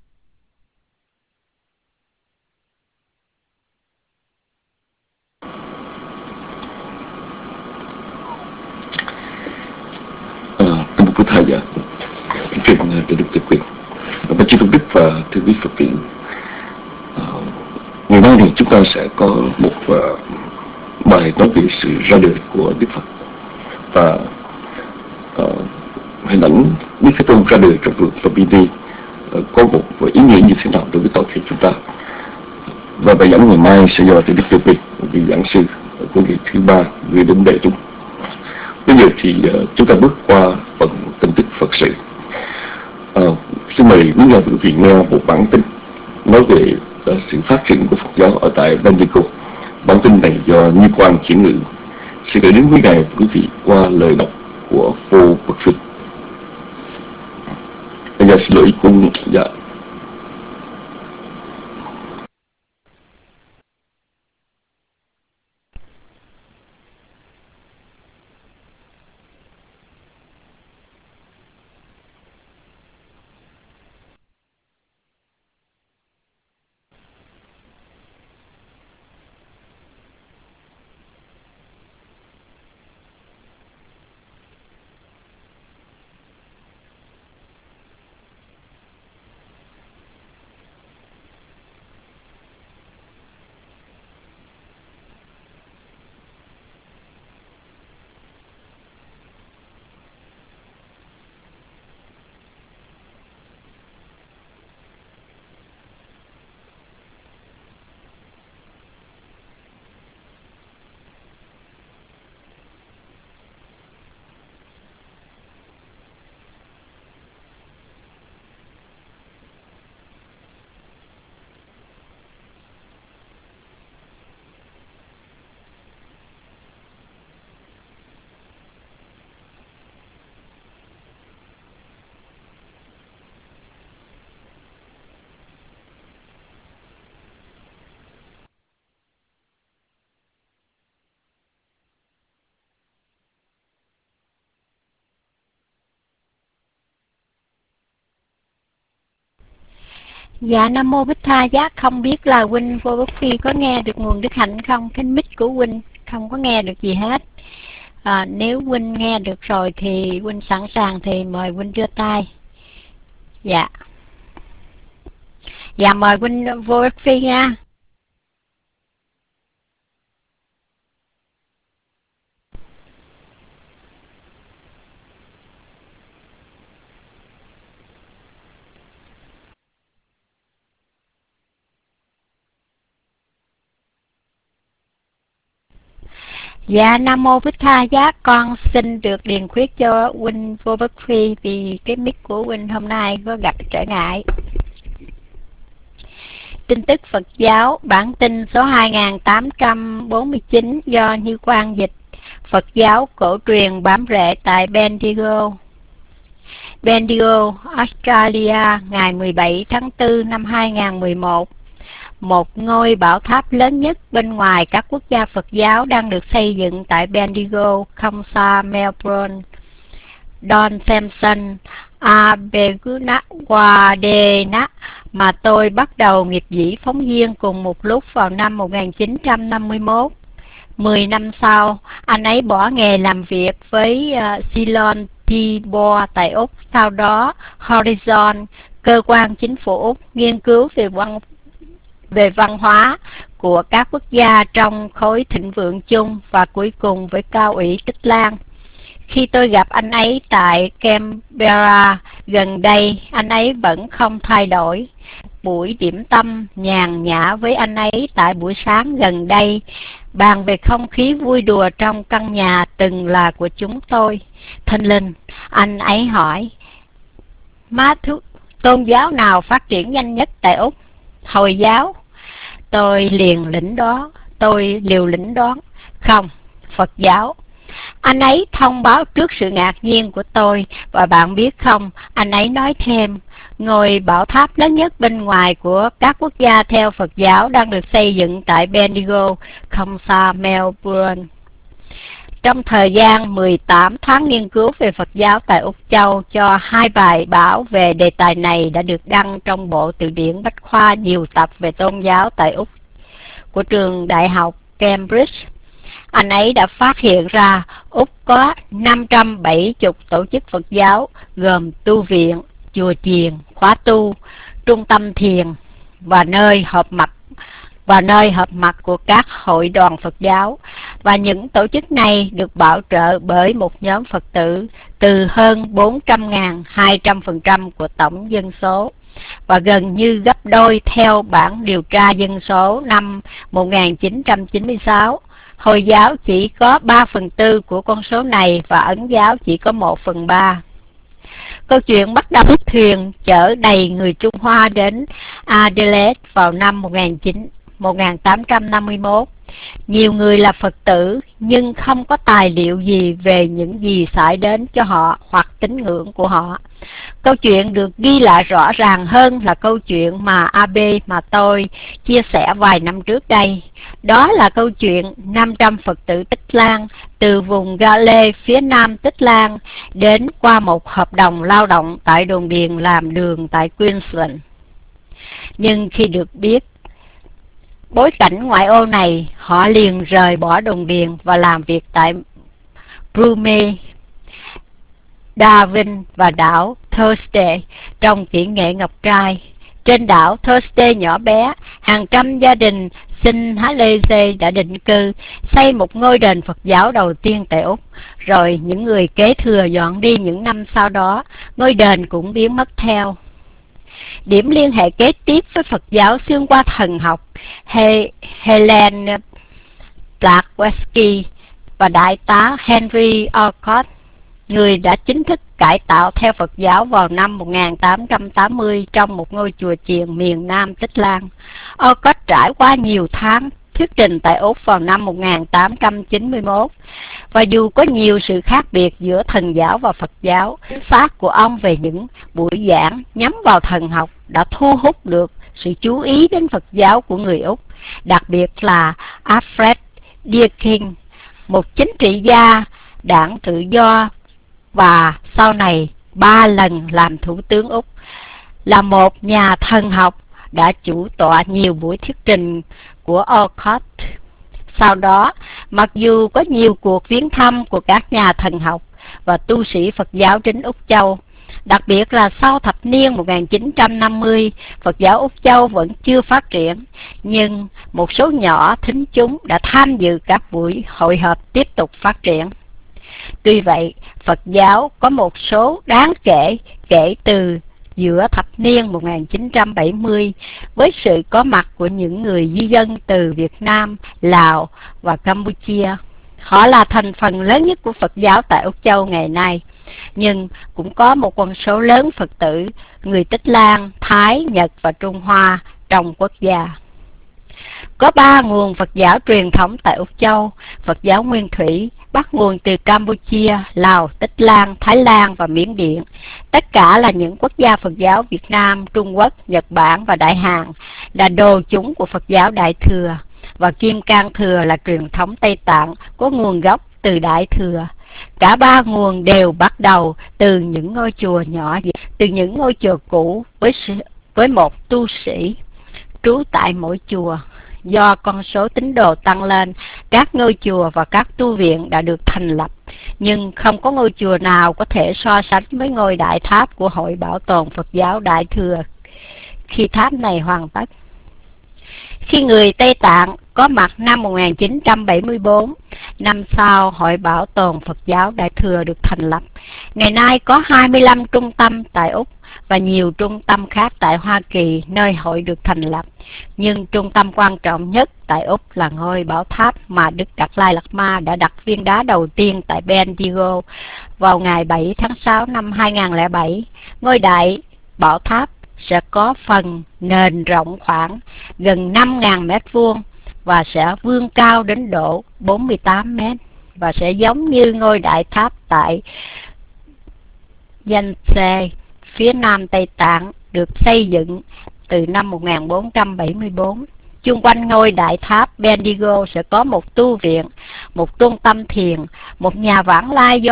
Cảm ơn Thầy Giá. Kính trình từ Đức Tự Quyền. Bạch Chư Tôn Đức và Thưa Quý Phật tử, ngày nay nay thì chúng ta sẽ có một bài nói về sự ra đời của Đức Phật và hình ảnh Đức Thế Tôn ra đời trong vườn Lumpini có một ý nghĩa như thế nào đối với toàn thể chúng ta. Và bài giảng ngày mai sẽ do thầy Đức Tư Phi, vị giảng sư của ngày thứ ba gửi đến đại chúng. Bây giờ thì chúng ta bước qua phần tin tức Phật sự. Xin mời quý nhà quý vị nghe một bản tin nói về sự phát triển của Phật giáo ở tại Bendigo. Bản tin này do Như Quang chuyển ngữ, sẽ gửi đến quý ngài quý vị qua lời đọc của Vô Bậc Phi. Bây giờ xin lỗi cùng dạ.
Dạ Nam Mô Bích Tha Giác, không biết là huynh Vô Bậc Phi có nghe được nguồn đức hạnh không? Cái mic của huynh không có nghe được gì hết. Nếu huynh nghe được rồi thì huynh sẵn sàng thì mời huynh đưa tay. Dạ. Dạ mời huynh Vô Bậc Phi nha. Dạ Nam Mô Bích Tha Giác, con xin được điền khuyết cho huynh Vô Bậc Phi vì cái mic của huynh hôm nay có gặp trở ngại. Tin tức Phật giáo, bản tin số 2849 do Như Quang dịch. Phật giáo cổ truyền bám rễ tại Bendigo, Australia, ngày 17 tháng 4 năm 2011. Một ngôi bảo tháp lớn nhất bên ngoài các quốc gia Phật giáo đang được xây dựng tại Bendigo, không xa Melbourne. Don Sampson Abegunawardena, mà tôi bắt đầu nghiệp dĩ phóng viên cùng một lúc vào năm 1951. 10 năm sau, anh ấy bỏ nghề làm việc với Ceylon Tea Board tại Úc, sau đó Horizon, cơ quan chính phủ Úc, nghiên cứu về văn hóa của các quốc gia trong khối thịnh vượng chung, và cuối cùng với Cao ủy Tích Lan. Khi tôi gặp anh ấy tại Canberra gần đây, anh ấy vẫn không thay đổi. Buổi điểm tâm nhàn nhã với anh ấy tại buổi sáng gần đây, bàn về không khí vui đùa trong căn nhà từng là của chúng tôi. Thanh linh, anh ấy hỏi, tôn giáo nào phát triển nhanh nhất tại Úc? Hồi giáo. Tôi liều lĩnh đoán, không, Phật giáo. Anh ấy thông báo trước sự ngạc nhiên của tôi, và bạn biết không, anh ấy nói thêm, ngôi bảo tháp lớn nhất bên ngoài của các quốc gia theo Phật giáo đang được xây dựng tại Bendigo, không xa Melbourne. Trong thời gian 18 tháng nghiên cứu về Phật giáo tại Úc Châu, cho 2 bài báo về đề tài này đã được đăng trong bộ từ điển bách khoa nhiều tập về tôn giáo tại Úc của trường đại học Cambridge. Anh ấy đã phát hiện ra Úc có 570 tổ chức Phật giáo, gồm tu viện, chùa chiền, khóa tu, trung tâm thiền và nơi họp mặt và nơi họp mặt của các hội đoàn Phật giáo, và những tổ chức này được bảo trợ bởi một nhóm Phật tử từ hơn 400.000, 200% của tổng dân số, và gần như gấp đôi theo bản điều tra dân số năm 1996. Hồi giáo chỉ có 3/4 của con số này và Ấn giáo chỉ có 1/3. Câu chuyện bắt đầu chiếc thuyền chở đầy người Trung Hoa đến Adelaide vào năm 1851. Nhiều người là Phật tử nhưng không có tài liệu gì về những gì xảy đến cho họ hoặc tín ngưỡng của họ. Câu chuyện được ghi lại rõ ràng hơn là câu chuyện mà AB mà tôi chia sẻ vài năm trước đây. Đó là câu chuyện 500 Phật tử Tích Lan từ vùng Gale phía nam Tích Lan đến qua một hợp đồng lao động tại đồn điền làm đường tại Queensland. Nhưng khi được biết bối cảnh ngoại ô này, họ liền rời bỏ đồn điền và làm việc tại Brume, Darwin và đảo Thursday trong kỹ nghệ ngọc trai. Trên đảo Thursday nhỏ bé, hàng trăm gia đình sinh Halese đã định cư, xây một ngôi đền Phật giáo đầu tiên tại Úc. Rồi những người kế thừa dọn đi những năm sau đó, ngôi đền cũng biến mất theo. Điểm liên hệ kế tiếp với Phật giáo xuyên qua thần học, Helen Blavatsky và đại tá Henry Olcott, người đã chính thức cải tạo theo Phật giáo vào năm 1880 trong một ngôi chùa chiền miền Nam Tích Lan. Olcott trải qua nhiều tháng thuyết trình tại Úc vào năm 1891, và dù có nhiều sự khác biệt giữa thần giáo và Phật giáo, phát của ông về những buổi giảng nhắm vào thần học đã thu hút được sự chú ý đến Phật giáo của người Úc, đặc biệt là Alfred Deakin, một chính trị gia đảng tự do và sau này 3 lần làm thủ tướng Úc, là một nhà thần học đã chủ tọa nhiều buổi thuyết trình của Olcott. Sau đó, mặc dù có nhiều cuộc viếng thăm của các nhà thần học và tu sĩ Phật giáo đến Úc Châu, đặc biệt là sau thập niên 1950, Phật giáo Úc Châu vẫn chưa phát triển, nhưng một số nhỏ thính chúng đã tham dự các buổi hội họp tiếp tục phát triển. Tuy vậy, Phật giáo có một số đáng kể kể từ giữa thập niên 1970 với sự có mặt của những người di dân từ Việt Nam, Lào và Campuchia. Họ là thành phần lớn nhất của Phật giáo tại Úc Châu ngày nay, nhưng cũng có một con số lớn Phật tử người Tích Lan, Thái, Nhật và Trung Hoa trong quốc gia. Có 3 nguồn Phật giáo truyền thống tại Úc Châu. Phật giáo Nguyên Thủy bắt nguồn từ Campuchia, Lào, Tích Lan, Thái Lan và Miến Điện. Tất cả là những quốc gia Phật giáo Việt Nam, Trung Quốc, Nhật Bản và Đại Hàn, là đồ chúng của Phật giáo Đại Thừa. Và Kim Cang Thừa là truyền thống Tây Tạng có nguồn gốc từ Đại Thừa. Cả 3 nguồn đều bắt đầu từ những ngôi chùa nhỏ, từ những ngôi chùa cũ với một tu sĩ trú tại mỗi chùa. Do con số tín đồ tăng lên, các ngôi chùa và các tu viện đã được thành lập, nhưng không có ngôi chùa nào có thể so sánh với ngôi đại tháp của Hội Bảo tồn Phật giáo Đại Thừa khi tháp này hoàn tất. Khi người Tây Tạng có mặt năm 1974, năm sau Hội Bảo tồn Phật giáo Đại Thừa được thành lập. Ngày nay có 25 trung tâm tại Úc và nhiều trung tâm khác tại Hoa Kỳ nơi hội được thành lập. Nhưng trung tâm quan trọng nhất tại Úc là ngôi bảo tháp mà Đức Đạt Lai Lạt Ma đã đặt viên đá đầu tiên tại Bendigo vào ngày 7 tháng 6 năm 2007. Ngôi đại bảo tháp sẽ có phần nền rộng khoảng gần 5.000 mét vuông và sẽ vươn cao đến độ 48 mét và sẽ giống như ngôi đại tháp tại Yangtze, phía nam Tây Tạng, được xây dựng từ năm 1474. Chung quanh ngôi đại tháp Bendigo sẽ có một tu viện, một trung tâm thiền, một nhà vãng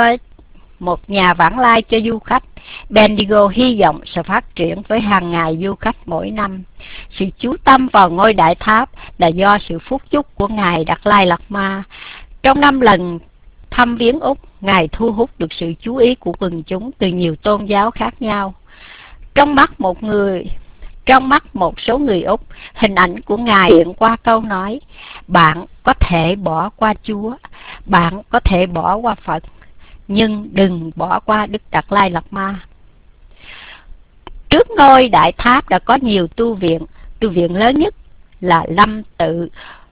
lai cho du khách. Bendigo hy vọng sẽ phát triển với hàng ngàn du khách mỗi năm. Sự chú tâm vào ngôi đại tháp là do sự phúc chúc của Ngài Đạt Lai Lạt Ma. Trong 5 lần thăm viếng Úc, Ngài thu hút được sự chú ý của quần chúng từ nhiều tôn giáo khác nhau. Trong mắt Trong mắt một số người Úc, hình ảnh của Ngài hiện qua câu nói: bạn có thể bỏ qua Chúa, bạn có thể bỏ qua Phật, nhưng đừng bỏ qua Đức Đạt Lai Lạt Ma. Trước ngôi Đại Tháp đã có nhiều tu viện lớn nhất là Lâm Tự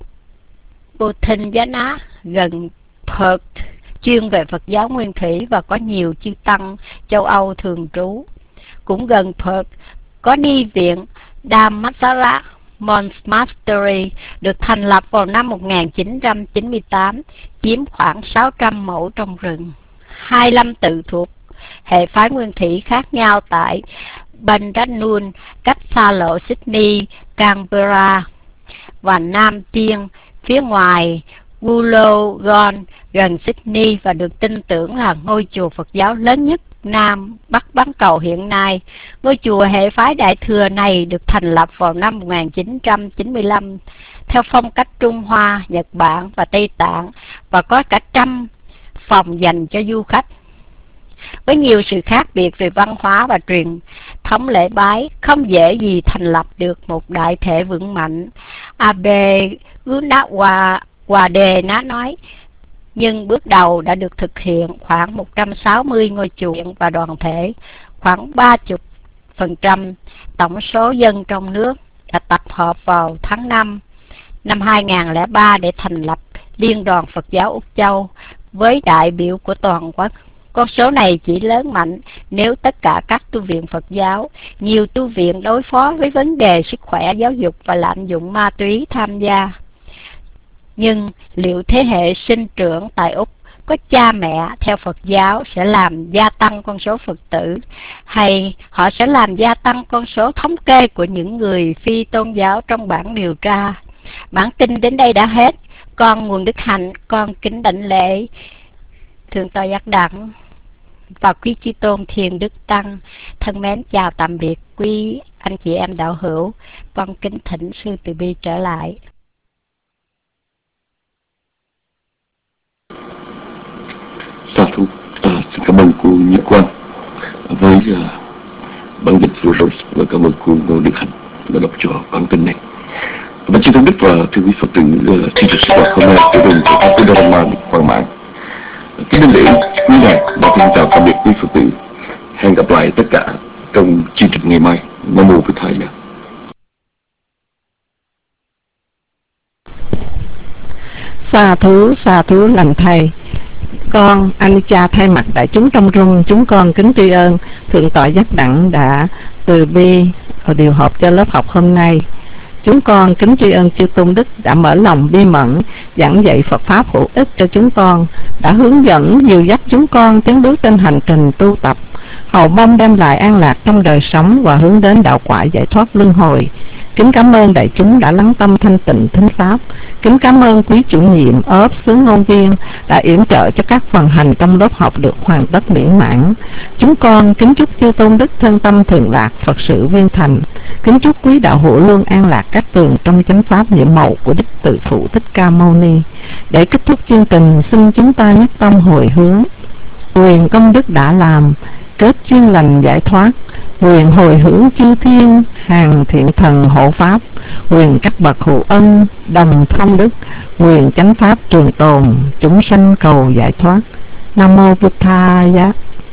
Bodhinyana gần Perth, chuyên về Phật giáo nguyên thủy và có nhiều chư tăng châu Âu thường trú. Cũng gần Perth có ni viện Dhammasara Monastery được thành lập vào năm 1998, chiếm khoảng 600 mẫu trong rừng. 2 lâm tự thuộc hệ phái nguyên thủy khác nhau tại Bandranun, cách xa lộ Sydney, Canberra, và Nam Tiên phía ngoài Wollongong gần Sydney, và được tin tưởng là ngôi chùa Phật giáo lớn nhất Nam Bắc bán cầu hiện nay. Ngôi chùa hệ phái Đại Thừa này được thành lập vào năm 1995 theo phong cách Trung Hoa, Nhật Bản và Tây Tạng, và có cả 100 phòng dành cho du khách. Với nhiều sự khác biệt về văn hóa và truyền thống lễ bái, không dễ gì thành lập được một đại thể vững mạnh, Abe Gunawade nói. Nhưng bước đầu đã được thực hiện. Khoảng 160 ngôi chùa và đoàn thể, khoảng 30% tổng số dân trong nước đã tập hợp vào tháng 5 năm 2003 để thành lập Liên đoàn Phật giáo Úc Châu với đại biểu của toàn quốc. Con số này chỉ lớn mạnh nếu tất cả các tu viện Phật giáo, nhiều tu viện đối phó với vấn đề sức khỏe, giáo dục và lạm dụng ma túy tham gia. Nhưng liệu thế hệ sinh trưởng tại Úc có cha mẹ theo Phật giáo sẽ làm gia tăng con số Phật tử, hay họ sẽ làm gia tăng con số thống kê của những người phi tôn giáo trong bản điều tra? Bản tin đến đây đã hết. Con Nguồn Đức Hạnh, con kính đảnh lễ Thượng tọa Giác Đẳng và quý Chư Tôn Thiền Đức Tăng. Thân mến chào tạm biệt quý anh chị em đạo hữu. Con kính thỉnh sư Từ Bi trở lại.
Sa thú. Xin cảm ơn cô Như Quang với bản dịch vừa rồi, và cảm ơn cô Ngô Đức Hạnh đã đọc cho bản tin này. Và chư tôn đức và thưa quý Phật tử, xin chào sức khỏe hôm nay của đường của các quý Dharma Quang Mãn. Kính đảnh lễ quý ngài và xin chào tạm biệt quý Phật tử. Hẹn gặp lại tất cả trong chương trình ngày mai. Nam mô Bụt Thầy.
Sa thú lành thầy. Con Anica thay mặt đại chúng trong rung, chúng con kính tri ân Thượng tọa Giác Đẳng đã từ bi điều họp cho lớp học hôm nay. Chúng con kính tri ân chư tôn đức đã mở lòng bi mẫn giảng dạy Phật pháp hữu ích cho chúng con, đã hướng dẫn dìu dắt chúng con tiến bước trên hành trình tu tập, hầu mong đem lại an lạc trong đời sống và hướng đến đạo quả giải thoát luân hồi. Kính cảm ơn đại chúng đã lắng tâm thanh tịnh thính pháp. Kính cảm ơn quý chủ nhiệm ốp xứ ngôn viên đã yểm trợ cho các phần hành trong lớp học được hoàn tất miễn mãn. Chúng con kính chúc chư tôn đức thân tâm thường lạc, Phật sự viên thành. Kính chúc quý đạo hữu luôn an lạc các tường trong chánh pháp nhiệm màu của Đức Từ Phụ Thích Ca Mâu Ni. Để kết thúc chương trình, xin chúng ta nhất tâm hồi hướng. Quyền công đức đã làm, kết duyên lành giải thoát. Quyền hồi hướng chư thiên, hàng thiện thần hộ pháp. Quyền các bậc hữu ân, đồng thông đức. Quyền chánh pháp trường tồn, chúng sanh cầu giải thoát. Nam mô Bụt Thaya.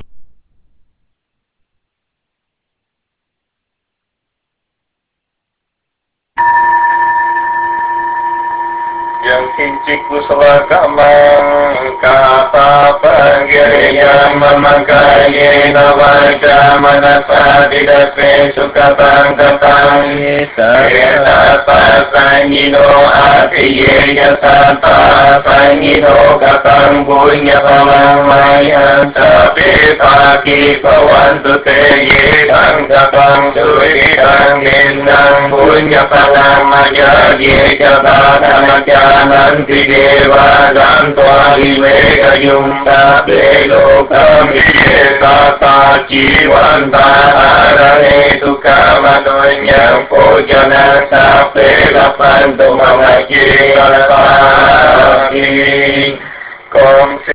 Yang kincik kusala kamang kata panggiriya mamakaye navaja manasa didape sukatang katang yata pasangino atiye yasata sangino katang punya palang mayan sabi paki pawantu teye tang katang suri tang nindang punya palang maya ye jabata Nanti Deva Gantwa Viveka Sabe Lokam Tata Jivanta Arane Tukama Donya Pojana Sabe Lapanto Mamaji Alapaki Kom